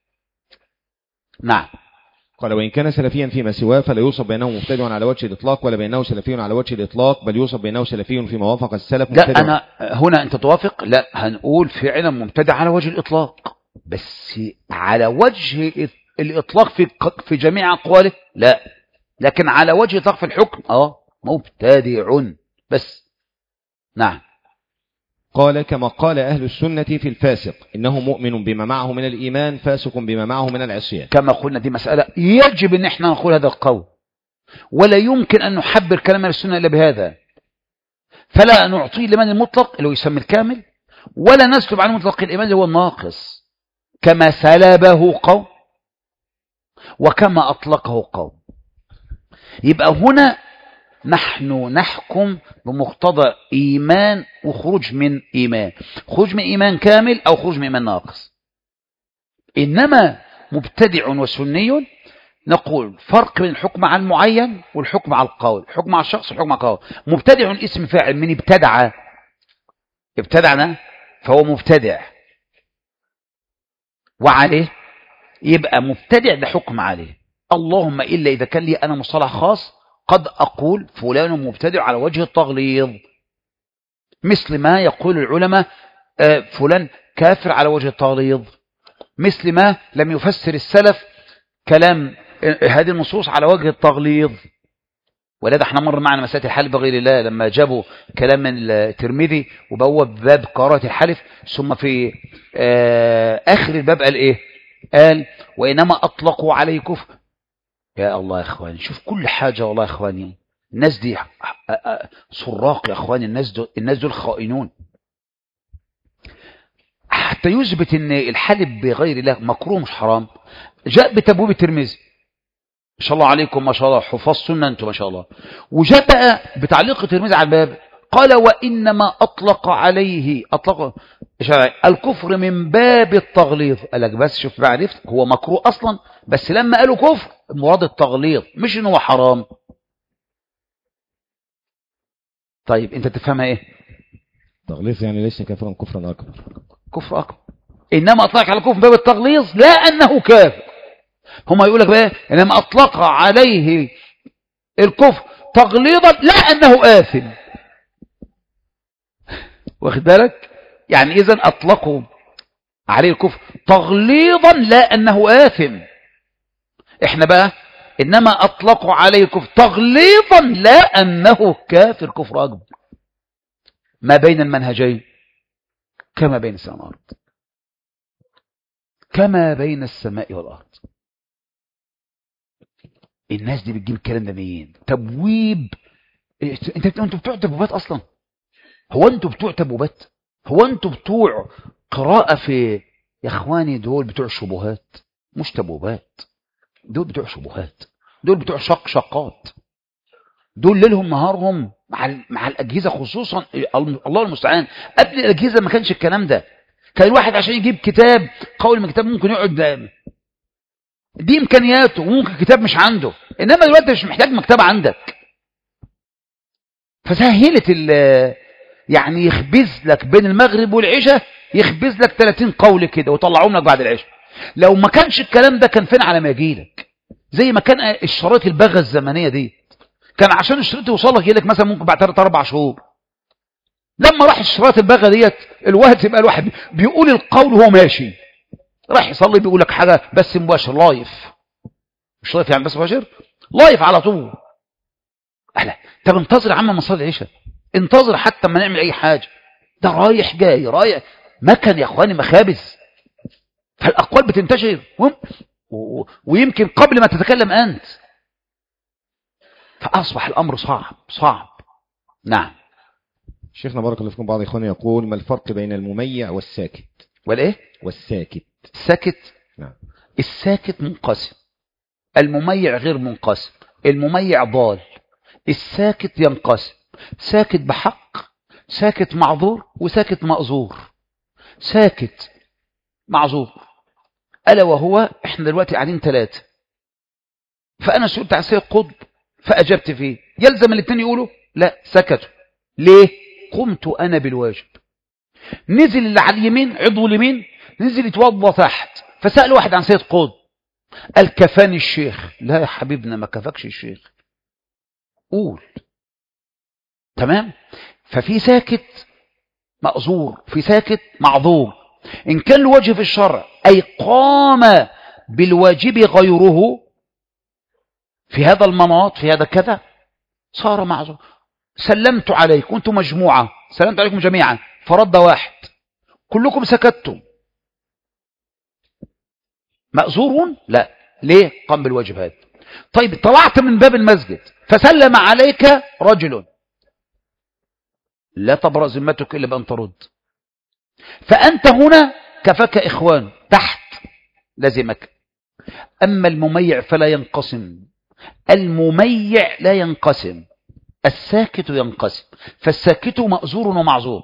نعم. قال وإن كان سلفيا فيما سواه فلا يوصف بأنه مبتدع على وجه الإطلاق ولا بأنه سلفي على وجه الإطلاق، بل يوصف بأنه سلفي فيما وافق السلف. لا أنا هنا أنت توافق، لا هنقول فعلا مبتدع على وجه الإطلاق، بس على وجه الإطلاق في في جميع أقواله لا، لكن على وجه الإطلاق في الحكم اه مبتدع بس. نعم. قال كما قال أهل السنة في الفاسق إنه مؤمن بما معه من الإيمان فاسق بما معه من العصيان. كما قلنا دي مسألة يجب أن احنا نقول هذا القول، ولا يمكن أن نحبر كلام السنة إلا بهذا. فلا نعطيه لمن المطلق اللي هو يسمى الكامل، ولا نسلب عن مطلق الإيمان اللي هو الناقص، كما سلبه قوم وكما أطلقه قوم. يبقى هنا نحن نحكم بمقتضى إيمان وخروج من إيمان، خروج من إيمان كامل أو خروج من إيمان ناقص. إنما مبتدع وسني نقول فرق بين الحكم على المعين والحكم على القول، الحكم على الشخص والحكم على القول. مبتدع اسم فاعل من ابتدع، ابتدعنا فهو مبتدع، وعليه يبقى مبتدع ده حكم عليه. اللهم إلا إذا كان لي أنا مصطلح خاص قد أقول فلان مبتدع على وجه التغليظ، مثل ما يقول العلماء فلان كافر على وجه التغليظ، مثل ما لم يفسر السلف كلام هذه النصوص على وجه التغليظ. ولذا احنا مر معنا مسألة الحلف بغير الله لما جابوا كلام من الترمذي وبواب باب قراءة الحلف، ثم في آخر الباب قال ايه؟ قال وإنما أطلقوا عليه كفر. يا الله يا اخواني، شوف كل حاجة والله يا اخواني، الناس دي سراق يا اخواني، الناس دول الناس دول خائنون. حتى يثبت ان الحلف بغير الله مكروه مش حرام، جاء بتبويب الترمذي ما شاء الله عليكم، ما شاء الله حفاظ سنة انتم ما شاء الله، وجاء بقى بتعليق الترمذي على الباب قال وإنما أطلق عليه أطلق الكفر من باب التغليظ. قال لك بس شوف بقى عرفت هو مكروه أصلا، بس لما قالوا كفر مراد التغليظ مش إنه حرام. طيب أنت تفهمها إيه؟ تغليظ يعني ليس كافرا كفرا أكبر، كفر أكبر. إنما أطلق على الكفر من باب التغليظ لا أنه كافر. هما يقول لك بقى إنما أطلق عليه الكفر تغليظا لا أنه آثم. واخد بالك؟ يعني إذا أطلقوا عليه الكفر تغليظا لا أنه آثم. إحنا بقى إنما أطلقوا عليه الكفر تغليظا لا أنه كافر كفر أكبر. ما بين المنهجين كما بين السماء والأرض، كما بين السماء والأرض. الناس دي بتجيب الكلام ده منين؟ تبويب. انت انتوا بتوع تبويبات اصلا؟ هو انتوا بتوع تبويبات؟ هو انتوا بتوع قراءة في يا اخواني؟ دول بتوع شبهات مش تبويبات، دول بتوع شبهات، دول بتوع شق شقات، دول ليلهم نهارهم مع مع الاجهزه، خصوصا الله المستعان. قبل الاجهزه ما كانش الكلام ده، كان الواحد عشان يجيب كتاب قول من كتاب ممكن يقعد، دي امكانياته، وممكن كتاب مش عنده. انما دلوقتي مش محتاج مكتبه عندك، فسهلت ال يعني يخبز لك بين المغرب والعشاء، يخبز لك ثلاثين قول كده وطلعوهم لك بعد العشاء. لو ما كانش الكلام ده كان فين على ما يجيلك؟ زي ما كان الشرايط البغى الزمنية دي، كان عشان الشريط يوصلك يجيلك مثلا ممكن بعد ثلاث أربع شهور. لما راح الشرايط البغى ديت الوقت يبقى الواحد بيقول القول وهو ماشي، راح يصلي بيقول لك حاجة بس مباشر لايف، مش لايف يعني بس مباشر، لايف على طول. أهلا، طب انتظر يا عم ما نصلي العشاء، انتظر حتى ما نعمل أي حاجة، ده رايح جاي رايح مكن يا اخواني مخابز. فالأقوال بتنتشر ويمكن قبل ما تتكلم أنت، فأصبح الأمر صعب صعب. نعم. شيخنا بارك الله فيكم، بعض إخواني يقول: ما الفرق بين المميع والساكت؟ والإيه؟ والساكت. الساكت؟ نعم. الساكت منقسم، المميع غير منقسم. المميع ضال، الساكت ينقسم: ساكت بحق، ساكت معذور، وساكت مأذور. ساكت معذور ألا وهو إحنا دلوقتي قاعدين ثلاثة، فأنا سئلت عن سيد قطب فأجبت فيه، يلزم الاثنين يقولوا لا، سكتوا. ليه؟ قمت أنا بالواجب. نزل اللي على اليمين عضو اليمين نزل يتوضى تحت، فسأل واحد عن سيد قطب قال كفاني الشيخ. لا يا حبيبنا ما كفاكش الشيخ، قول. تمام. ففي ساكت مأذور، في ساكت معذور. إن كان الواجب في الشرع أي قام بالواجب غيره في هذا المناط في هذا كذا صار معذور. سلمت عليكم أنتم مجموعة، سلمت عليكم جميعا، فرد واحد، كلكم سكتتم، مأذور؟ لا. ليه؟ قام بالواجب هذا. طيب طلعت من باب المسجد فسلم عليك رجل، لا تبرأ ذمتك إلا بأن ترد، فأنت هنا كفاك إخوان تحت لازمك. أما المميع فلا ينقسم، المميع لا ينقسم، الساكت ينقسم، فالساكت مأذور ومعذور.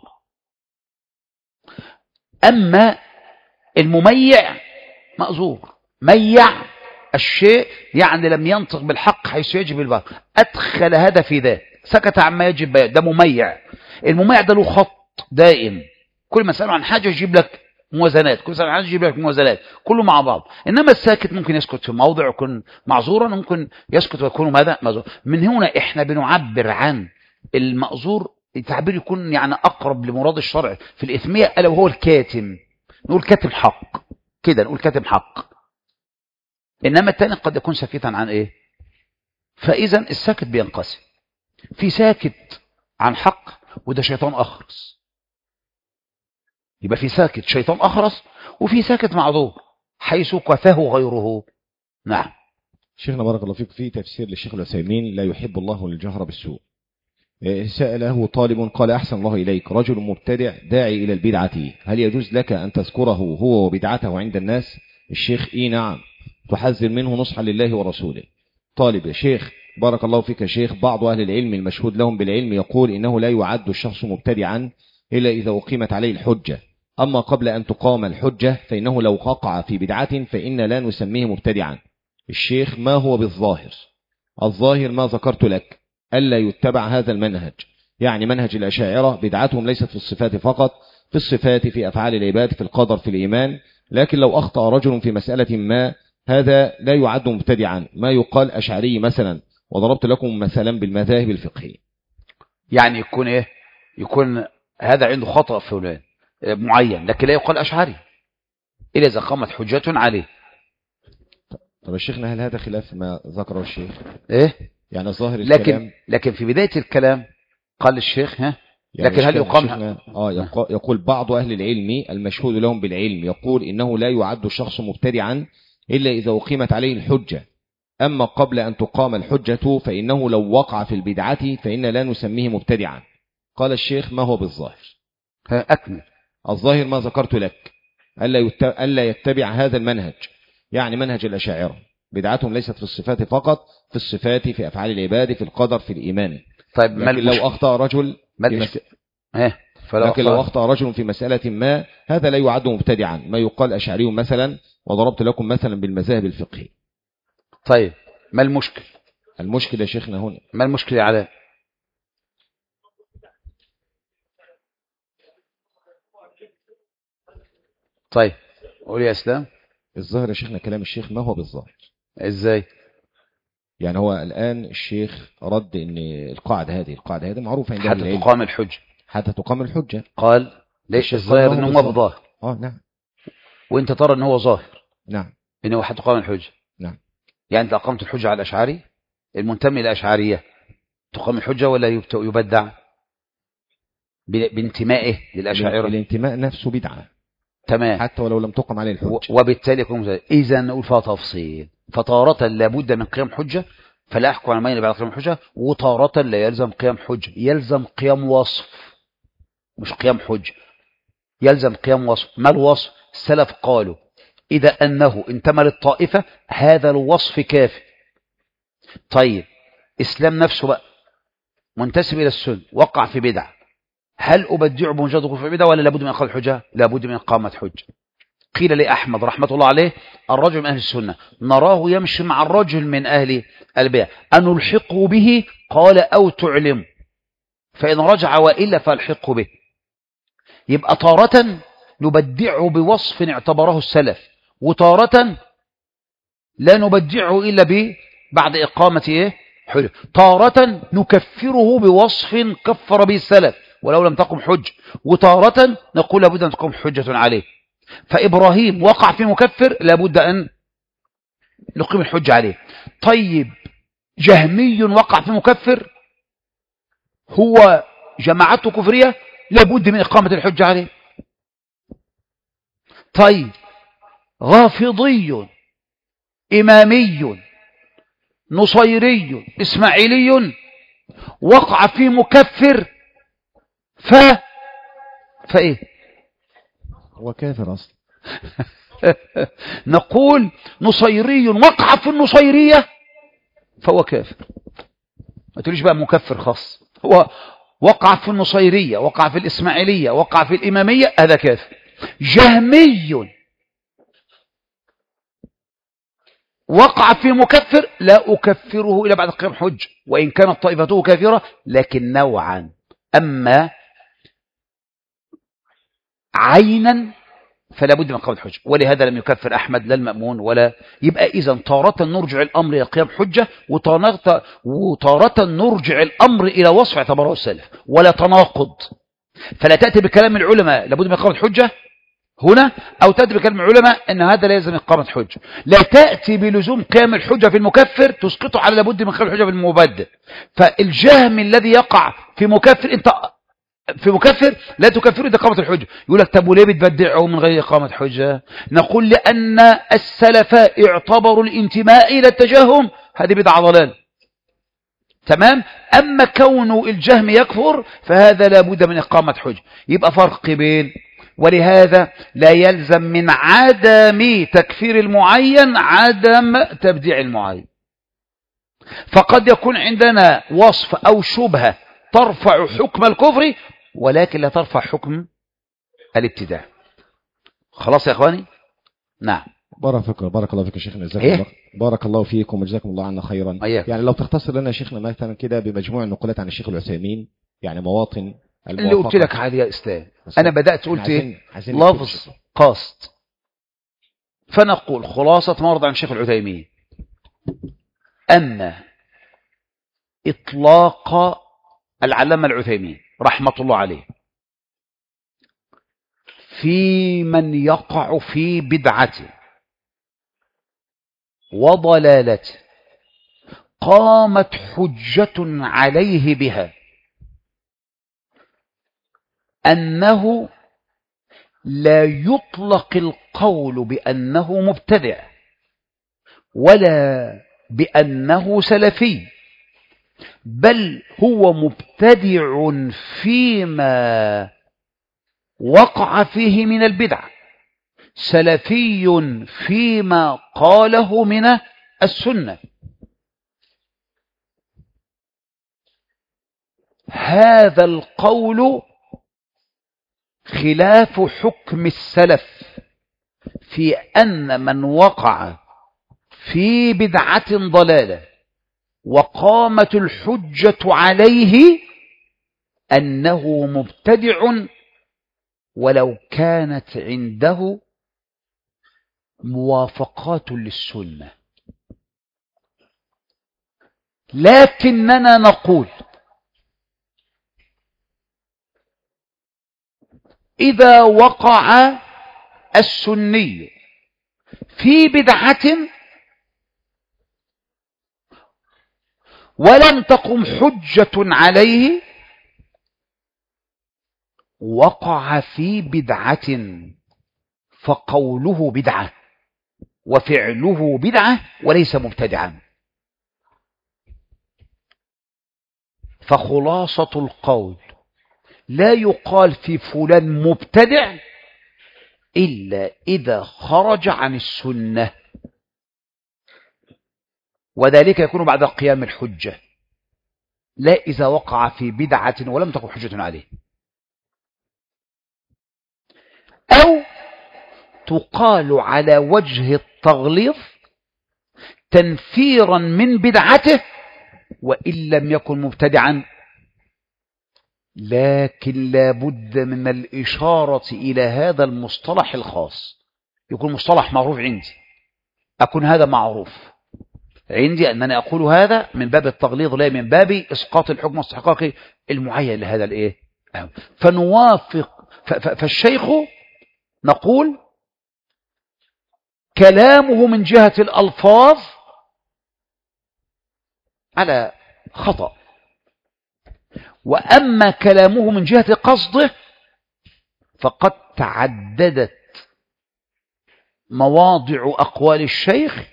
أما المميع مأذور، ميع الشيء يعني لم ينطق بالحق حيث يجب الباطل، أدخل هذا في ذا، سكت عما يجب بيان، ده مميع. المميع ده له خط دائم، كل ما سأله عن حاجة يجيب لك موازنات، كل ما سأله عن حاجة يجيب لك موازنات، كله مع بعض. إنما الساكت ممكن يسكت في موضع ويكون معذورا، ممكن يسكت ويكون ماذا معذور. من هنا إحنا بنعبر عن المأذور التعبير يكون يعني أقرب لمراد الشرع في الإثمية، ألا وهو الكاتم. نقول كاتم حق كده، نقول كاتم حق. إنما الثاني قد يكون ساكتا عن إيه؟ فإذا الساكت بينقسم، في ساكت عن حق وده شيطان أخرس، يبقى في ساكت شيطان أخرس، وفي ساكت معذور حيث كفاه غيره. نعم. شيخنا بارك الله فيك، في تفسير للشيخ العثيمين: لا يحب الله الجهر بالسوء. سأله طالب قال: أحسن الله إليك، رجل مبتدع داعي إلى البدعة، هل يجوز لك أن تذكره هو وبدعته عند الناس؟ الشيخ: إيه نعم، تحذر منه نصحا لله ورسوله. طالب: يا شيخ بارك الله فيك يا شيخ، بعض أهل العلم المشهود لهم بالعلم يقول إنه لا يعد الشخص مبتدعا إلا إذا أقيمت عليه الحجة، أما قبل أن تقام الحجة فإنه لو وقع في بدعة فإن لا نسميه مبتدعا. الشيخ: ما هو بالظاهر؟ الظاهر ما ذكرت لك، ألا يتبع هذا المنهج، يعني منهج الأشاعرة بدعتهم ليست في الصفات فقط، في الصفات، في أفعال العباد، في القدر، في الإيمان. لكن لو أخطأ رجل في مسألة ما هذا لا يعد مبتدعا، ما يقال أشعري مثلا، وضربت لكم مثلا بالمذاهب الفقهية. يعني يكون إيه؟ يكون هذا عنده خطأ فلان معين، لكن لا يقال أشعري إلا إذا قامت حجة عليه. طب الشيخنا هل هذا خلاف ما ذكره الشيخ؟ إيه؟ يعني الظاهر لكن الكلام، لكن في بداية الكلام قال الشيخ ها يعني لكن هل يقام آه يقول بعض أهل العلم المشهود لهم بالعلم يقول إنه لا يعد الشخص مبتدعا إلا إذا أقيمت عليه الحجة، أما قبل أن تقام الحجة فإنه لو وقع في البدعة فإن لا نسميه مبتدعا. قال الشيخ: ما هو بالظاهر؟ أكمل. الظاهر ما ذكرت لك، ألا يتبع هذا المنهج، يعني منهج الأشاعرة بدعتهم ليست في الصفات فقط، في الصفات، في أفعال العباد، في القدر، في الإيمان. طيب لكن لو أخطأ رجل في مس... لكن لو أخطأ رجل في مسألة ما هذا لا يعد مبتدعا، ما يقال أشعري مثلا، وضربت لكم مثلا بالمذاهب الفقهية. طيب ما المشكل؟ المشكلة يا شيخنا هنا، ما المشكلة يا علاء؟ طيب قول يا اسلام. الظاهر يا شيخنا كلام الشيخ ما هو بالظاهر. ازاي؟ يعني هو الآن الشيخ رد ان القاعدة هذه القاعدة هذه معروفة عند أهل حتى العلم. تقام الحجة. حتى تقام الحجة. قال ليش الظاهر انه ما بظاهر. اه نعم. وانت ترى انه هو ظاهر. نعم. انه حتى تقام الحجة. نعم. يعني انت اقمت الحجة على الاشعري المنتمي للاشعرية تقام الحجة ولا يبدع بانتمائه للاشاعرة؟ الانتماء نفسه بدعة. تمام. حتى ولو لم تقم عليه الحجة. وبالتالي يكون اذا نقول فيها تفصيل. فطارة لابد من قيام حجة فلا احكم على ما بعد قيام حجة، وطارة لا يلزم قيام حجة، يلزم قيام وصف مش قيام حجة، يلزم قيام وصف. ما الوصف؟ السلف قالوا إذا أنه انتمى للطائفة هذا الوصف كافي. طيب إسلام نفسه بقى منتسب إلى السنة وقع في بدع، هل أبدعه بمجرد وقوع في بدع ولا لابد من إقامة حجة؟ لابد من إقامة حجة. قيل لأحمد رحمة الله عليه الرجل من أهل السنة نراه يمشي مع الرجل من أهل البدع أنلحقه به؟ قال أو تعلم، فإن رجع وإلا فالحقه به. يبقى طارة نبدعه بوصف اعتبره السلف، وطارة لا نبدعه إلا به بعد إقامة إيه؟ حجة. طارة نكفره بوصف كفر به السلف ولو لم تقم حج، وطارة نقول لابد أن تقوم حجة عليه. فإبراهيم وقع في مكفر لابد أن نقيم الحجة عليه. طيب جهمي وقع في مكفر هو جماعته كفرية لابد من إقامة الحجة عليه. طيب رافضي إمامي نصيري إسماعيلي وقع في مكفر ف فإيه هو كافر أصلا. نقول نصيري وقع في النصيرية فهو كافر. ما تقوليش بقى مكفر خاص، هو وقع في النصيرية وقع في الإسماعيلية وقع في الإمامية هذا كافر. جهمي وقع في مكفر لا أكفره إلا بعد قيام حج وإن كانت طائفته كافرة لكن نوعا، أما عينا فلا بد من قول الحجة، ولهذا لم يكفر أحمد لا المأمون ولا. يبقى إذن طارة نرجع الأمر إلى قيام حجة وطارة نرجع الأمر إلى وصف اعتبره السلف، ولا تناقض. فلا تأتي بكلام العلماء لابد من إقامة حجة هنا، أو تأتي بكلام العلماء أن هذا لا يلزم إقامة حجة. لا تأتي بلزوم قيام الحجة في المكفر تسقطه على لابد من قيام الحجة في المبدع. فالجهم الذي يقع في مكفر أنت في مكفر لا تكفره إذا قامت الحجة. يقول لك طب وليه بتبدعه من غير إقامة حجة؟ نقول لأن السلف اعتبروا الانتماء إلى التجهم هذه بدعة ضلال. تمام. أما كون الجهم يكفر فهذا لا بد من إقامة حجة. يبقى فرق بين، ولهذا لا يلزم من عدم تكفير المعين عدم تبديع المعين. فقد يكون عندنا وصف أو شبهة ترفع حكم الكفر ولكن لا ترفع حكم الابتداع. خلاص يا اخواني. نعم. بارك فيك بارك الله فيك يا شيخنا، جزاكم إيه؟ الله بارك الله فيكم وجزاكم الله عنا خيرا. أيوه. يعني لو تختصر لنا شيخنا مثلا كده بمجموع النقولات عن الشيخ العثيمين، يعني مواطن اللي قلت لك عادي يا اسلام. انا بدات قلت ايه؟ لفظ قصد. فنقول خلاصه ما ورد عن الشيخ العثيمين ان اطلاق العلامة العثيمين رحمة الله عليه في من يقع في بدعته وضلالته قامت حجة عليه بها أنه لا يطلق القول بأنه مبتدع ولا بأنه سلفي، بل هو مبتدع فيما وقع فيه من البدع، سلفي فيما قاله من السنة. هذا القول خلاف حكم السلف في أن من وقع في بدعة ضلالة وقامت الحجة عليه أنه مبتدع ولو كانت عنده موافقات للسنة. لكننا نقول إذا وقع السني في بدعة ولم تقم حجة عليه وقع في بدعة فقوله بدعة وفعله بدعة وليس مبتدعا. فخلاصة القول لا يقال في فلان مبتدع إلا إذا خرج عن السنة، وذلك يكون بعد قيام الحجة، لا إذا وقع في بدعة ولم تقم حجة عليه. أو تقال على وجه التغليظ تنفيرا من بدعته وإن لم يكن مبتدعا، لكن لا بد من الإشارة إلى هذا المصطلح الخاص، يكون مصطلح معروف عندي، أكون هذا معروف عندي أنني أقول هذا من باب التغليظ لا من باب إسقاط الحكم الاستحقاقي المعين لهذا الإيه. فنوافق فالشيخ نقول كلامه من جهة الألفاظ على خطأ، وأما كلامه من جهة قصده فقد تعددت مواضع أقوال الشيخ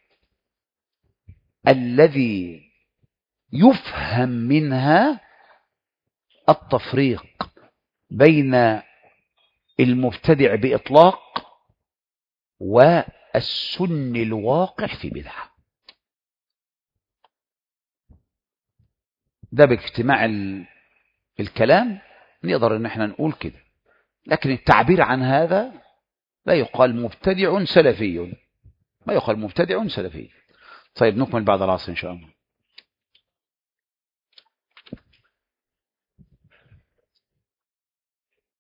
الذي يفهم منها التفريق بين المبتدع بإطلاق والسن الواقع في بدعة. ده باجتماع الكلام نقدر ان احنا نقول كده، لكن التعبير عن هذا لا يقال مبتدع سلفي، ما يقال مبتدع سلفي. طيب نكمل بعد العصر ان شاء الله.